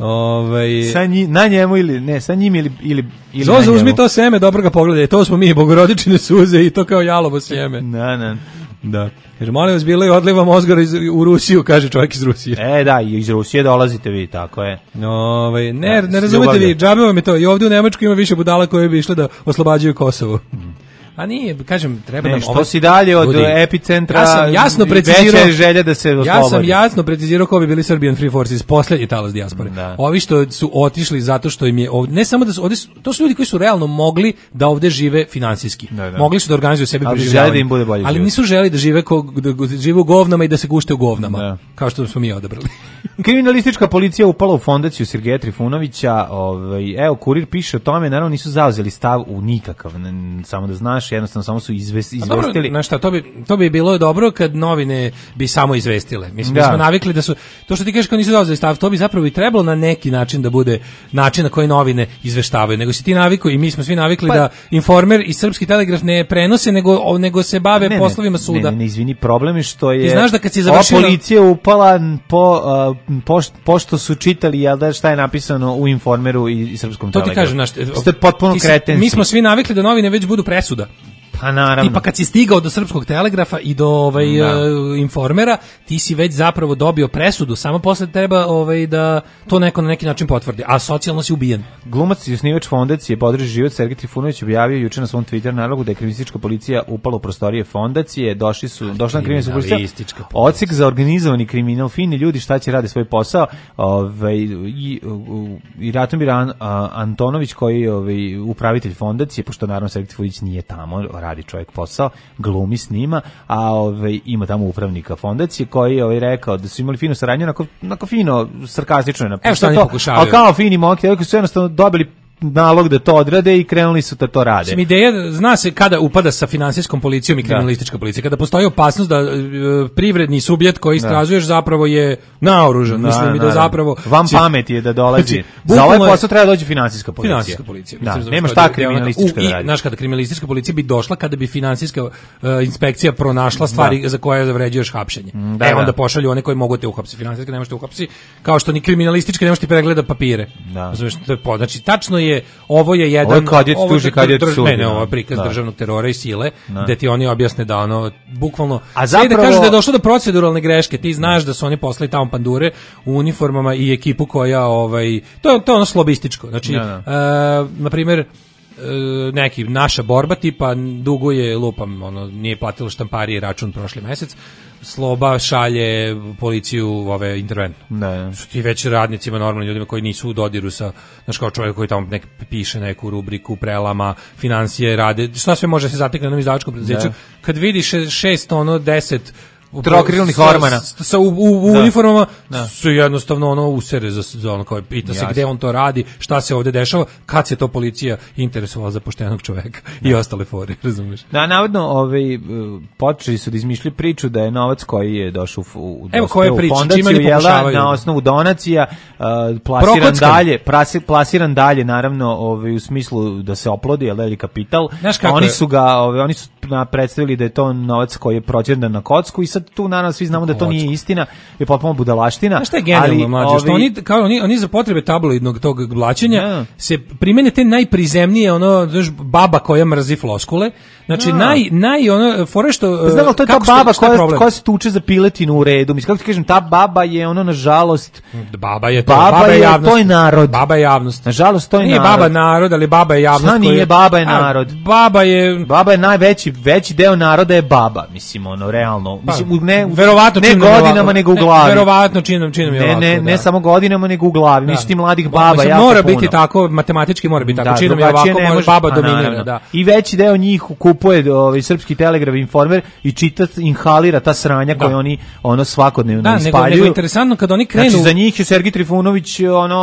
Na njemu ili ne, sa njim ili Zozo, uzmi to seme, dobro ga pogledaj, to smo mi, bogorodičine suze i to kao jalovo sjeme. Da. Kaže, molim vas, bilo je odliva mozga u Rusiju, kaže čovjek iz Rusije. Da, iz Rusije dolazite vi, tako je. Ne razumete vi, džabe vam je to. I ovdje u Nemačkoj ima više budala koje bi išle da oslobađaju Kosovo. A nije, kažem, treba nam... Što si dalje od epicentra, veća je želja da se oslobodi. Ja sam jasno precizirao ko bi bili Serbian Free Forces, posljednji talas dijaspore. Ovi što su otišli zato što im je... Ne samo da su ovdje... To su ljudi koji su realno mogli da ovdje žive finansijski. Mogli su da organizuju sebi preživljavanje. Ali nisu želi da žive u govnama i da se gušte u govnama. Kao što smo mi odabrali. Kriminalistička policija upala u fondaciju Sergeja Trifunovića. Evo, Kurir piše o tome, naravno nisu zauzeli stav u nikakav, samo da znaš, jednostavno samo su izvestili. Dobro, znaš šta, to bi bilo dobro kad novine bi samo izvestile. Mislim, mi smo navikli da su, to što ti kažeš kao nisu zauzeli stav, to bi zapravo i trebalo na neki način da bude način na koji novine izveštavaju. Nego si ti navikao i mi smo svi navikli da Informer i Srpski telegraf ne prenose, nego se bave poslovima suda. Ne, izvini, problem je što je... Ti znaš da kad si završila... policija upala pošto su čitali, jel da, šta je napisano u Informeru i Srpskom telegrafu. To ti kažem, ste potpuno kretenci. Mi smo svi navikli da novine već budu presuda. Pa naravno. Tipa kad si stigao do Srpskog telegrafa i do Informera, ti si već zapravo dobio presudu, samo posle treba da to neko na neki način potvrdi, a socijalno si ubijen. Glumac i osnivač fondacije Podrži život Sergej Trifunović objavio juče na svom Twitter nalogu da je kriminalistička policija upala u prostorije fondacije, došla na kriminalistička policija, odsek za organizovani kriminal, fini ljudi šta će rade svoj posao, i Ratomir Antonović koji je upravitelj fondacije, pošto naravno Sergej Trifunović nije tamo, radi čovjek posao, glumi s njima, a ima tamo upravnika fondacije koji je rekao da su imali finu saradnju, onako fino, sarkastično je napisano. Evo što oni pokušavaju. Ali kao fini momci, koji su jednostavno dobili nalog da to odrade i krenuli su da to rade. Ideja, zna se kada upada sa finansijskom policijom i kriminalistička policija, kada postoji opasnost da privredni subjekt koji istražuješ zapravo je naoružan, mislim i da zapravo... Vam pamet je da dolazi. Za ovaj posao treba dođi finansijska policija. Finansijska policija. Nema šta kriminalistička da radi. Znaš, kada kriminalistička policija bi došla, kada bi finansijska inspekcija pronašla stvari za koje zavređuješ hapšenje. Onda pošalju one koji mogu te uhapsiti. Finansijska ne možete uhapsiti, kao što ni kriminalistička ne možete pregleda papire. Znači, tačno je, ovo je jedan ovo je prikaz državnog terora i sile, gde ti oni objasne da bukvalno sve da kažu da je došlo do proceduralne greške, ti znaš da su oni poslali tamo pandure u uniformama i ekipu koja to je ono slobističko, znači na primjer neki naša borba tipa duguje lupam, ono nije platilo štamparije račun prošli mesec, Sloba šalje policiju ove interventno. Da. Su ti već radnicima, normalnim ljudima koji nisu u dodiru sa, znaš, kao čovjek koji tamo piše neku rubriku, prelama, financije, rade, šta sve može se zatekne na jednom izdavačkom preduzeću. Kad vidiš 10 trokrilnih ormana sa u uniformama su jednostavno ono usere za ono kao pita se gde on to radi, šta se ovde dešava, kad se to policija interesovala za poštenog čoveka i ostale fore, razumeš? Da, navodno počeli su da izmišljaju priču da je novac koji je došao u fondaciju na osnovu donacija plasiran dalje naravno u smislu da se oplodi ili kapital. Oni su predstavili da je to novac koji je proćerdan na kocku i sad tu naravno svi znamo da to nije istina, je potpuno budalaština. Znaš šta je genijalno, mlađe, što oni za potrebe tabloidnog tog blaćenja se primene te najprizemnije, baba koja mrzi floskule, znači fore što... Znamo, to je ta baba koja se tuče za piletinu u redu, mislim, kako ti kažem, ta baba je nažalost... Baba je javnost. To je narod. Baba je javnost. Nažalost, to je nije narod. Nije baba narod, ali baba je javnost. Šta nije, baba je narod. Baba je veći deo naroda je baba, mislim, realno. Mislim, ne godinama, nego u glavi. Verovatno činom je ovako. Ne samo godinama, nego u glavi. Mislim, ti mladih baba jako mora biti tako, matematički mora biti tako. Činom je ovako, baba dominira, da. I veći deo njih kupuje Srpski telegraf, Informer i inhalira ta sranja koje oni svakodnevno ispaljuju. Nego interesantno kad oni krenu... Znači, za njih je Sergij Trifunović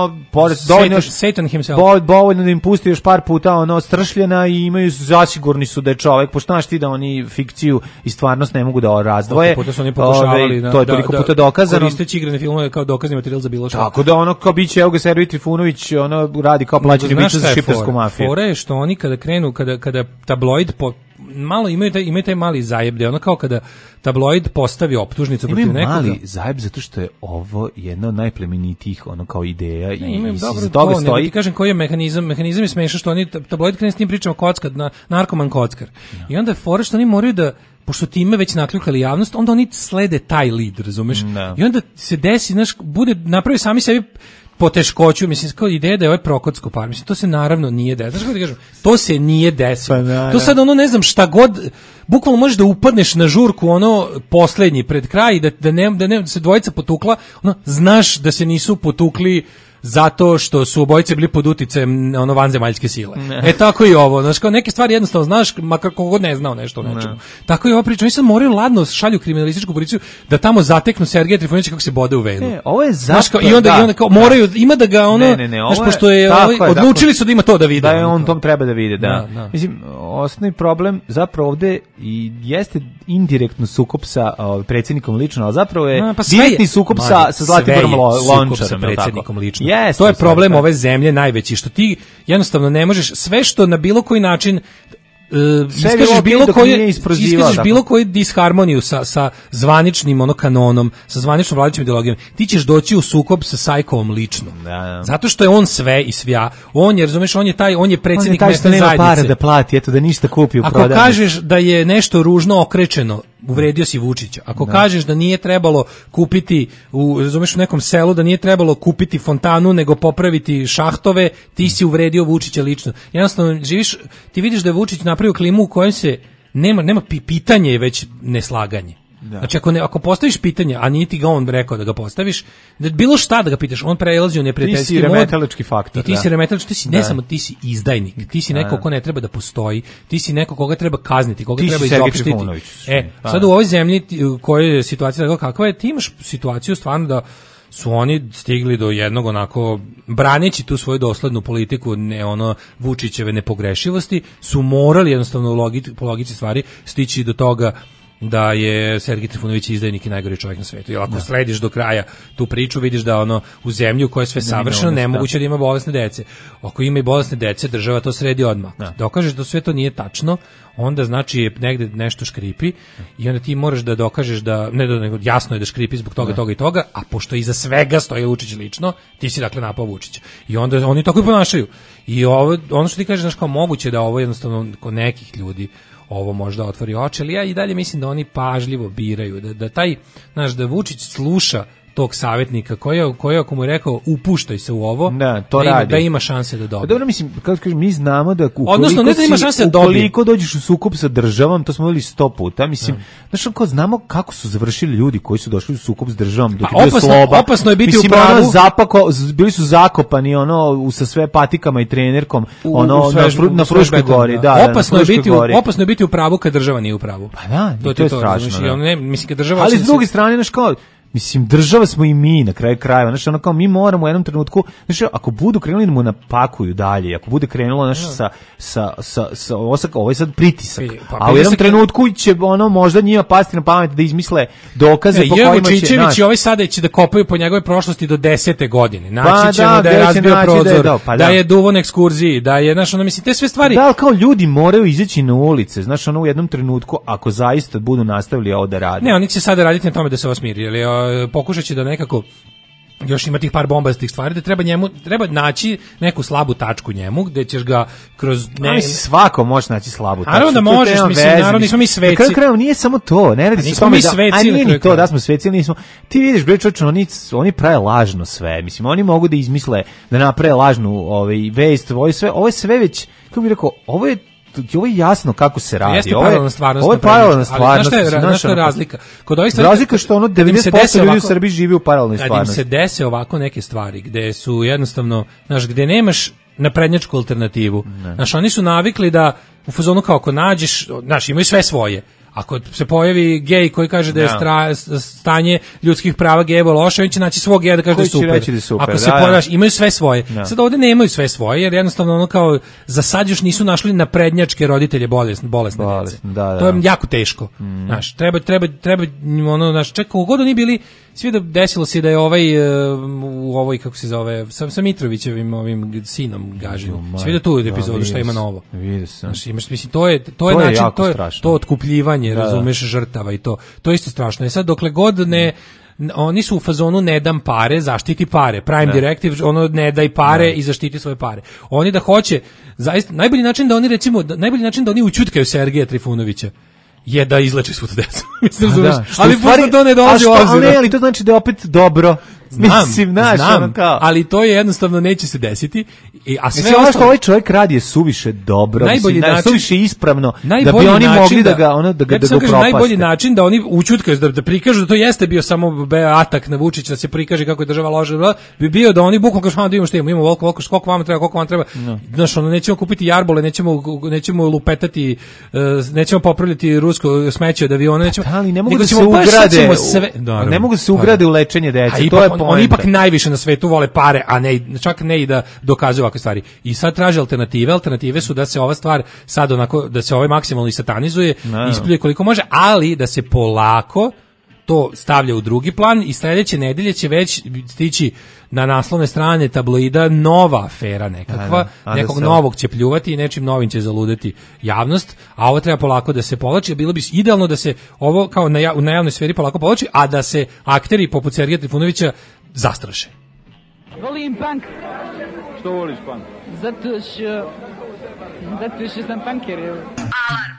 Satan himself. Dovoljno da im pusti još par puta stršljena i imaju, zasigurni su da je čovek, pošto znaš ti da oni fikciju i stvarnost ne mogu da razdvoje. Puta su oni pokušavali, to je toliko puta dokazano. Koristeći igrane filmove kao dokazni materijal za bilo što. Tako da kao biće, evo ga Sergij Trifunović, radi kao plaćeni biće za šiptarsku mafiju. Fora je što oni kada krenu, kada tabloid malo imaju taj mali zajeb, da kao kada tabloid postavi optužnicu protiv nekoga. Imaju mali zajeb zato što je ovo jedna od najplemenitijih kao ideja i iz toga stoji. Ne, ti kažem koji je mehanizam je smešan što oni tabloid krene s tim pričama narkoman kockar. I onda je fora što oni moraju da, pošto time već nakljukali javnost, onda oni slede taj lead, razumeš? No. I onda se desi, napravi sami sebi poteškoću, mislim, kao ideja da je ovaj prokocko par, mislim, to se naravno nije desilo. Znaš kako ti kažem? To se nije desilo. To sad ne znam šta god, bukvalno možeš da upadneš na žurku poslednji pred kraj, da se dvojica potukla, znaš da se nisu potukli zato što su obojice bili pod uticajem vanzemaljske sile. Tako i ovo, znaš, kao neke stvari jednostavno znaš, makar kogod ne znao nešto o nečemu. Tako i ova priča, oni sad moraju ladno šalju kriminalističku policiju da tamo zateknu Sergeja Trifunovića kako se bode u venu. Ovo je zato, i onda kao moraju, ima da ga znaš, pošto je odlučili su da ima to da vide. Da je on tom treba da vide, da. Mislim, osnovni problem zapravo ovde i jeste indirektno sukob sa predsjednikom lično, ali zapravo je direktni sukob sa Zlatiborom Lončarom, predsjednikom lično. To je problem ove zemlje najveći, što ti jednostavno ne možeš sve što na bilo koji način iskažeš bilo koju disharmoniju sa zvaničnim kanonom, sa zvaničnom vladajućom ideologijom, ti ćeš doći u sukob sa Sajkovom lično. Zato što je on sve i svja. On je, razumeš, on je predsjednik mesne zajednice. Nema para da plati, eto da ništa kupi u prodavnici. Ako kažeš da je nešto ružno okrečeno, uvredio si Vučića. Ako kažeš da nije trebalo kupiti u nekom selu, da nije trebalo kupiti fontanu, nego popraviti šahtove, ti si uvredio Vučića lično. Jednostavno, ti vidiš da je Vučić napravio klimu u kojem se nema pitanje, već neslaganje. Znači, ako postaviš pitanje, a nije ti ga on rekao da ga postaviš, da bilo šta da ga pitaš, on prelazi u neprijateljski mod. Ti si remetalački faktor. I ti si remetalački, ne samo ti si izdajnik, ti si neko ko ne treba da postoji, ti si neko koga treba kazniti, koga treba izopštiti. Sad u ovoj zemlji u kojoj je situacija tako kakva je, ti imaš situaciju stvarno da su oni stigli do jednog braneći tu svoju doslednu politiku, Vučićeve nepogrešivosti, su morali jednostavno po logici stvari stići do toga da je Sergij Trifunović izdajnik i najgori čovjek na svetu. Jer ako slediš do kraja tu priču, vidiš da u zemlji u kojoj je sve savršeno, nemoguće da ima bolesne dece. Ako ima i bolesne dece, država to sredi odmah. Dokažeš da sve to nije tačno, onda znači negde nešto škripi i onda ti moraš da dokažeš nego jasno je da škripi zbog toga i toga, a pošto iza svega stoji Vučić lično, ti si dakle napao Vučića. I onda oni tako i ponašaju. I ono što ti kažeš, znaš, kao moguće da ovo jednostavno kod nekih ljudi ovo možda otvori oči, ali ja i dalje mislim da oni pažljivo biraju, da taj, znaš, da Vučić sluša tog savjetnika koji ako mu je rekao upuštaj se u ovo, da ima šanse da dobije. Dobro, mislim, kako kažem, mi znamo da odnosno ne da ima šanse da dobije. Ukoliko dođeš u sukob sa državom, to smo videli 100 puta, mislim, znaš, kao znamo kako su završili ljudi koji su došli u sukob s državom, dok je bio Sloba. Opasno je biti mislim, u pravu. Bili su zakopani sa sve patikama i trenerkom, na Fruškoj gori, da. Opasno je biti u pravu kad država nije u pravu. Pa da, to je strašno. Mislim, kad država... Ali s druge strane, znaš, kao, mislim, država smo i mi na kraju krajeva, znači ono kao mi moramo u jednom trenutku, znači ako budu krenuli da mu napakuju dalje, ako bude krenulo ovo je sad pritisak, a u jednom trenutku će ono možda njima pasti na pamet da izmisle dokaze po kojima će... Čičević i ovaj sada će da kopaju po njegove prošlosti do 10. godine, naći ćemo da je razbio prozor, da je duvo na ekskurziji, da je, znaš, ono, mislim, te sve stvari... Da, kao ljudi moraju izaći na ulice, znaš, ono u jednom trenutku, ako zaista budu nastavili ovo da rade. Ne, oni će sada raditi na tome da se ovo smiri, jer pokušat će da nekako još ima tih par bombastih stvari, da treba naći neku slabu tačku njemu, gde ćeš ga kroz... svako može naći slabu tačku. Naravno da možeš, mislim, naravno nismo mi sveci. Na kraju nije samo to, ne radi se tome da... A nije ni to da smo sveci, nismo... Ti vidiš, bre čoveče, oni prave lažno sve, mislim, oni mogu da izmisle, da naprave lažnu vest, ovo je sve već, kako bih rekao, ovo je jasno kako se radi. Jeste paralelna stvarnost. Ovo je paralelna stvarnost. Znaš šta je razlika? Kod ovih stvari, razlika što 90% ljudi u Srbiji živi u paralelnoj stvarnosti. Kad im se dese ovako neke stvari, gde su jednostavno, znaš, gde nemaš naprednjačku alternativu. Znaš, oni su navikli da u fazonu kao ako nađeš, znaš, imaju sve svoje. Ako se pojavi gej koji kaže da je stanje ljudskih prava gejeva loše, on će naći svog geja da kaže da je super. Ako se pojaviš, imaju sve svoje. Sad ovdje nemaju sve svoje, jer jednostavno ono kao za sad još nisu našli naprednjačke roditelje bolesne djece. To je jako teško. Znaš, treba ono, znaš, čak kogod oni bili, svi da desilo se da je u ovoj, kako se zove, sa Mitrovićevim ovim sinom Gažinom. Svi da tu epizodu šta ima novo. Znaš, imaš, mislim, to je način, to otkupljivanje, razumeš, žrtava i to. To je isto strašno. I sad dokle god oni su u fazonu ne dam pare, zaštiti pare. Prime Directive, ono ne daj pare i zaštiti svoje pare. Oni da hoće, zaista, najbolji način da oni učutkaju Sergeja Trifunovića je da izleče svu tu decu. Mislim, ali posle to ne dolazi u obzir. Ali to znači da je opet dobro. Znam, ali to je jednostavno neće se desiti. A sve ono što ovaj čovjek radi je suviše dobro, suviše ispravno, da bi oni mogli da ga propaste. Najbolji način da oni učutkaju, da prikažu da to jeste bio samo atak na Vučića, da se prikaže kako je država loša, bi bio da oni bukvalno kažu, da imamo što imamo volko, koliko vam treba. Znaš, ono, nećemo kupiti jarbole, nećemo lupetati, nećemo popravljati rusko smeće od aviona, ali ne mogu da se ugrade u lečenje dece, to je oni ipak najviše na svetu vole pare, a ne, čak ne i da dokazuju ovakve stvari. I sad traže alternative. Alternative su da se ova stvar sad onako, da se ovaj maksimalno i satanizuje, ispljuje koliko može, ali da se polako to stavlja u drugi plan i sledeće nedelje će već stići na naslovne strane tabloida nova afera nekakva, nekog novog će pljuvati i nečim novim će zaludeti javnost, a ovo treba polako da se povlači. Bilo bi idealno da se ovo kao na javnoj sferi polako povlači, a da se akteri poput Sergeja Trifunovića zastraše. Volim punk. Što voliš punk? Zato što sam punker. Alarm.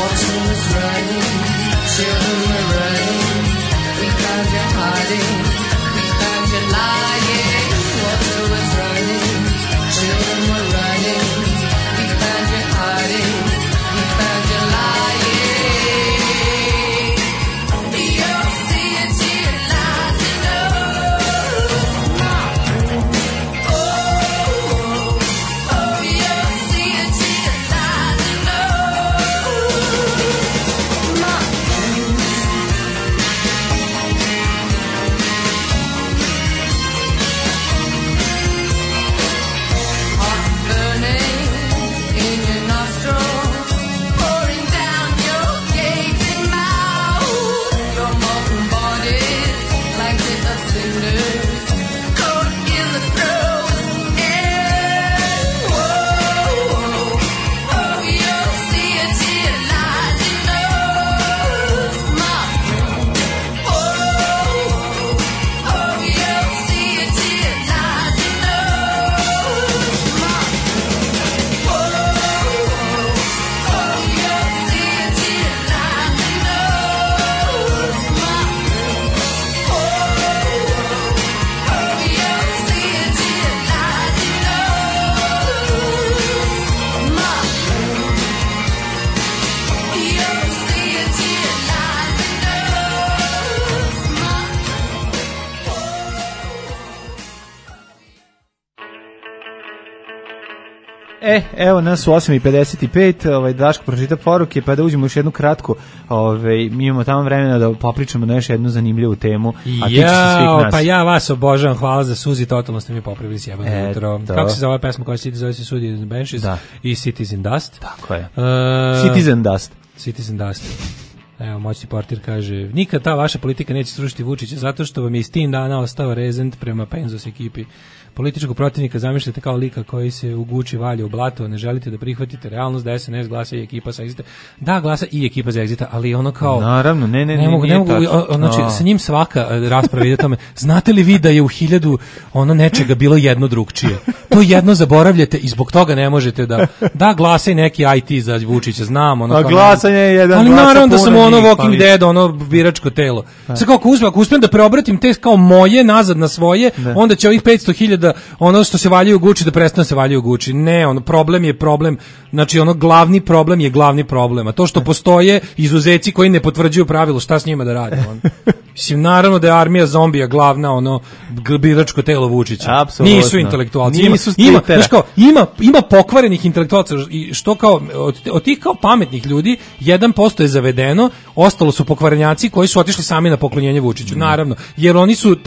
Water was running, children were running. We found you hiding, we found you lying. Water was running, children were running. We found you hiding, we found you lying. Your city lies in us. Oh, oh, your city lies in Hot burning in your nostrils, pouring down your gaping mouth. Your molten bodies like bits of cinders, caught in the frozen air. Whoa, oh, your city lies in us. Oh, oh, your city lies in us. Oh, oh, your city lies in us. Oh, oh, your city lies in Evo nas u 8:55, Daško pročita poruke, pa da uđemo još jednu kratku, mi imamo tamo vremena da popričamo na još jednu zanimljivu temu, a tiče se svih nas. Pa ja vas obožavam, hvala za Suzi, totalno ste mi popravili sjebano jutro. Kako se zove pesma koja se zove se Suzi and Benches i Citizen Dust. Tako je. Citizen Dust. Citizen Dust. Evo, moćni portir kaže, nikad ta vaša politika neće srušiti Vučića, zato što vam je iz tim dana ostao rezent prema Penzos ekipi. Političkog protivnika zamišljate kao lika koji se u Guči valja u blato, ne želite da prihvatite realnost da SNS glasa i ekipa sa Exita. Da, glasa i ekipa za Exita, ali ono kao... Naravno, ne mogu, znači, sa njim svaka rasprava ide tome, znate li vi da je u 1000 nečega bilo jedno drugčije? To jedno zaboravljate i zbog toga ne možete da glasa i neki IT za Vučića, znam. A glasanje je jedan ali naravno da sam Walking Dead, biračko telo. Sad kao ako uspijem da preobratim te kao moje nazad na svoje, onda će ovih 500.000 što se valjaju u Guči da prestane se valjaju u Guči. Ne, problem je problem. Znači, glavni problem je glavni problem. A to što postoje izuzeci koji ne potvrđuju pravilo, šta s njima da radimo? Mislim, naravno da je armija zombija glavna, biračko telo Vučića. Apsolutno. Nisu intelektualci. Ima pokvarenih intelektualaca i što kao od tih kao pametnih ljudi 1% je zavedeno, ostalo su pokvarenjaci koji su otišli sami na poklonjenje Vučiću. Naravno, jer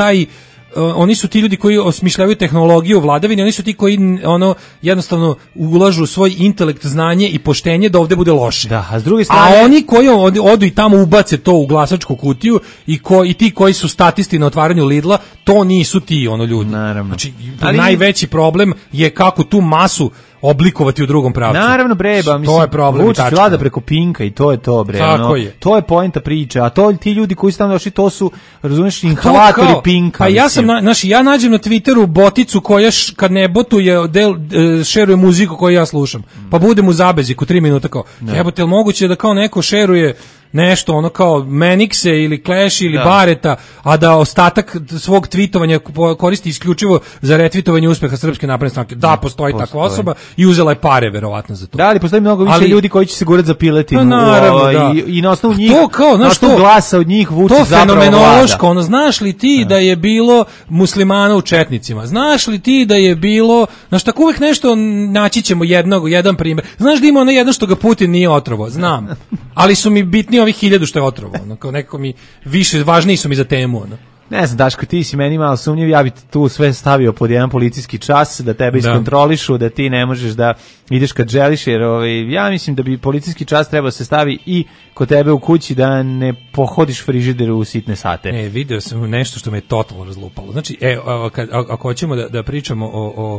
oni su ti ljudi koji osmišljavaju tehnologiju u vladavini, oni su ti koji jednostavno ulažu svoj intelekt, znanje i poštenje da ovde bude loše. Da, a s druge strane... A oni koji odu i tamo ubace to u glasačku kutiju i ti koji su statisti na otvaranju Lidla, to nisu ti ljudi. Naravno. Znači, najveći problem je kako tu masu oblikovati u drugom pravcu. Naravno, mislim, to je problem. Vučić vlada preko Pinka i to je to, Tako je. To je poenta priče, a ti ljudi koji su tamo došli, to su, razumiješ, inhalatori Pinka. Pa ja nađem na Twitteru boticu koja kad ne botuje, šeruje muziku koju ja slušam. Pa budem u zabeziku 3 minuta kao, jebote, jel moguće da kao neko šeruje nešto kao Manixe ili Clash ili Bareta, a da ostatak svog tvitovanja koristi isključivo za retvitovanje uspeha Srpske napredne stranke. Da, postoji takva osoba i uzela je pare verovatno za to. Da, ali postoji mnogo više ljudi koji će se gurati za piletinu i na osnovu njih, na osnovu glasa od njih Vučić zapravo vlada. To fenomenološko, znaš li ti da je bilo muslimana u četnicima? Znaš li ti da je bilo, znaš, tako uvek nešto naći ćemo jedan primjer. Znaš da ima jedno što ga Putin nije otrovao? Znam. Ali su mi bitni ovih 1000 što je otrovao. Kao nekako mi više, važniji su mi za temu. Ne znam, Daško, ti si meni malo sumnjiv, ja bi tu sve stavio pod jedan policijski čas, da tebe iskontrolišu, da ti ne možeš da ideš kad želiš, jer ja mislim da bi policijski čas trebao se stavi i kod tebe u kući, da ne pohodiš frižider u sitne sate. Video sam nešto što me totalno razlupalo. Znači, ako hoćemo da pričamo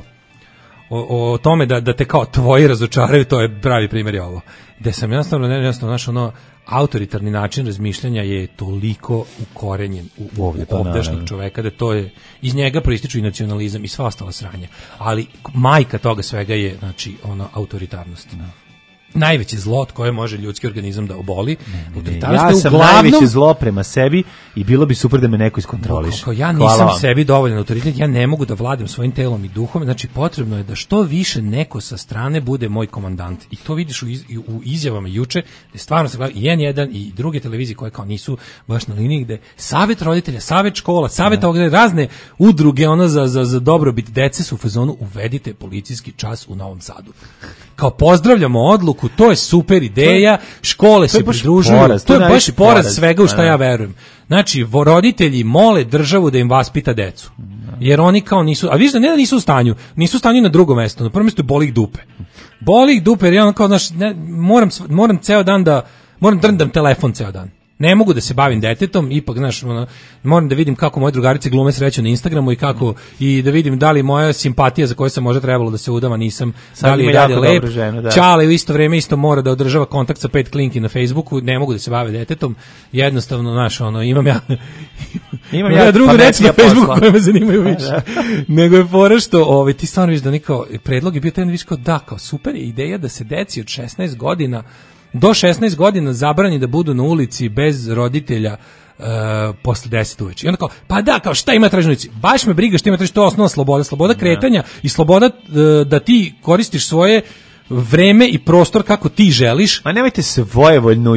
o tome da te kao tvoji razočaraju, to je pravi primjer je ovo. Da sam jednostavno autoritarni način razmišljanja je toliko ukorenjen u ovdašnjeg čoveka da to je, iz njega proističu i nacionalizam i sva ostala sranja. Ali majka toga svega je, znači, autoritarnost. najveće zlo od koje može ljudski organizam da oboli. Ja sam najveće zlo prema sebi i bilo bi super da me neko iskontroliše. Ja nisam sebi dovoljan autoritet, ja ne mogu da vladam svojim telom i duhom, znači potrebno je da što više neko sa strane bude moj komandant. I to vidiš u izjavama juče, gde stvarno se gleda i N1 i druge televizije koje kao nisu baš na liniji, gde savet roditelja, savet škola, savet razne udruge za dobrobit dece su u fazonu uvedite policijski čas u Novom Sadu. Kao pozdravljamo odluku, to je super ideja, škole se pridružuju, to je baš poraz svega u šta ja verujem. Znači, roditelji mole državu da im vaspita decu, jer oni kao nisu, a viš da ne da nisu u stanju na drugo mesto, na prvo mesto je boli ih dupe, jer ja ono kao, znaš, moram ceo dan moram drndam telefon ceo dan. Ne mogu da se bavim detetom, ipak, znaš, moram da vidim kako moje drugarice glume sreću na Instagramu i da vidim da li moja simpatija za koju sam možda trebalo da se udama nisam, da li je dalje lep. Čale u isto vreme isto mora da održava kontakt sa 5 klinki na Facebooku, ne mogu da se bave detetom, jednostavno, znaš, imam ja drugu decu na Facebooku koje me zanimaju više. Nego je fora što, ti stvarno viš da nikao, predlog je bio taj viš kao da, kao super je ideja da se deci od 16 godina do 16 godina zabrani da budu na ulici bez roditelja posle 10 uveče. I onda kao, pa da, kao šta ima tražiti na ulici? Baš me briga šta ima tražiti, to je osnovna sloboda kretanja i sloboda da ti koristiš svoje vreme i prostor kako ti želiš. A nemojte se vojevoljno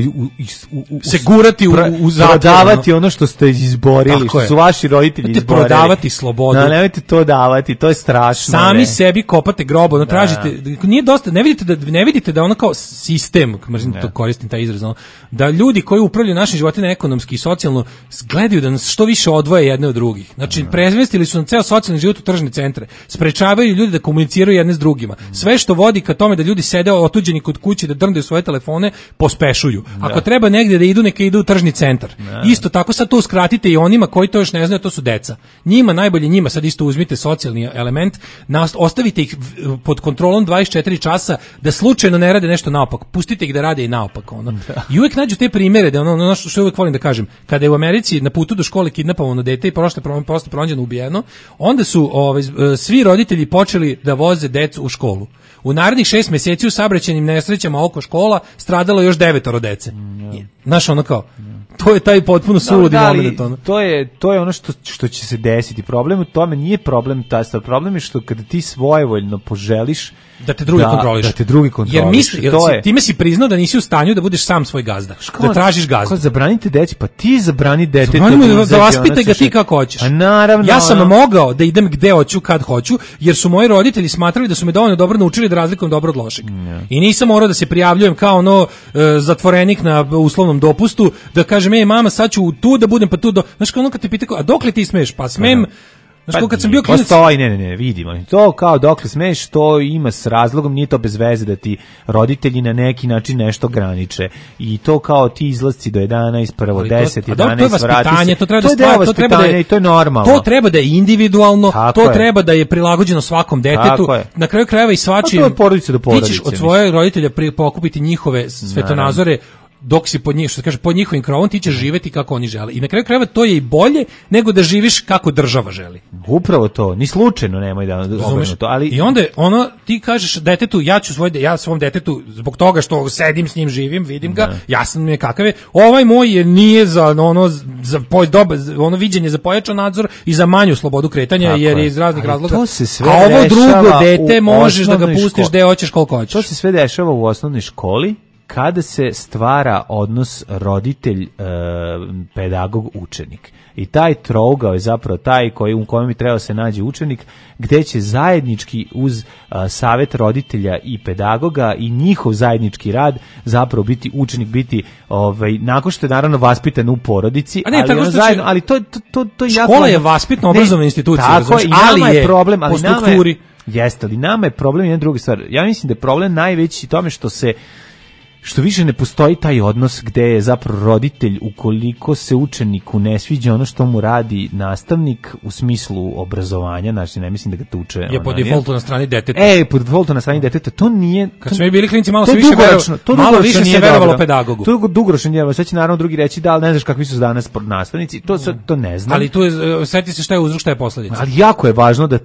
se gurati u zatvor. Prodavati ono što ste izborili, što su vaši roditelji izborili. Prodavati slobodu. Nemojte to davati, to je strašno. Sami sebi kopate grobo, tražite, nije dosta, ne vidite da ono kao sistem, to koristim taj izraz, da ljudi koji upravljaju našim životima ekonomski i socijalno gledaju da nas što više odvoje jedne od drugih. Znači, premestili su nam ceo socijalni život u tržne centre. Sprečavaju ljudi da komuniciraju jedne s drugima. Sve što vodi ka tome da ljudi sede otuđeni kod kuće da drndaju svoje telefone, pospešuju. Ako treba negdje da idu, neka idu u tržni centar. Isto tako sad to uskratite i onima koji to još ne znaju, to su deca. Njima sad isto uzmite socijalni element, ostavite ih pod kontrolom 24 časa da slučajno ne rade nešto naopak. Pustite ih da rade i naopak. I uvijek nađu te primjere da ono što uvijek volim da kažem, kada je u Americi na putu do škole kidnapovano dete i posle pronađeno ubijeno, onda su svi roditelji počeli da voze decu u školu. U narednih 6 mjeseci u saobraćajnim nesrećama oko škola stradalo još 9 dece. Znaš, ono kao, to je taj potpuno suludi moment. To je ono što će se desiti. Problem u tome nije problem taj stav. Problem je što kada ti svojevoljno poželiš da te drugi kontroliš. Jer time si priznao da nisi u stanju da budeš sam svoj gazda. Da tražiš gazdu. Zabranite deci, pa ti zabrani dete. Da vaspite ga ti kako hoćeš. A naravno. Ja sam mogao da idem gde hoću, kad hoću, jer su moji roditelji smatrali da su me dovoljno dobro naučili da razlikujem dobro od lošeg. I nisam morao da se prijavljujem kao zatvorenik na uslovnom dopustu, da kažem, mama, sad ću tu da budem, pa tu znaš, kao kad te pita, a dokle ti smeš? Pa smem. Znaš, kad sam bio klinac... Postoji, ne, vidimo. To kao dokle smeš, to ima s razlogom, nije to bez veze da ti roditelji na neki način nešto graniče. I to kao ti izlasci do 11, prvo 10, 11, vrati se. To je deo vaspitanja i to je normalno. To treba da je individualno, to treba da je prilagođeno svakom detetu. Na kraju krajeva i svačim... To je porodice do porodice. Ti ćeš od svoje roditelja pokupiti njihove svetonazore, dok si pod njih, što se kaže, pod njihovim krovom, ti ćeš živeti kako oni žele. I na kraju krajeva to je i bolje nego da živiš kako država želi. Upravo to, ni slučajno nemoj da obrnu to. Ali... I onda ti kažeš detetu, ja svom detetu, zbog toga što sedim s njim, živim, vidim ga, jasan mi je kakav je, ovaj moj nije za ono viđenje za pojačan nadzor i za manju slobodu kretanja, jer je iz raznih razloga. A ovo drugo dete možeš da ga pustiš gde hoćeš, koliko hoćeš. To se sve dešava u osnovnoj školi, kada se stvara odnos roditelj, pedagog, učenik. I taj trougao je zapravo taj u kojem bi trebao se nađe učenik, gde će zajednički uz savjet roditelja i pedagoga i njihov zajednički rad zapravo biti učenik, biti nakon što je naravno vaspitan u porodici, ali to je jako... Škola je vaspitno obrazovna institucija, ali je problem, po strukturi. Jeste, ali nama je problem jedna druga stvar. Ja mislim da je problem najveći tome što se što više ne postoji taj odnos gde je zapravo roditelj, ukoliko se učeniku ne sviđa ono što mu radi nastavnik u smislu obrazovanja, znači ne mislim da ga tuče. Je po defaultu na strani deteta. Po defaultu na strani deteta, to nije... Kad smo bili klinci, malo više se verovalo pedagogu. To je dugoročno djelovanje, sad će naravno drugi reći da, ali ne znaš kakvi su danas nastavnici, to ne znam. Ali tu je, sjeti se šta je uzrok, šta je posljedica. Ali jako je važno da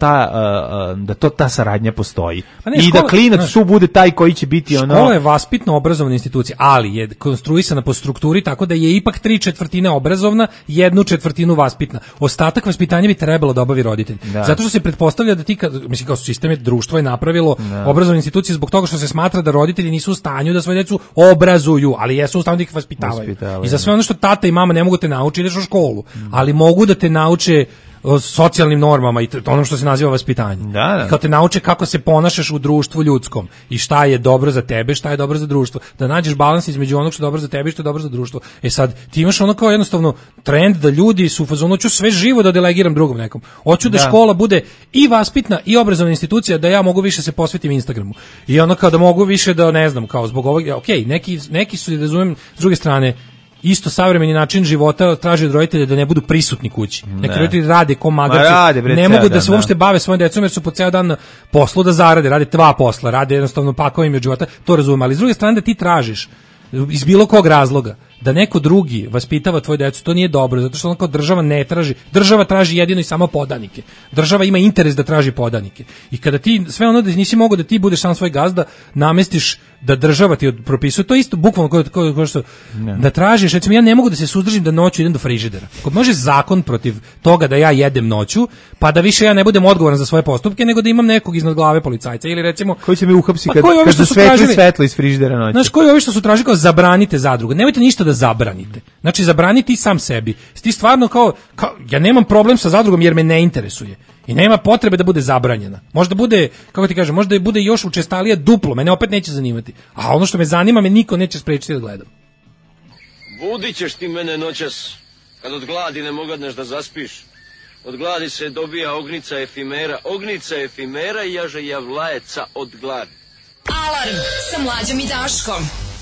ta saradnja postoji. I da klinac tu bude taj koji će biti ono... Škola je vaspitno obrazovna institucija, ali je konstruisana po strukturi tako da je ipak 3/4 obrazovna, 1/4 vaspitna. Ostatak vaspitanja bi trebalo da obavi roditelj. Zato što se pretpostavlja da ti, mislim kao sistem je, društvo je napravilo obrazovne institucije zbog toga što se smatra da roditelji nisu u stanju da svoje decu obrazuju, ali jesu u stanju da ih vaspitavaju. I za sve ono što tata i mama ne mogu te naučiti, ideš u školu, ali mogu da te nauče o socijalnim normama i ono što se naziva vaspitanje. I kao te nauče kako se ponašaš u društvu ljudskom i šta je dobro za tebe, šta je dobro za društvo. Da nađeš balans između onog što je dobro za tebe i što je dobro za društvo. Sad, ti imaš ono kao jednostavno trend da ljudi su u fazonu, hoću sve živo da delegiram drugom nekom. Hoću da škola bude i vaspitna i obrazovna institucija, da ja mogu više se posvetim Instagramu. I ono kao da mogu više da, ne znam, kao zbog ovog, neki su, da razumijem, s druge strane, isto savremeni način života traži od roditelja da ne budu prisutni kući. Neki roditelji rade ko magarci, ne mogu da se uopšte bave svojim decom jer su po ceo dan na poslu da zarade, rade 2 posla, rade jednostavno pakovim od života, to razumijem, ali s druge strane da ti tražiš iz bilo kog razloga da neko drugi vaspitava tvoju decu, to nije dobro, zato što onako država ne traži, država traži jedino i samo podanike. Država ima interes da traži podanike. I kada ti sve ono da nisi mogao da ti budeš sam svoj gazda, namestiš da država ti propisuje, to isto bukvalno kao što da tražiš, recimo ja ne mogu da se suzdržim da noću idem do frižidera. Ako može zakon protiv toga da ja jedem noću, pa da više ja ne budem odgovoran za svoje postupke, nego da imam nekog iznad glave policajca ili recimo koji će me uhapsiti kad svetlo iz frižidera noću. Znaš, koji ovi što su tražili kao zabranite zadrugu, nemojte ništa da zabranite. Znači zabraniti i sam sebi. Ti stvarno kao ja nemam problem sa zadrugom jer me ne interesuje. I nema potrebe da bude zabranjena. Možda bude, kako ti kažem, možda bude još učestalija duplo, mene opet neće zanimati. A ono što me zanima, me niko neće sprečiti da gledam. Budit ćeš ti mene noćas, kad od gladi ne mogadneš da zaspiš. Od gladi se dobija ognica efimera i jaže javlajeca od gladi. Alarm sa Mlađom i Daškom.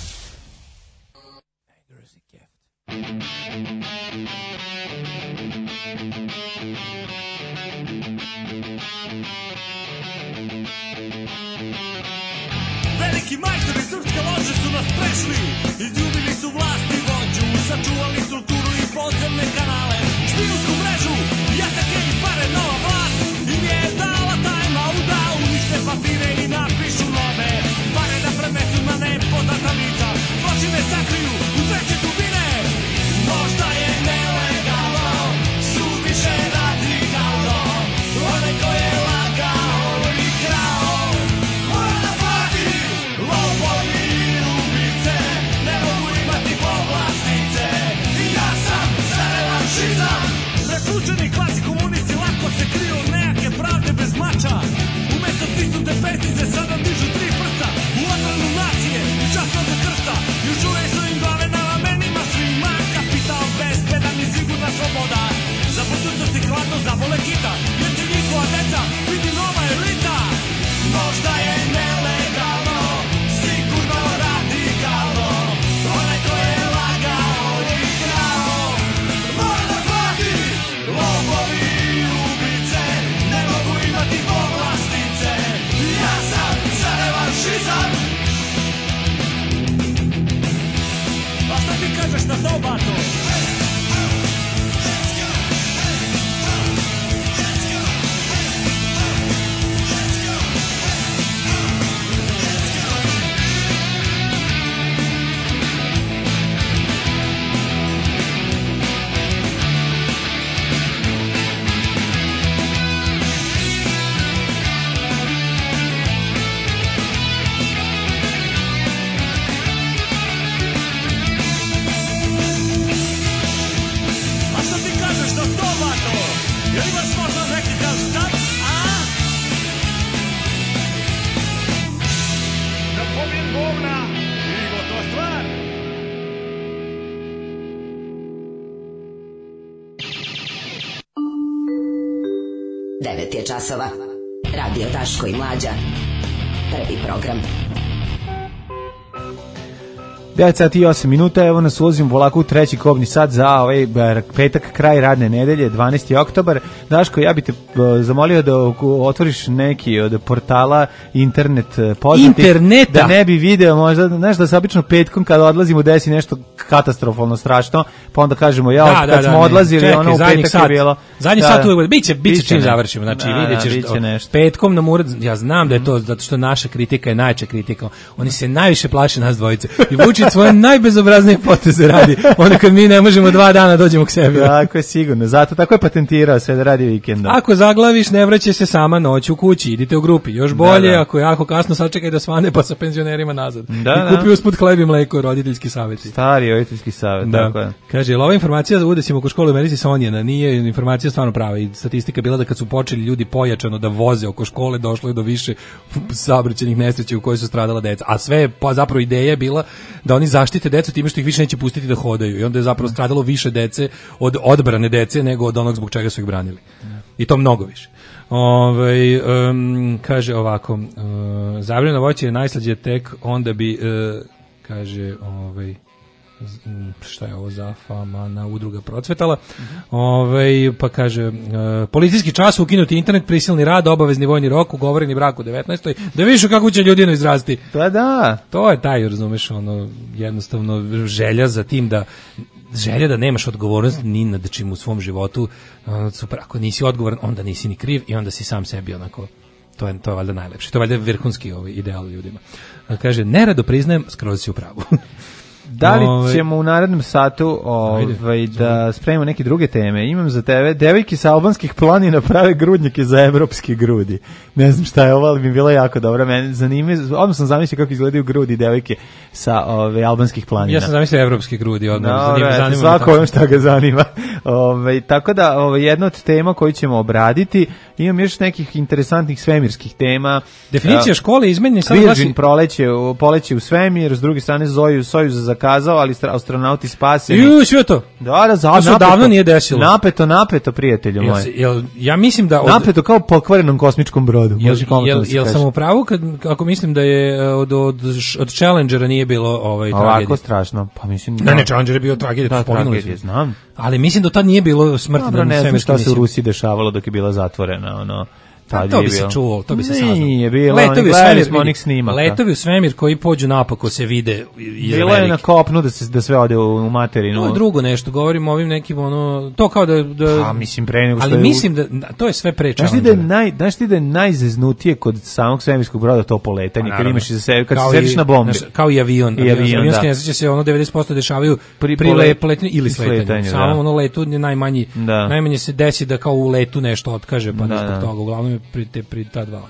Veliki majstori srpske lože su nas prešli, izljubili su vlast i vođu, sačuvali strukturu i podzemne kanale, špijunsku mrežu, jatake i pare, nova vlast im je dala time-out da unište papire i napišu nove pare da prenesu na nepoznata lica, zločine sakriju u treće dubine. Možda je nelegalno, suviše radikalno, onaj ko je lagao i krao mora da plati. Lopovi i ubice ne mogu imati povlastice. Ja sam za revanšizam. Preslučeni klasi komunisti lako se kriju od nejake pravde bez mača. Umesto stisnute petice sada dižu 3 prsta u odbranu nacije i časnog krsta. Još uvijek su im glave na ramenima svima. Kapital bezbedan i sigurna sloboda. Za budućnost i hladno zavole kita, jer će njihova deca biti nova elita. Možda je nelegalno, sigurno radikalno, onaj ko je lagao i krao mora da plati. Lopovi i ubice ne mogu imati povlastice. Ja sam za revanšizam. Pa šta ti kažeš na to, bato? Jel imaš možda nekakav stav, a? Da pobijem govna i gotova stvar. Devet je časova. Radio Daško i Mlađa. Prvi program. 9 sati i 8 minuta, evo nas ulazimo polako u treći kobni sat za ovaj petak, kraj radne nedelje, 12. oktobar. Daško, ja bih te zamolio da otvoriš neki od portala internet poznatih. Interneta? Da ne bi video, možda, znaš da se obično petkom kada odlazimo desi nešto katastrofalno strašno, pa onda kažemo, kad smo odlazili, čekaj, ono u petak je bilo. Zadnji sat uvek, biće čim završimo, znači vidjet ćeš petkom nam urad, ja znam da je to, zato što naša kritika je najčešća kritika, oni se najviše plaše nas dvojice i Vučić svoje najbezobraznije poteze radi, onda kad mi ne možemo 2 dana dođemo k sebi. Tako je sigurno, zato tako je patentirao sve da radi vikendom. Ako zaglaviš, ne vraćaj se sama noć u kući, idite u grupi, još bolje, ako je jako kasno, sačekaj da svane pa sa penzionerima nazad. I kupi usput hleb i mleko, roditeljski savjeti. Stari roditeljski savjet, tako je. Kaže, jel ova informacija za udesimo oko škole u Americi Sonjena, nije informacija stvarno prava i statistika bila da kad su počeli ljudi pojačano da voze oko škole, došlo je do više saobraćajnih nesreća u kojoj su stradala deca, a sve pa zapravo ideja je bila da oni zaštite decu time što ih više neće pustiti da hodaju i onda je zapravo stradalo više dece od odbrane dece nego od onog zbog čega su ih branili. I to mnogo više. Kaže ovako, zabrano voće je najslađe tek onda bi kaže šta je ovo za famana udruga procvetala. Pa kaže policijski čas, ukinuti internet, prisilni rad, obavezni vojni rok, ugovoreni brak u 19. Da vidiš kako će ljudino izrasti. Pa da. To je taj, razumeš, jednostavno želja za tim želja da nemaš odgovornost ni nad čim u svom životu. Super, ako nisi odgovoran, onda nisi ni kriv i onda si sam sebi onako. To je valjda najlepše. To je valjda vrhunski ideal ljudima. Kaže, nerado priznajem, skroz si u pravu. Da li ćemo u narednom satu da spremimo neke druge teme? Imam za tebe, devojke sa albanskih planina prave grudnjake za evropske grudi. Ne znam šta je ovo, ali mi je bilo jako dobro. Mene zanima, odmah sam zamislio kako izgledaju grudi devojke sa albanskih planina. Ja sam zamislio evropske grudi, odmah. Zanima svako ono šta ga zanima. Tako da, jedna od tema koju ćemo obraditi, imam još nekih interesantnih svemirskih tema. Definicija škole izmenjena sad glasi poleće u svemir, s druge strane Sojuz zakazao, ali astronauti spaseni. Sve to. Da, to davno nije desilo. Napeto, prijatelju moj. Ja mislim da napeto kao pokvarenom kosmičkom brodu. Jel sam u pravu ako mislim da je od Challengera nije bilo tragedije? Ovako strašno. Pa mislim ne, Challenger je bio tragedija, znam. Ali mislim da tad nije bilo smrti na ne znam šta se u Rusiji dešavalo dok je bila zatvorena, to bi se čulo, to bi se saznalo. Nije bilo, letovi u svemir koji pođu napako se vide iz bilo je na kopnu da sve ode u materinu. To je drugo nešto, govorimo o ovim nekim to kao da mislim pre nego što ali mislim da to je sve preče. Znaš ti da je najzeznutije kod samog svemirskog broda to poletanje, kad imaš iza sebe, kad se sediš na bombi. Kao i avion. Avionske nesreće se 90% dešavaju pri letenju ili sletanju. Samo letu je najmanje se desi da kao u letu nešto otkaže, pa zbog toga uglavnom pri ta dva.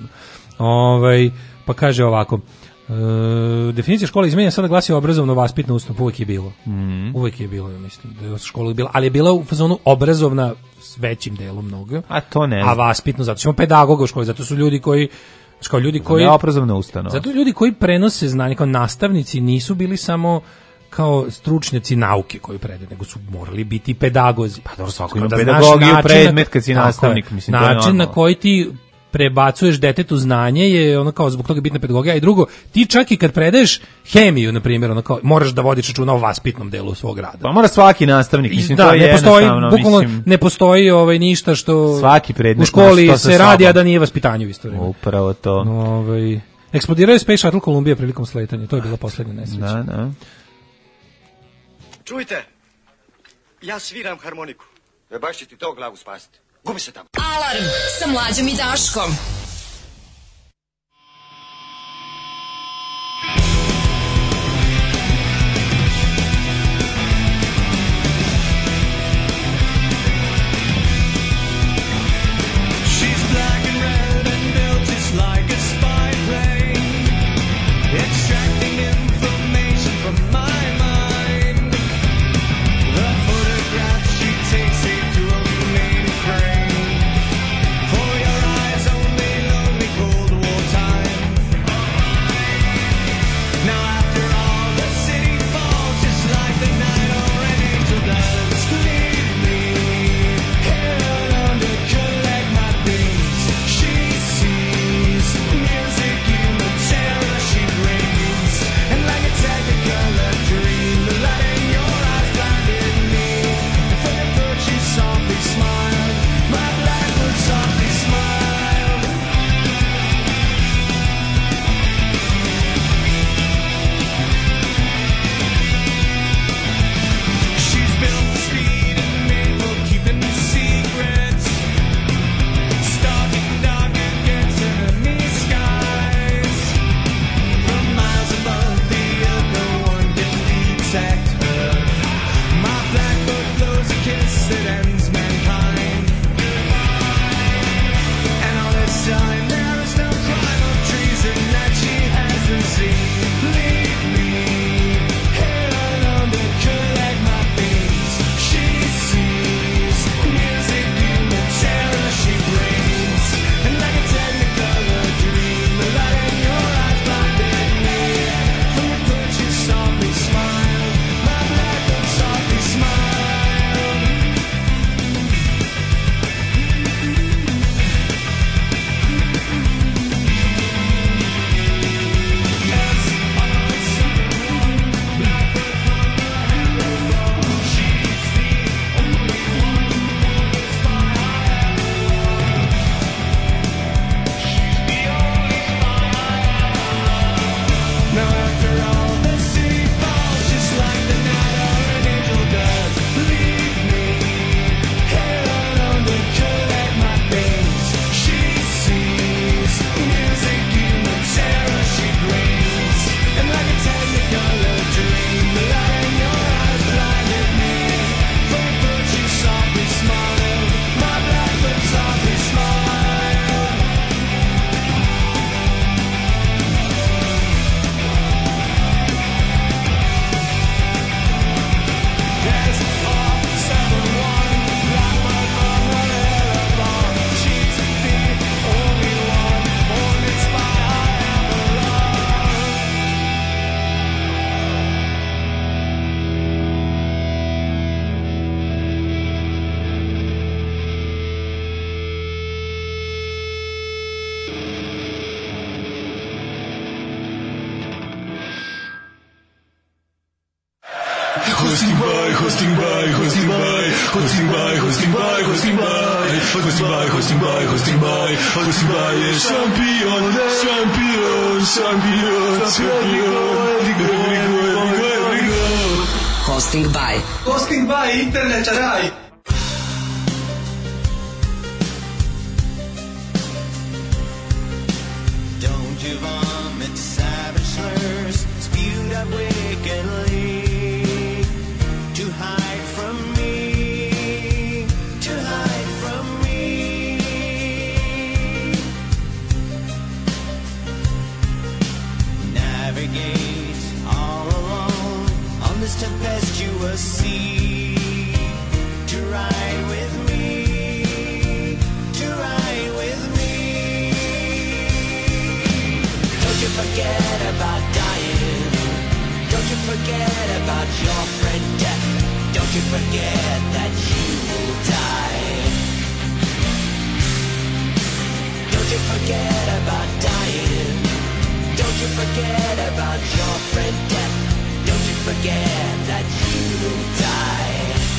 Pa kaže ovako, definicija škole izmenjena sada glasi obrazovno vaspitna ustanova, uvek je bilo. Uvek je bilo, ja mislim, da je škola bila, ali je bila u fazonu obrazovna s većim delom mnogo. A to ne znam. A vaspitno, zato smo pedagoga u školi, zato su ljudi koji obrazovna ustanova. Zato ljudi koji prenose znanje kao nastavnici nisu bili samo kao stručnjaci nauke koji predaju, nego su morali biti pedagozi. Pa dobro, svako ima pedagogiju, predmet kad si nastavnik. Mislim, način na koji ti prebacuješ detetu znanje je ono kao zbog toga bitna pedagogija, i drugo, ti čak i kad predaješ hemiju, na primjer, ono kao moraš da vodiš računa o vaspitnom delu svog rada. Pa mora svaki nastavnik, mislim, da, to je jednostavno. Bukvalno ne postoji ništa što svaki predmet u školi se radi, a da nije vaspitanje u isto vrijeme. Upravo to. Eksplodirao je Space Shuttle Columbia prilikom sletanja, to je bila poslednja nesreća. Da. Čujte, ja sviram harmoniku. Baš će ti to glavu spasiti. Gubi se tamo. Alarm sa Mlađom i Daškom. Takes it to a main frame. For your eyes only hosting by, hosting by, hosting by, hosting by, hosting by, hosting by, hosting by, hosting by, hosting by, hosting by je šampion, šampion, šampion, šampion. Hosting by. Hosting by internet raj. Don't you vomit savage slurs spewed out wickedly to hide from me, to hide from me. Navigate all alone on this tempestuous sea to ride with me, to ride with me. Don't you forget about dying. Don't you forget about your friend death. Don't you forget that you will die. Don't you forget about dying. Don't you forget about your friend death. Don't you forget that you will die.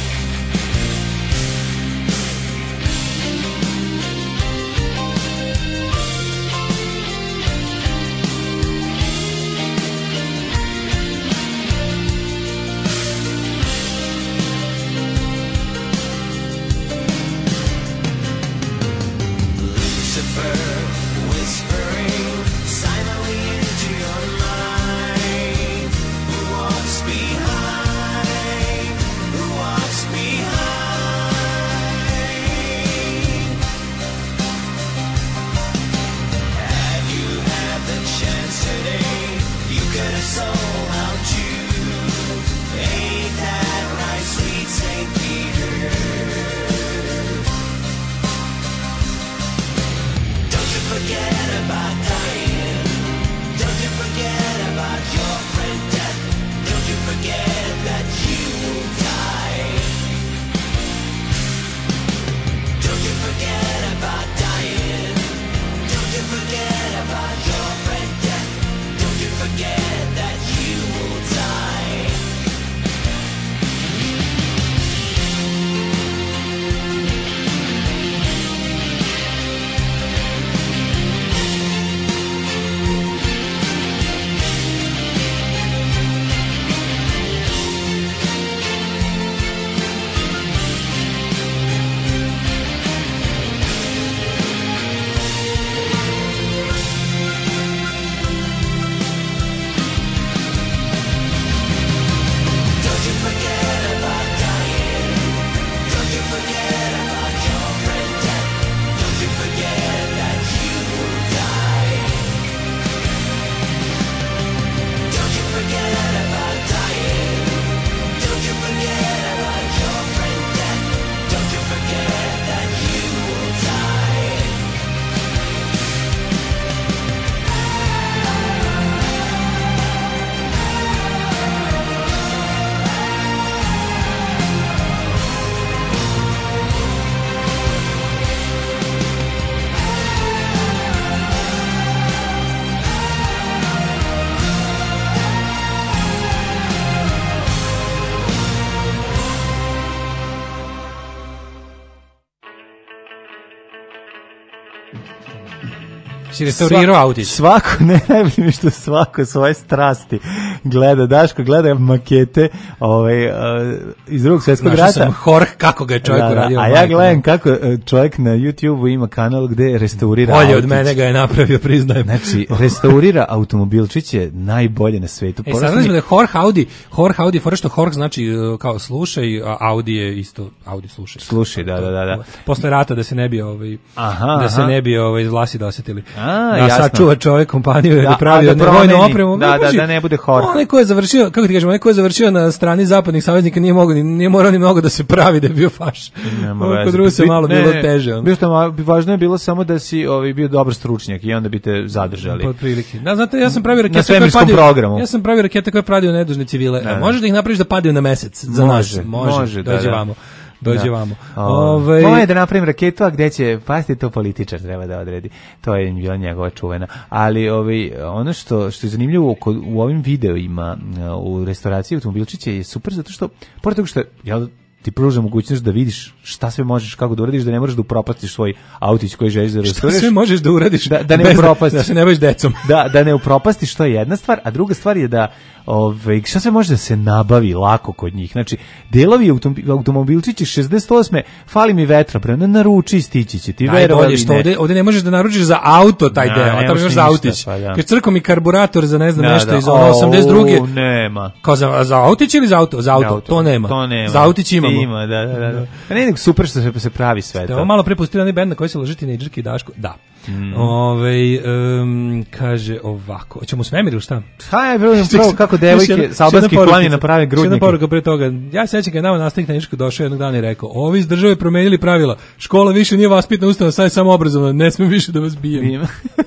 Lucifer whispering silently into your mind. Who walks behind? Who walks behind? Had you had the chance today, you could have somehow choose. Ain't that right, sweet Saint Peter? Don't you forget about dying. Don't you forget about your friend death. Don't you forget that you will die. Don't you forget about dying. Don't you forget about your friend death. Don't you forget that you will die. Don't you forget about dying. Don't you forget about your friend death. Don't you forget that you will die. Don't you forget about dying. Don't you forget about your friend death. Don't you forget that you will die. Si restaurirao autić. Svako, ne najbolje mi što svako svoje strasti gleda. Daško gleda makete iz drugog svjetskog rata. Našao sam horh kako ga je čovjek uradio. A ja gledam kako čovjek na YouTube ima kanal gde restaurira bolje autić. od mene ga je napravio, priznajem. Znači, restaurira automobilčiće najbolje na svetu. Saznali smo da je Horh Audi, fora što Horh znači kao slušaj, a Audi je isto Audi slušaj. Slušaj, da. Posle rata da se ne bi da se ne bi Vlasi dosetili. Sad čuva čovjek kompaniju da pravi vojnu opremu. Da ne bude Horh. Onaj ko je završio, kako ti kažemo, onaj ko je završio na strani zapadnih saveznika nije morao ni mnogo da se pravi da je bio faš. Kod Rusa malo bilo teže. Važno je bilo samo da si bio dobar stručnjak i onda bi te zadržali. Pod prilike. Da, znate, ja sam pravio rakete koje padaju nedužne civile. Možeš da ih napraviš da padaju na mesec za nas? Može. Dođe vamo. dođe vamo. Moje da napravim raketu, a gde će, pasti to političar treba da odredi. To je bila njegova čuvena. Ali ono što je zanimljivo u ovim videoima u restauraciji automobilčića je super zato što, pored toga što ti pruža mogućnost da vidiš šta sve možeš, kako da uradiš, da ne moraš da upropastiš svoj autić koji želiš da restauriraš. Šta sve možeš da uradiš da ne upropastiš. Da se ne baviš decom. Da ne upropastiš, to je jedna stvar, a druga stvar je da šta sve može da se nabavi lako kod njih. Znači, delovi automobilčići 68. fali mi vetra, prema naruči, stići će ti, verovali ne. Ovde ne možeš da naručiš za auto taj deo, a tamo imaš za autić. Kad crko mi karburator za ne znam nešto iz 82. Nema. Kao za autić ili za auto? Za auto, to nema. Za autić imamo. Ima, da. Ne, nego super što se pravi sve to. Ovo malo prepustili onaj bend na koji se loži tinejdžerke i Daško. Da. Kaže ovako. Hoćemo u svemir ili šta? Prvo kako devojke sa albanskih planina prave grudnjake. Jedna poruka pre toga. Ja se sećam kad je nama nastavnik tehnički došao jednog dana i rekao: ovi iz države promenili pravila. Škola više nije vaspitna ustanova, sad je samo obrazovna. Ne smem više da vas bijem.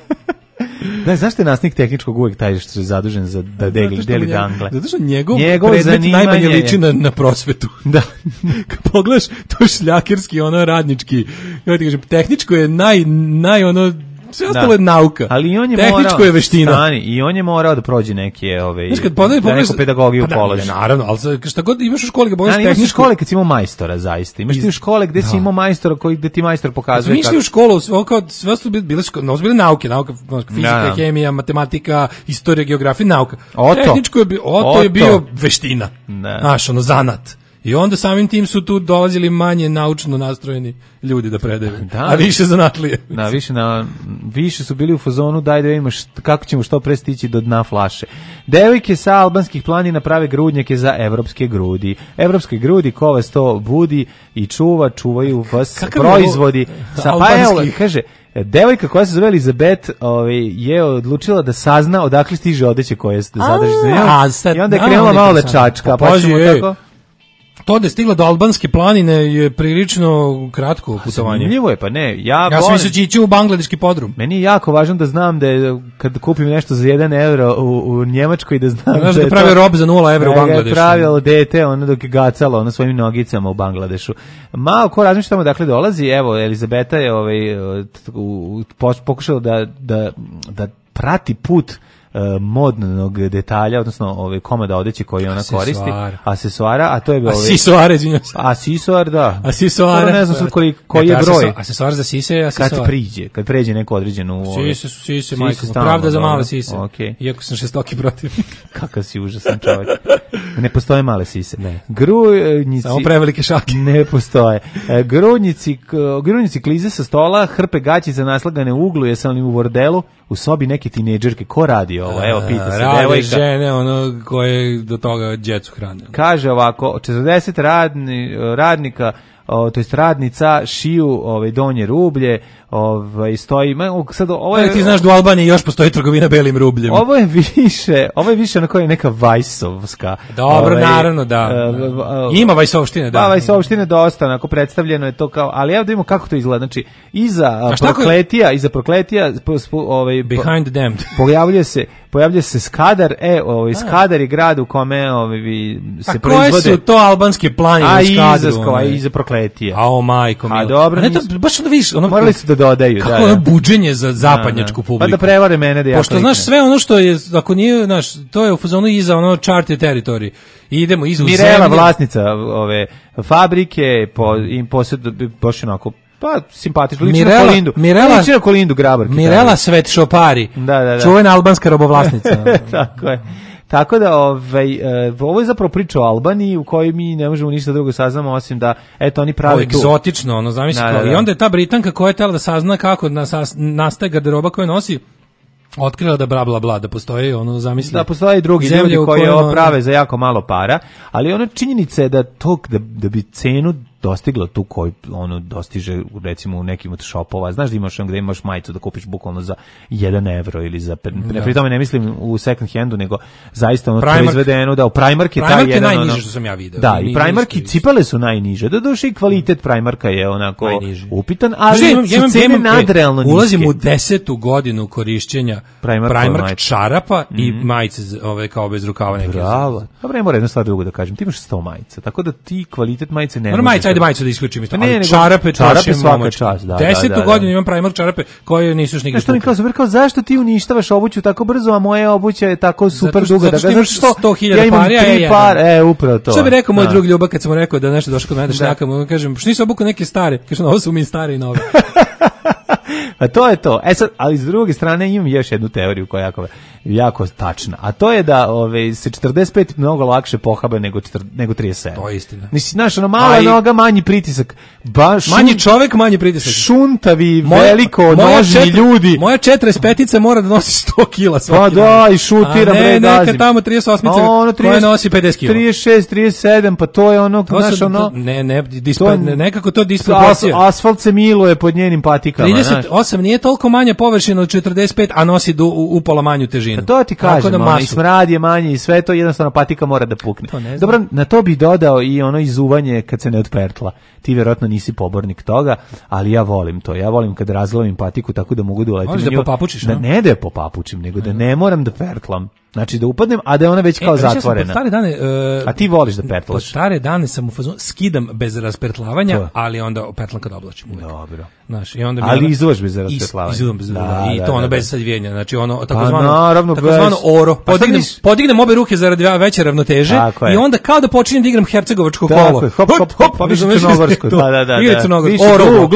Da, zašto je nastavnik tehničkog uvijek taj što je zadužen za da deli dangle? Zato što njegov predmet najmanje liči na prosvetu. Da. Kad pogledaš, to je šljakerski, ono radnički. Ja ti kažem, tehničko je naj ono, sve ostalo je nauka. Ali i on je tehničko je veština. I on je morao da prođe neke neku pedagogiju položi. Naravno, ali šta god imaš u školi, kad pogledaš tehničku. Imaš u škole kad si imao majstora, zaista. Imaš ti u škole gde si imao majstora gde ti majstor pokazuje kako. Išli u školu, sve su bile nauke, fizika, hemija, matematika, istorija, geografija, nauka. Tehničko je bio veština. Znaš, ono, zanat. I onda samim tim su tu dolazili manje naučno nastrojeni ljudi da predaju, a više zanatlije. Da, više su bili u fazonu, daj da vidimo kako ćemo što pre stići do dna flaše. Devojke sa albanskih planina prave grudnjake za evropske grudi. Evropske grudi, ko vas to budi i čuvaju vas proizvodi. Kaže, devojka koja se zove Elizabeth je odlučila da sazna odakle stiže odeće koje zadrži za njom. I onda je krenula malo da čačka. Pa ćemo tako... To da je stigla do albanske planine je prilično kratko putovanje. Zanimljivo je, pa ne. Ja sam mislio ići u bangladeški podrum. Meni je jako važno da znam da je, kad kupim nešto za 1 evro u Njemačkoj, da znam da je pravi rob za 0 evra u Bangladešu. Da je pravilo dete dok je gacalo svojim nogicama u Bangladešu. Malo ko razmišlja tamo dakle dolazi, evo, Elizabeta je pokušala da prati put modnog detalja, odnosno komada odeće koje ona koristi, asesoara, a to je asisoar, da. Asisoar, ne znam sad koji je broj. Asesoar za sise je asesoar. Kad pređe neko određenu sise, majko, pravda za male sise. Iako sam šestoki protiv. Kakav si užasan čovjek. Ne postoje male sise. Samo prevelike šake. Ne postoje. Grudnjici klize sa stola, hrpe gaćice naslagane u uglu, jesam li u bordelu, u sobi neke tinejdžerke. Ko radi ovo? Evo, pita se devojka. Radi žene, koje do toga djecu hrane. Kaže ovako, 40 radnika, to jest radnica, šiju donje rublje, stoji, sad ovo je... Ti znaš da u Albaniji još postoji trgovina belim rubljem. Ovo je više onako neka vajsovska. Dobro, naravno, da. Ima vajsovštine, da. Da, vajsovštine dosta, onako predstavljeno je to kao, ali evo da vidimo kako to izgleda. Znači, iza prokletija, behind the damned. Pojavljuje se Skadar, Skadar je grad u kome se proizvode... Koje su to albanske planine u Skadru? A iza prokletije. A majko milo. A dobro, baš onda vidiš, morali su da dodaju. Kako ono buđenje za zapadnjačku publiku. Pa da prevare mene da ja pošto znaš sve ono što je, ako nije, znaš, to je u fazonu iza ono charted territory. Idemo iza u zemlju. Mirela, vlasnica ove fabrike, im posjeduje baš onako... Pa, simpatično, liči na Kolindu Grabar. Mirela Svetšopari, da. čuvena albanska robovlasnica. Tako je. Tako da, ovo je zapravo priča o Albaniji u kojoj mi ne možemo ništa drugo saznamo, osim da, eto, oni prave tu. Egzotično, zamisli kao. I onda je ta Britanka koja je tela da sazna kako nastaje garderoba koju nosi, otkrila da bla bla bla, da postoji zamisli. Da postoje i drugi ljudi koji ovo prave za jako malo para, ali činjenica je da bi cenu dostiglo tu koju dostiže recimo u nekim od shopova. Znaš da imaš gde imaš majicu da kupiš bukvalno za 1 evro ili za... Pri tome ne mislim u second handu, nego zaista proizvedeno, da u Primark je taj jedan... Primark je najniže što sam ja vidio. Da, i Primark i cipele su najniže. Doduše i kvalitet Primarka je onako upitan, ali su cene nadrealno niske. Ulazim u 10. godinu korišćenja Primark čarapa i majice kao bez rukava neke. Bravo. Dobro, ne mora jedno stvar drugo da kažem. Ti imaš 100 majica, tako da ti kvalitet majice ne možeš ajde majicu da isključim isto. Ne, čarape svaka čast, da. 10. godinu imam Primark čarape koje nisu još nigde. Što mi kao zašto ti uništavaš obuću tako brzo, a moja obuća je tako super duga, da imaš 100.000 pari, ja imam 3 par, upravo to. Što bi rekao moj drug Ljuba kad sam mu rekao da nešto došao kod mene da šnjakamo, kažem, što nisi obukao neke stare? Kaže, ovo su mi stare i nove. A to je to. Sad, ali s druge strane imam još jednu teoriju koja je jako tačna. A to je da se 45 mnogo lakše pohaba nego 37. To je istina. Nisi, znaš, mala noga, manji pritisak. Manji čovek, manji pritisak. Šuntavi, veliko, nožni ljudi. Moja 45-ica mora da nosi 100 kila svaki dan. Pa da, i šutira, bre, gazim. Neka tamo 38-ica koja nosi 50 kila. 36, 37, pa to je ono, znaš, ono... Nekako to disproporcija. Asfalt se miluje pod njenim patikama. 38 nije toliko manja površina od 45, a nosi upola manju težinu. To ti kažem, i smrad je manje i sve to, jednostavno patika mora da pukne. Dobro, na to bi dodao i ono izuvanje kad se ne odpertla. Ti vjerojatno nisi pobornik toga, ali ja volim to. Ja volim kad razlovim patiku tako da mogu da uletim. Možeš da popapučiš, ne da je popapučim, nego da ne moram da pertlam. Znači da upadnem, a da je ona već kao zatvorena. A ti voliš da pertlaš. Pod stare dane sam u fazonu, skidam bez raspertlavanja, ali onda pertlam kad oblačim uvek. Dobro. Znaš, i onda ali izuvaš bez raspertlavanja. Izuvam bez raspertlavanja. I to ono bez sadvijenja. Znači ono takozvano oro. Podignem obe ruke zaradi veće ravnoteže i onda kao da počinjem da igram hercegovačko kolo. Pa više crnogorsko. Igre crnogorsko. Oro.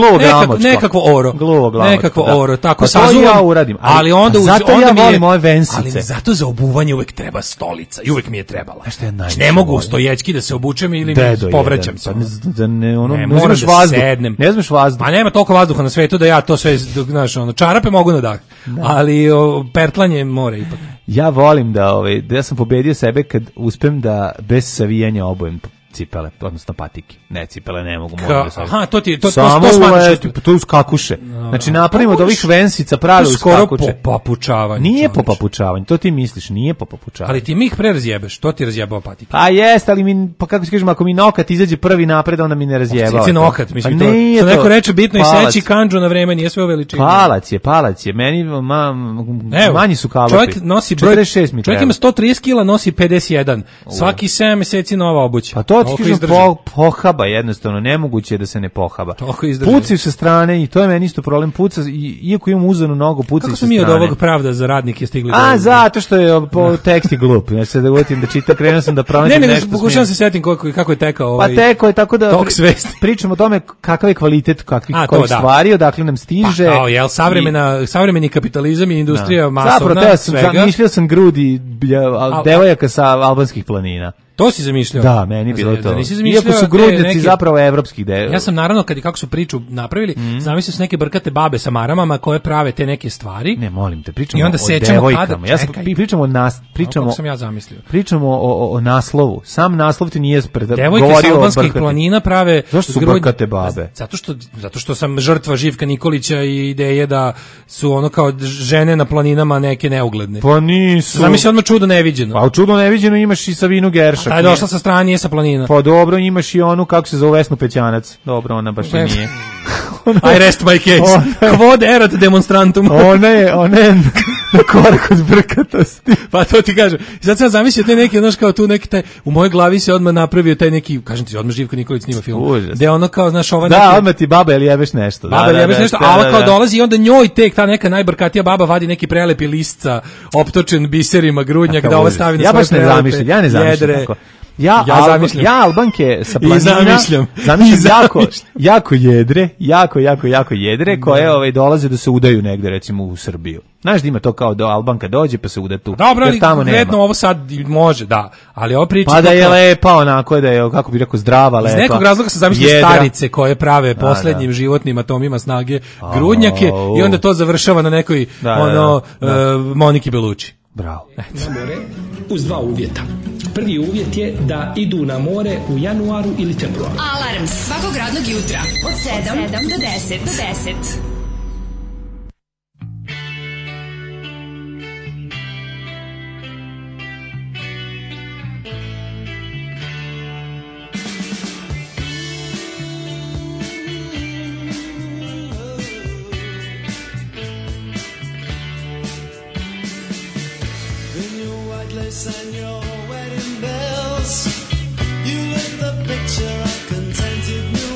Nekakvo oro. Tako sazuvam. Ali onda ja volim moje vensice. Ali zato za obuvanje uvek treba stolica i uvek mi je trebala. Ne mogu stojećki da se obučem ili povraćam se. Ne moram da sednem. Ne znaš vazduh. A nema toliko vazduha na svetu da ja to sve, znaš, čarape mogu na dah, ali pertlanje mora ipak. Ja volim da ja sam pobedio sebe kad uspem da bez savijanja obujem cipele, odnosno patike. Ne, cipele ne mogu, moram da sam. Aha, to smatraš. To uz kakuše. Znači napravimo od ovih vensica pravi uz kakuše. Skoro po papučavanju. Nije po papučavanju, to ti misliš, nije po papučavanju. Ali ti mi ih prerazjebeš, to ti razjebao patike. Pa jest, ali pa kako ti kažem, ako mi nokat izađe prvi napred, onda mi ne razjebao. Cici nokat, mislim to. Što neko reče, bitno je seći kandžu na vreme, nije sve u veličini. Palac je. Meni manji su kalopi. Čovjek nosi broj 46 mi. Čovjek ima 130 kg, nosi 51. Svaki 7 meseci nova obuća. Pa to ti kažem, pohaba jednostavno, nemoguće je da se ne pohaba. Pucaju sa strane i to je meni isto problem. Puca, iako imam uzanu nogu, pucaju sa strane. Kako smo mi od ovog pravda za radnike stigli? Zato što je tekst je glup. Ja se da govorim da čitam, krenuo sam da pronađem nešto. Ne, pokušavam se setim kako je tekao Pa teko je tako da pričamo o tome kakav je kvalitet kakvih stvari, odakle nam stiže. Pa jel savremeni kapitalizam i industrija masovna, svega. Zamišljao sam grudi devojaka sa albanskih planina. To si zamišljao? Da, meni je bilo to. Iako su grudnjaci zapravo evropski Ja sam naravno, kako su priču napravili, zamislio sam neke brkate babe sa maramama koje prave te neke stvari. Ne, molim te, pričamo o devojkama. Kako sam ja zamislio? Pričamo o naslovu. Sam naslov ti nije devojke sa albanskih planina prave... Zašto su brkate babe? Zato što sam žrtva Živka Nikolića i ideje da su ono kao žene na planinama neke neugledne. Pa nisu. Zamisli odmah čudo neviđeno. A u čudo neviđeno imaš i Savinu Gerša. Ta je došla sa strane, nije sa planina. Pa dobro, imaš i onu, kako se zove, Vesnu Pećanac. Dobro, ona baš i nije. I rest my case. Quod erat demonstrantum. Ona je na korak od brkatosti. Pa to ti kažem. I sad sam zamislio taj neki, znaš, kao tu neki taj, u mojoj glavi se odmah napravio taj neki, kažem ti, odmah Živko Nikolić snima film. Gde ono kao, znaš, ova neki... Da, odmah ti baba ili jebeš nešto. Baba ili jebeš nešto, a ova kao dolazi i onda njoj tek ta neka najbrkatija baba vadi neki prelepi listca, optočen biserima grudnjak, da ovo stavi na svoje prelepe. Ja ne zamišljam tako. Ja Albanke sa planina zamišljam jako jedre koje dolaze da se udaju negde, recimo u Srbiju. Znaš da ima to kao da Albanka dođe pa se uda tu. Dobro, ali konkretno ovo sad može, da. Ali ovo priča... Pa da je lepa onako, da je, kako bi rekao, zdrava, lepa. Iz nekog razloga sam zamislio starice koje prave poslednjim životnim atomima snage grudnjake i onda to završava na nekoj Moniki Belucci. Bravo. Uz dva uvjeta. Prvi uvjet je da idu na more u januaru ili februaru. Alarm svakog radnog jutra od 7 do 10. And your wedding bells, you lit the picture of contented new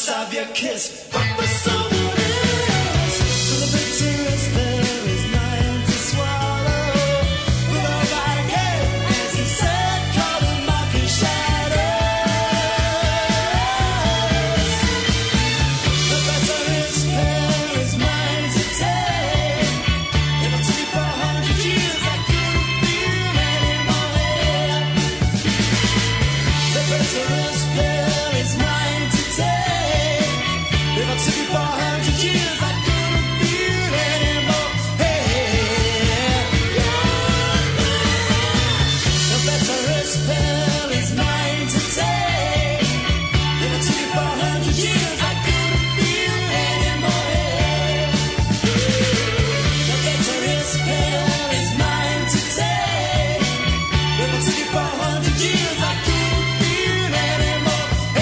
must have your kiss, but for someone else. So the bitterness there is mine to swallow. With all that again, as he said, caught in mocking shadows. The bitterness there is mine to take. If I took it for 100 years, I couldn't feel anymore. The bitterness there is mine to take. If I took it for 100 years, I couldn't feel anymore. The bitterness there is mine to take. If I took it for 100 years, I couldn't feel anymore. The bitterness there is mine to take. If I took it for 100 years, I couldn't feel anymore.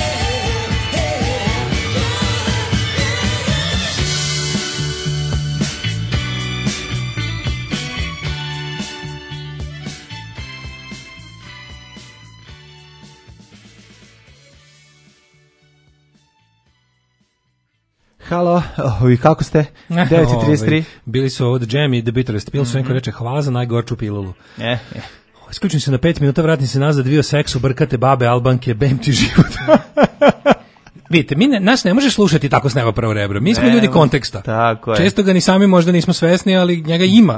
Halo, kako ste? 9:33. Bili su ovo The Jam i The Bitterest. Pil su neko reče, hvala za najgorču pilulu. Isključim se na 5 minuta, vratim se nazad, dvio seksu, brkate babe, albanke, bem ti život. Vidite, nas ne može slušati tako s neba prvo rebro. Mi smo ljudi konteksta. Tako je. Često ga ni sami možda nismo svesni, ali njega ima.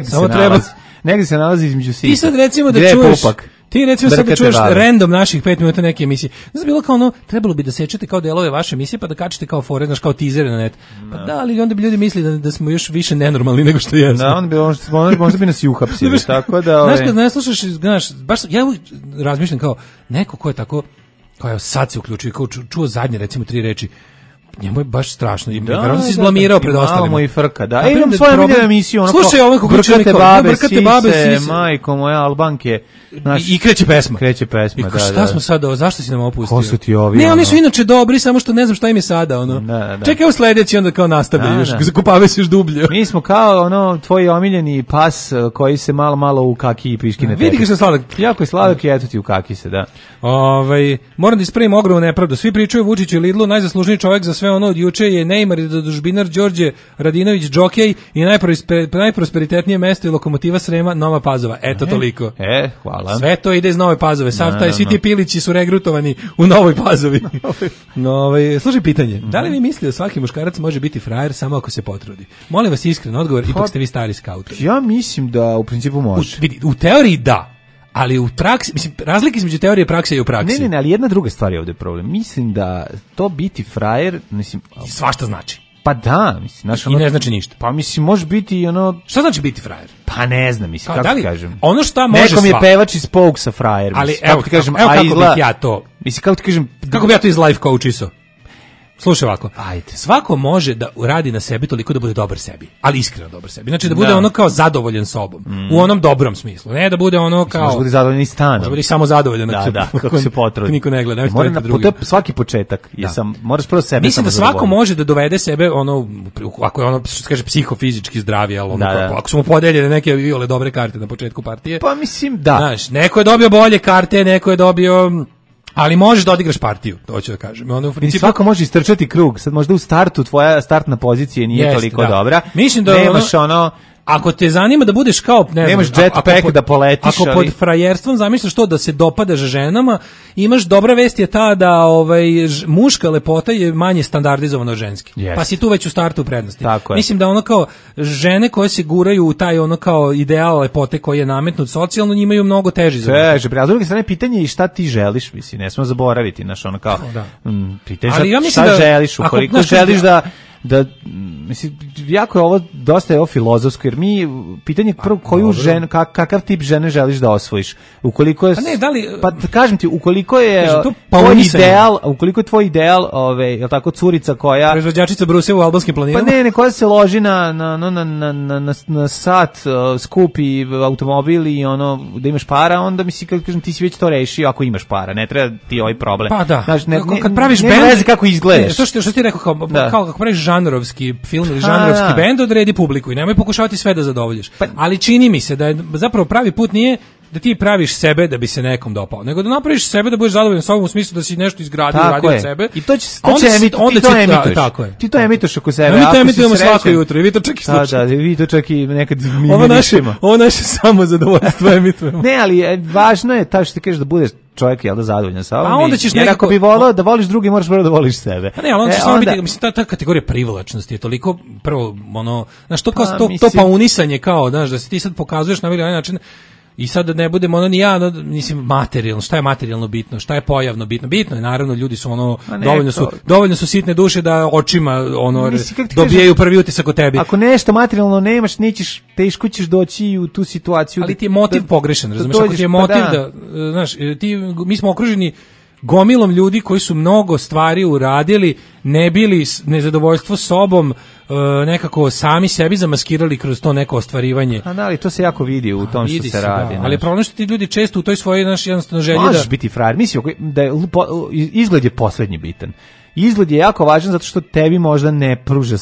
Negdje se nalazi između sita. Ti sad recimo da čuješ... Ti recimo sad da čuješ random naših 5 minuta neke emisije. Znači bilo kao ono, trebalo bi da sečete kao delove vaše emisije pa da kačete kao fore, znaš, kao tizere na net. Pa da, ali onda bi ljudi mislili da smo još više nenormalni nego što jesmo. Da, možda bi nas i uhapsili, tako da... Znaš, kad ne slušaš, znaš, baš, ja razmišljam kao, neko ko je tako, kao je sad se uključio, kao čuo zadnje, recimo 3 reči, njemu je baš strašno i verovatno se izblamirao pred ostalima. Malo i frka, da. Imam svoju omiljenu emisiju, ono slušaj, ovo kako brkate babe, sise, majko moja, albanke. I kreće pesma. Da. Šta smo sada, zašto si nam opustio? Ko su ti ovi? Ne, oni su inače dobri, samo što ne znam šta im je sada, ono. Da. Čekaj, evo sledeći, onda kao nastavlja još, zakupavaju se još dublje. Mi smo kao, ono, tvoj omiljeni pas koji se malo u kaki i piški na tepih. Vidi ga što sladak. Jako je sladak i eto ti u kaki se, da. Moram da ispravim ogromnu nepravdu. Svi pričaju o Vučiću i Lidlu, najzaslužniji čovjek za sve ono od juče je Neymar, zadužbinar Đorđe Radinović, džokej i najprosperitetnije mesto i lokomotiva Srema, Nova Pazova. Eto toliko. Hvala. Sve to ide iz Nove Pazove. Svi ti pilići su regrutovani u Novoj Pazovi. Slušaj pitanje. Da li vi mislite da svaki muškarac može biti frajer samo ako se potrudi? Molim vas iskren odgovor, ipak ste vi stari skauti. Ja mislim da u principu može. U teoriji da. Ali u praksi, mislim, razlike između teorije i prakse i u praksi. Ne, ali jedna druga stvar je ovdje problem. Mislim da to biti frajer, mislim... Svašta znači. Pa da, mislim... I ne znači ništa. Pa mislim, može biti ono... Šta znači biti frajer? Pa ne znam, mislim, kako ti kažem. Ono šta može nekom je pevač iz Pokesa frajer. Ali evo ti kažem, kako bih ja to... Mislim, kako ti kažem... Kako bi ja to iz life coachisao? Slušaj ovako, svako može da radi na sebi toliko da bude dobar sebi, ali iskreno dobar sebi. Znači da bude ono kao zadovoljan sobom, u onom dobrom smislu. Ne da bude ono kao... Može biti zadovoljan i stanom. Može biti samo zadovoljan. Da, kako se potrudi. Niko ne gleda. To je svaki početak. Moraš prvo sebe. Mislim da svako može da dovede sebe, ono, ako je ono, što se kaže, psihofizički zdravi, ali ono, ako su mu podeljene neke viole dobre karte na početku partije. Pa mislim da. Znaš, neko je dobio bolje karte, neko je dobio... Ali možeš da odigraš partiju, to ću da kažem. Ono, u principu... Svako može istrčati krug. Sad možda u startu tvoja startna pozicija nije toliko dobra. Mislim da nemaš ono... Ako te zanima da budeš kao, ne nemaš jetpack da poletiš, ako pod frajerstvom zamišljaš to da se dopadaš ženama, imaš dobra vest je ta da muška lepota je manje standardizovana od ženski. Pa si tu već u startu u prednosti. Mislim da ono kao žene koje se guraju u taj ono kao ideal lepote koji je nametnut socijalno, njima imaju mnogo teži za. A s druge strane pitanje je šta ti želiš, mislim, ne smemo zaboraviti, znaš, ono kao pitanje šta želiš, ukoliko želiš da mislim, jako je ovo, dosta je ovo filozofsko, jer mi, pitanje prvo, koju ženu, kakav tip žene želiš da osvojiš? Ukoliko je, pa kažem ti, ukoliko je tvoj ideal, ukoliko je tvoj ideal, je tako, curica koja... Proizvođačica bruse u albanskim planinama? Pa ne, koja se loži na sat, skupi automobil i ono, da imaš para, onda misli, kako kažem, ti si već to rešio ako imaš para, ne treba ti ovaj problem. Pa da, znaš, kad praviš band... Ne vezi kako izgledaš. Što ti rekao, kao kako praviš žanrovski film ili žanrovski bend, odredi publiku i nemoj pokušavati sve da zadovoljiš. Ali čini mi se da je zapravo pravi put nije da ti praviš sebe da bi se nekom dopao, nego da napraviš sebe da budeš zadovoljan sobom u smislu da si nešto izgradio, uradio od sebe. I to će emituješ. Ti to emituješ oko sebe. Mi to emitujemo svako jutro i vi to čak i slušate. Da, vi to čak i nekad ovo naše samozadovoljstvo emitujemo. Ne, ali važno je što ti kažeš da budeš čovjek, jel da, zadovoljan sa ovim. A onda ćeš jer ako bi volao da voliš drugi, moraš prvo da voliš sebe. A ne, ali onda će samo biti, mislim, ta kategorija privlačnosti je toliko, prvo, znaš, to paunisanje kao, znaš, da se ti sad pokazuješ na ovaj način, i sad da ne budemo ni ja, mislim, materijalno, šta je materijalno bitno, šta je pojavno bitno. Bitno je, naravno, ljudi su dovoljno su sitne duše da očima dobijaju prvi utisak o tebi. Ako nešto materijalno nemaš, teško ćeš doći u tu situaciju. Ali ti je motiv pogrešan, razumiješ? Ako ti je motiv da, znaš, mi smo okruženi gomilom ljudi koji su mnogo stvari uradili, ne bili nezadovoljstvo sobom, nekako sami sebi zamaskirali kroz to neko ostvarivanje. A da, ali to se jako vidi u tom što se radi. Ali problem što ti ljudi često u toj svojoj jednostavno želji možeš biti frajer. Mislim da je izgled je poslednji bitan. Izgled je jako važan zato što tebi možda ne pruža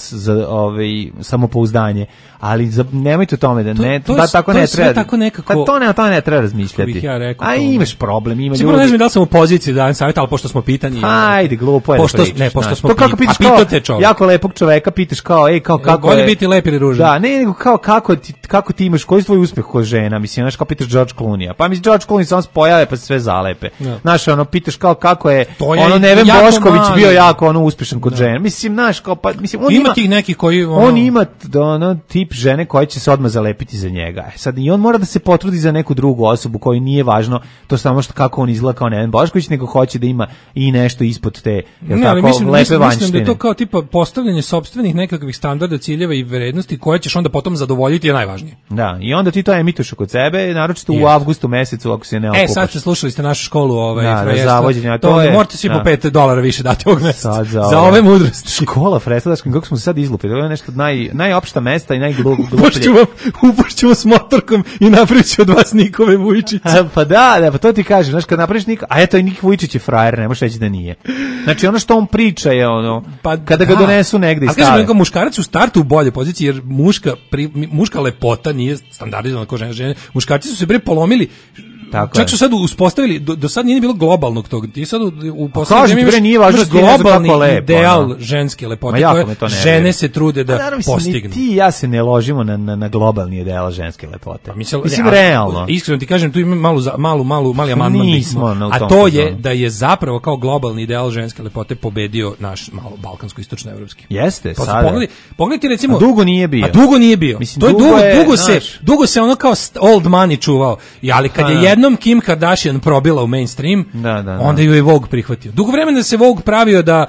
samopouzdanje, ali nemojte o tome da tako ne treba. Tako nekako, pa to ne treba razmišljati. Ja rekao, a imaš problem, ima ljudi. Sigurno ne znam da li sam u poziciji da dajem savjet, ali pošto smo pitani. Ajde, glupo je da pričaš. Pošto smo to kako pitaš kao jako lepog čoveka, pitaš kao, kako je. Bolje biti lep ili ružan. Da, ne, nego kao kako ti imaš, koji je tvoj uspeh kao žena, mislim, znaš, kao pitaš George Clooney-a. Pa mislim, George Clooney samo se pojave pa se sve zalepe. Znaš, pitaš kao kako je, Neven Bošković bio jako uspešan kod žena. Mislim, znaš, kao pa mislim on ima tih nekih koji on ima tip žene koja će se odmah zalepiti za njega. Sad i on mora da se potrudi za neku drugu osobu kojoj nije važno to samo što kako on izgleda kao Neven Bošković, nego hoće da ima i nešto ispod te, lepe vanjštine. Mislim da je to kao tipa postavljanje sopstvenih nekakvih standarda, ciljeva i vrednosti koje ćeš onda potom zadovoljiti je najvažnije. Da, i onda ti to emituješ kod sebe, naročito u avgustu mesecu ako se ne okupaš. Sad ste slušali ste našu školu zavođenja, to je morate svi po $5 više dati ovog mjeseca. Za ove mudrosti. Škola Freslačka, kako smo se sad izlupili, ovo je nešto najopšta mesta i najgluplje. Upošćemo s motorkom i napravit ću od vas Nikove Vujčića. Pa da, pa to ti kažem, znaš, kad napraviš Nika, a eto i Nik Vujčić je frajer, ne možeš reći da nije. Znači ono što on priča je kada ga donesu negde i stave. A kažem, muškarac u startu u bolje poziciji, jer muška lepota nije standardizovana kao žene. Muškarci su se polomili. Čak su sad uspostavili, do sad nije bilo globalnog tog, ti sad u poslednjem imaš globalni ideal ženske lepote koje žene se trude da postignu. Ti i ja se ne ložimo na globalni ideal ženske lepote. Mislim, realno. Iskreno ti kažem, tu ima mali amandman nismo, a to je da je zapravo kao globalni ideal ženske lepote pobedio naš malo balkansko-istočnoevropski. Jeste, sada. Pogledajte recimo... A dugo nije bio. Mislim, to je dugo se ono kao old money čuvao, ali kad je jednom Kim Kardashian probila u mainstream, onda ju je Vogue prihvatio. Dugo vremena se Vogue pravio da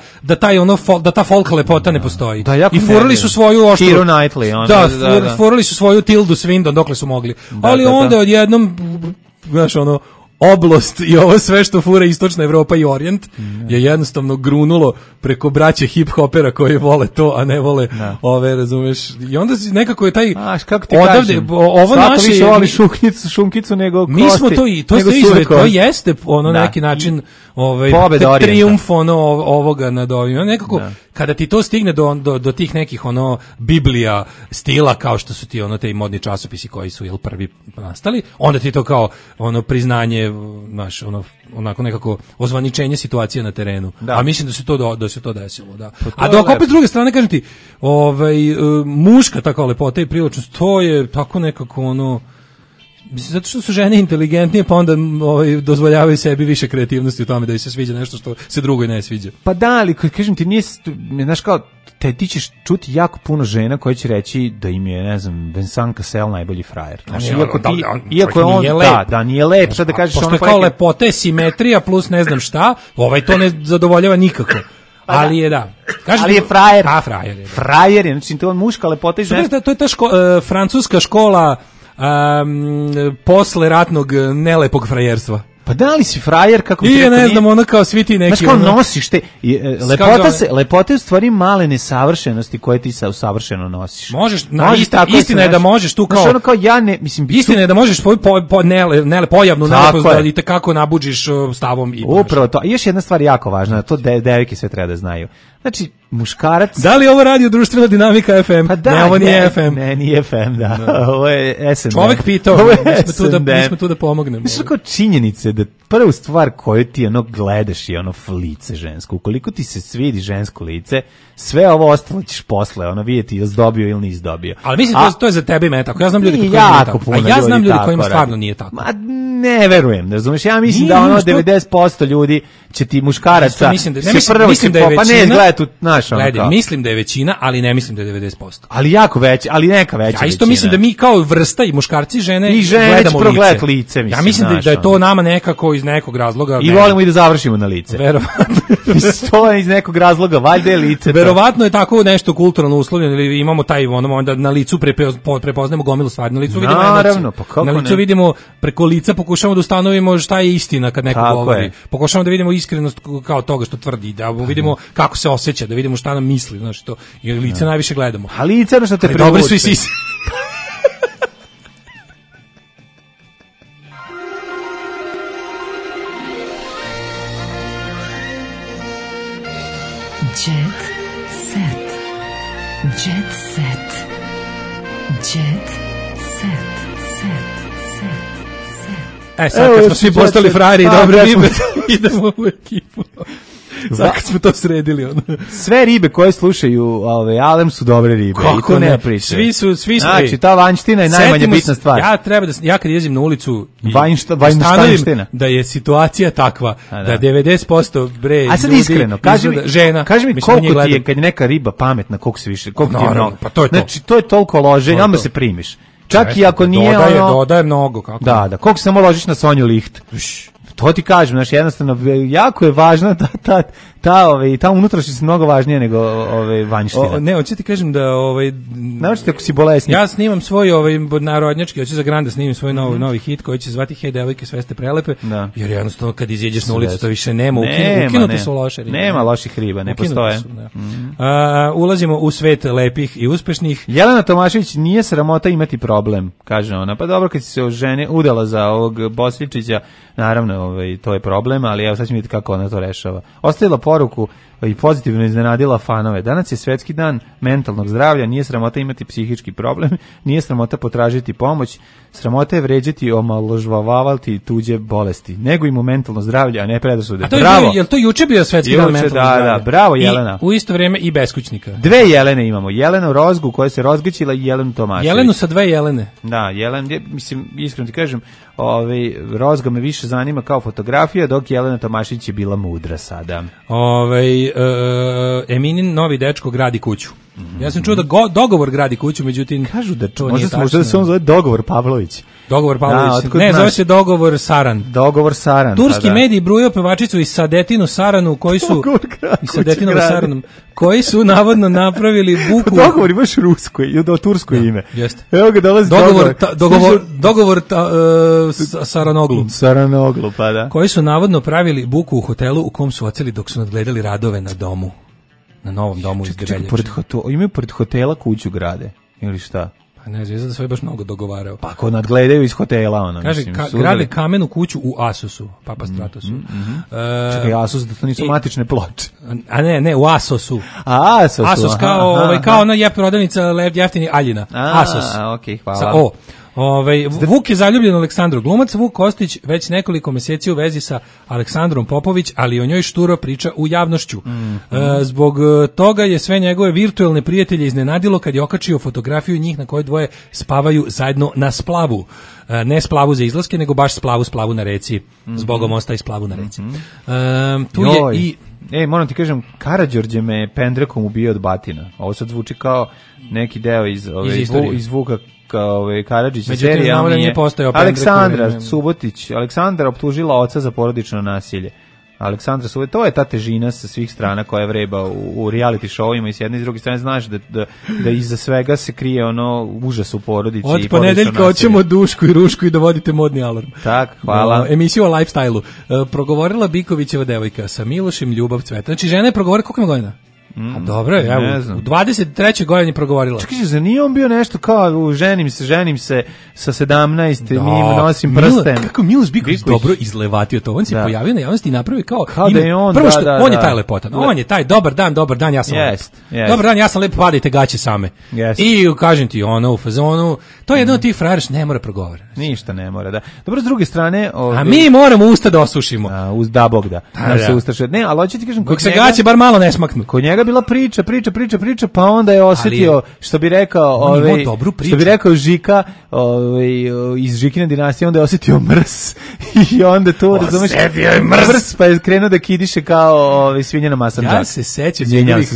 ta folk lepota ne postoji. I furali su svoju oštru... Keira Knightley. Furali su svoju Tildu Swinton dokle su mogli. Ali onda odjednom, znaš, oblost i ovo sve što fura Istočna Evropa i Orijent je jednostavno grunulo preko braće hip-hopera koji vole to, a ne vole ove, razumeš. I onda nekako je taj odavde, ovo naše... više voli šunkicu nego kosti. Mi smo to jeste neki način trijumf ovoga nad ovim. Nekako, kada ti to stigne do tih nekih biblija stila, kao što su ti te modni časopisi koji su prvi nastali, onda ti to kao priznanje, znaš, onako nekako ozvaničenje situacije na terenu. A mislim da se to desilo, da. A dok opet s druge strane, kažem ti, muška takva lepota i privlačnost, to je tako nekako mislim, zato što su žene inteligentnije, pa onda dozvoljavaju sebi više kreativnosti u tome da im se sviđa nešto što se drugoj ne sviđa. Pa da, ali kažem ti, nije, znaš kao, ti ćeš čuti jako puno žena koje će reći da im je, ne znam, Vincent Cassel najbolji frajer. Znači, iako je on, nije lep, sad da kažeš pošto je kao lepota, simetrija plus ne znam šta, to ne zadovoljava nikako. Ali je ali je frajer. Frajer je. Frajer je, znači to je muška lepota i ženska. To je ta francuska škola posle ratnog nelepog frajerstva. Pa da li si frajer, kako ti ne znam, kao svi ti neki. Znaš kao nosiš te, lepota je u stvari male nesavršenosti koje ti savršeno nosiš. Možeš, istina je da možeš tu kao... Znaš, kao ja ne, mislim... Istina je da možeš svoju pojavnu nelepost da i tekako nabuđiš stavom i... Upravo to. I još jedna stvar jako važna, to devojke sve treba da znaju. Znači, muškarac... Da li ovo radio društvena dinamika FM? Pa da, ne, ovo nije FM. Ne, nije FM, da. Ovo je SND. Čovek pitao, mi smo tu da pomognemo. Mislim, kao činjenice da prvu stvar koju ti gledaš je lice žensko. Ukoliko ti se svidi žensko lice, sve ovo ostalo ćeš posle, vidjeti ili si dobio ili nisi dobio. Ali mislim, to je za tebe i mene tako. Ja znam ljudi kojima nije tako. A ja znam ljudi kojima stvarno nije tako. Ma ne verujem, razumiješ? Ja mislim da 90% ljudi će ti muškaraca mislim da je većina, mislim da je većina, ali ne mislim da je 90%. Ali jako veća, ali neka veća većina. Ja isto mislim da mi kao vrsta i muškarci i žene gledamo lice. Ja mislim da je to nama nekako iz nekog razloga. I volimo i da završimo na lice. Verovatno. To je iz nekog razloga, valjda je lice. Verovatno je tako nešto kulturno uslovljeno, ili imamo taj onda na licu prepoznajemo gomilu stvari, na licu vidimo emociju. Na licu vidimo, preko lica pokušavamo da ustanovimo šta je istina kad neko govori. Pokušavamo da vidimo iskrenost kao toga što tvrdi, da vidimo kako se osjeća, da vidimo šta nam misli, znaš to. I lice najviše gledamo. A lice ono što te privuče. Dobri su i sisi. Jet set. Jet set. Jet set. Sad kad smo svi postali frajeri i dobre ribe, idemo u ekipu. Sad kad smo to sredili. Sve ribe koje slušaju Alem su dobre ribe. Kako i to ne? Priče. Svi su. Znači, ta vanjština je najmanje bitna stvar. Ja kad izim na ulicu vanjština. Da je situacija takva, da 90% bre. A sad iskreno, kaži mi koliko ti je kad je neka riba pametna, koliko se više, koliko ti je mnogo. Pa to je to. Znači, to je toliko loženja, onda se primiš. Čak i ako nije dodaje mnogo, kako. Da, koliko samo ložiš na Sonju Licht. To ti kažem, znači jednostavno jako je važna ta unutrašnjost mnogo važnija nego vanjština. Ne, hoću ti kažem da naučite ako si bolesnik. Ja snimam svoj narodnjački, hoću za Granda snimim svoj novi hit koji će zvati Hej devojke, sve ste prelepe. Da. Jer jednostavno kad izađeš na ulicu to više nema, ukinuti su loše ribe. Nema loših riba, ne postoje. Ulazimo u svet lepih i uspešnih. Jelena Tomašević, nije sramota imati problem, kaže ona. Pa dobro, kad si se udala za ovog Bosličića, naravno, to je problem, ali evo sad ćemo vidjeti kako ona to rešava. Ostavila poruku i pozitivno iznenadila fanove. Danas je svetski dan mentalnog zdravlja, nije sramota imati psihički problem, nije sramota potražiti pomoć, sramota je vređati, omalovažavati tuđe bolesti. Nego im u mentalno zdravlje, a ne predrasude. Bravo. Jel to juče bio svetski dan mentalnog zdravlja? Da, bravo Jelena. I u isto vrijeme i beskućnika. Dve Jelene imamo, Jelenu Rozgu koja se razgaćila i Jelenu Tomašević. Jelenu sa dve Jelene. Da, mislim, iskreno ti kažem, Rozga me više zanima kao fotografija, dok Jelena Tomašević je bila mudra sada. Eminin novi dečko gradi kuću. Ja sam čuo da dogovor gradi kuću, međutim kažu da to nije tačno. Možda da se on zove Dogovor Pavlović. Dogovor Pavlović. Ne, zove se Dogovor Saran. Dogovor Saran. Turski mediji brujao pevačicu i Sadetinu Saranu koji su navodno napravili buku. Dogovor imaš rusko i do tursko ime. Jeste. Evo ga dolazi dogovor Saranoglu. Saranoglu, pa da. Koji su navodno pravili buku u hotelu u kom su oceli dok su nadgledali radove na domu. Na novom domu iz Debeljače. Imaju pored hotela kuću grade, ili šta? Pa ne znam, da sve baš mnogo dogovarao. Pa ako nadgledaju iz hotela, ono. Kaže, grade kamenu kuću u Asusu, Papa Stratosu. Čekaj, Asus, da to nisu matične ploče. A ne, u Asosu. Asos kao ona je prodavnica jeftini Aljina. Asos. Okej, hvala. Vuk je zaljubljen u Aleksandru. Glumac Vuk Kostić već nekoliko mjeseci u vezi sa Aleksandrom Popović, ali o njoj šturo priča u javnošću. Zbog toga je sve njegove virtualne prijatelje iznenadilo kad je okačio fotografiju njih na kojoj dvoje spavaju zajedno na splavu. Ne splavu za izlaske, nego baš splavu na reci. Zbogom ostaje splavu na reci. Tu je i... moram ti kažem, Karađorđe me pendrekom ubio od batina. Ovo sad zvuči kao neki deo iz Vuka Karadžića serije, Aleksandra Subotić. Aleksandra optužila oca za porodično nasilje. Aleksandra Subotić, to je ta težina sa svih strana koja vreba u reality showima i s jedne i s druge strane znaš da iza svega se krije užas u porodici. Od ponedeljka hoćemo Dušku i Rušku i da vodite modni alarm. Tak, hvala. Emisiju o lifestyle-u. Progovorila Bikovićeva devojka sa Milošem ljubav cveta. Znači žena je progovorila, koliko ima godina? A dobro, ja u 23. godini progovorila. Čekaj, zar nije on bio nešto kao ženim se sa 17, mi nosim prsten. Kako Miloš Biković dobro izlevatio to. On se pojavio na javnosti i napravio kao da je on, prvo što on je taj lepotan. On je taj dobar dan, ja sam lep. Dobar dan, ja sam lep, padajte gaće same. I kažem ti, ono u fazonu, to je jedno od tih frajera što ne mora progovoriti. Ništa ne mora, da. Dobro, s druge strane... A mi moramo usta da osušimo. Da Bog da. Se ustaše. Ne, ali hoću ti kažem... Kod se gaće bar malo ne smaknu. Kod njega bila priča, pa onda je osjetio, što bi rekao Žika, iz Žikine dinastije, onda je osjetio mrs. I onda to, razumeš, mrs, pa je krenuo da kidiše kao svinja na masan džak. Ja se sećam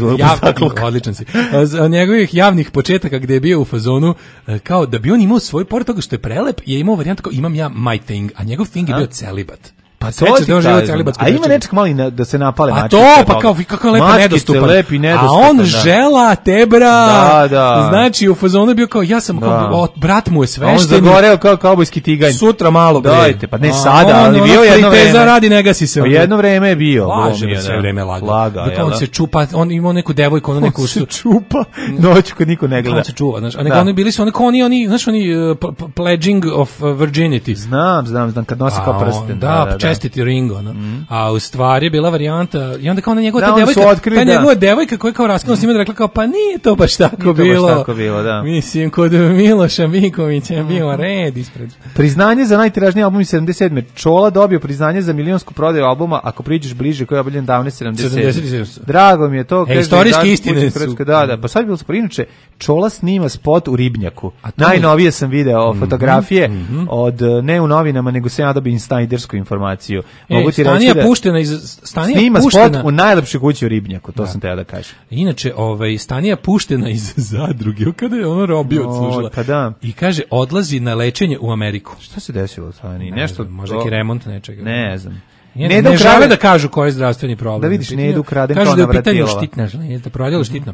njegovih javnih početaka gde je bio u fazonu, kao da bi on imao svoj, pored toga što je prelep, je imao varijant kao imam ja my thing, a njegov thing je bio celibat. Pa to ti kažem, a ima nečak mali da se napale mačke. A to, pa kao, kako je lepo nedostupan. A on žela tebra, znači u fazonu je bio kao, ja sam kao, brat mu je svešten. On zagoreo kao kaubojski tiganj. Sutra malo, bre. Dajte, pa ne sada, ali bio jedno vreme. Zaradi, ne gasi se. Jedno vreme je bio. Laže, sve vreme laga. Dok on se čupa, on imao neku devojku, ono neku... On se čupa, noću kad niko ne gleda. On se čuva, znaš, a nego oni bili su oni, znaš, oni pledging of virginity. Znam, kad nosi kao prsten. Čestiti Ringo, no. A u stvari je bila varijanta i onda kao na njegova njegova devojka koja je kao raskinula s njima da rekla kao pa nije to baš tako bilo. Mislim, kod Miloša Bikovića je bio red ispred. Priznanje za najtiražniji album iz 77. Čola dobio priznanje za milionsku prodaju albuma ako priđeš bliže koji je obiljen davne 77. Drago mi je to. Istorijske istine su. Da, pa sad je bilo super. Inače, Čola snima spot u Ribnjaku. Najnovije sam video fotografije od, ne u novinama, nego sam ja dobio instajdersku informaciju. Stanija puštena iz snima spot u najlepšoj kući u Ribnjaku, to sam teo da kažem. Inače, Stanija puštena iz zadruge, kada je ona robio odslužila. I kaže, odlazi na lečenje u Ameriku. Šta se desilo u Staniji? Možda neki remont nečega. Ne znam. Ne žele da kažu koji je zdravstveni problem. Da vidiš, ne ide ukradena kao na Vratilova. Kažu da je u pitanju štitna, ne da prodjelo štitno.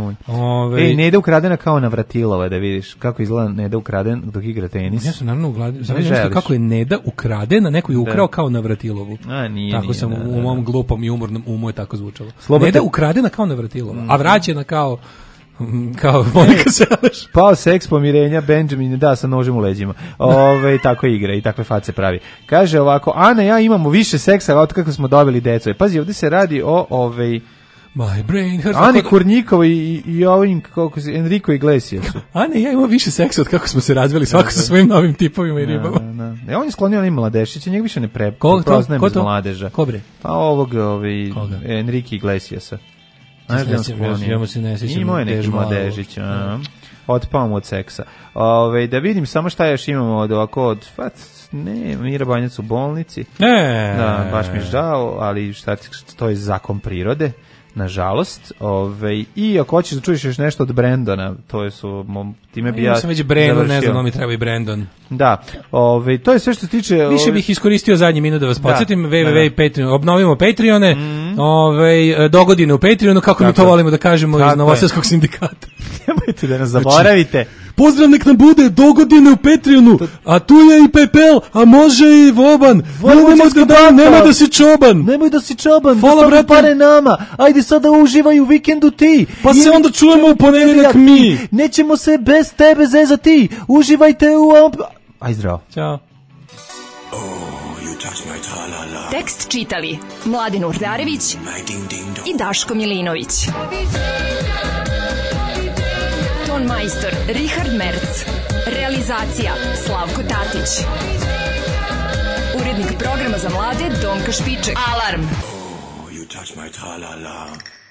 Ne ide ukradena kao na Vratilova, da vidiš kako izgleda Neda ukraden dok igra tenis. Ja sam naravno ugladio kako je Neda ukradena, neko je ukrao kao na Vratilovu. Tako sam u mom glupom i umornom umu je tako zvučalo. Neda ukradena kao na Vratilova, a vraćena kao Monika Seleš. Pao seks, pomirenja, Benjamin da sa nožem u leđima. Tako igra i takve face pravi. Kaže ovako, Ana ja imamo više seksa od kako smo dobili deco. Pazi, ovdje se radi o My brain hurts. Ani Kurnikova i ovim kako se Enrico Iglesiasu. Ani ja imam više seksa od kako smo se razveli svako sa svojim novim tipovima i ribama. On je sklonio onim mladešića, njega više ne prepoznajem iz mladeža. Ko bre? Pa ovog Enrico Iglesiasa. Imao je neki mladežić, otpao mu od seksa. Da vidim samo šta još imamo od ovako Mira Banjac u bolnici. Da, baš mi je žao, ali to je zakon prirode, nažalost. I ako hoćeš da čuješ još nešto od Brendona, to su time bi ja sam već Brendon, ne znam, mi treba i Brendon. Da, to je sve što se tiče... Više bih iskoristio zadnji minut da vas podsjetim, www.patreon, obnovimo Patreone, dogodine u Patreonu, kako mi to volimo da kažemo iz Novosadskog sindikata. Nemojte da nas zaboravite. Pozdrav, nek nam bude dogodine u Patreonu, a tu je i PayPal, a može i Voban. Nemoj da si čoban. Nemoj da si čoban, da samo pare nama. Ajde sada uživaj u vikendu ti. Pa se onda čujemo u ponedjeljak mi. Nećemo se bez tebe zezati. Uživajte u... Aj zdravo. Ćao. Tekst čitali Mladin Urdarević i Daško Milinović. Ton majstor Richard Merc. Realizacija Slavko Tatić. Urednik programa za mlade Donka Špiček. Alarm! You touch my tra-la-la.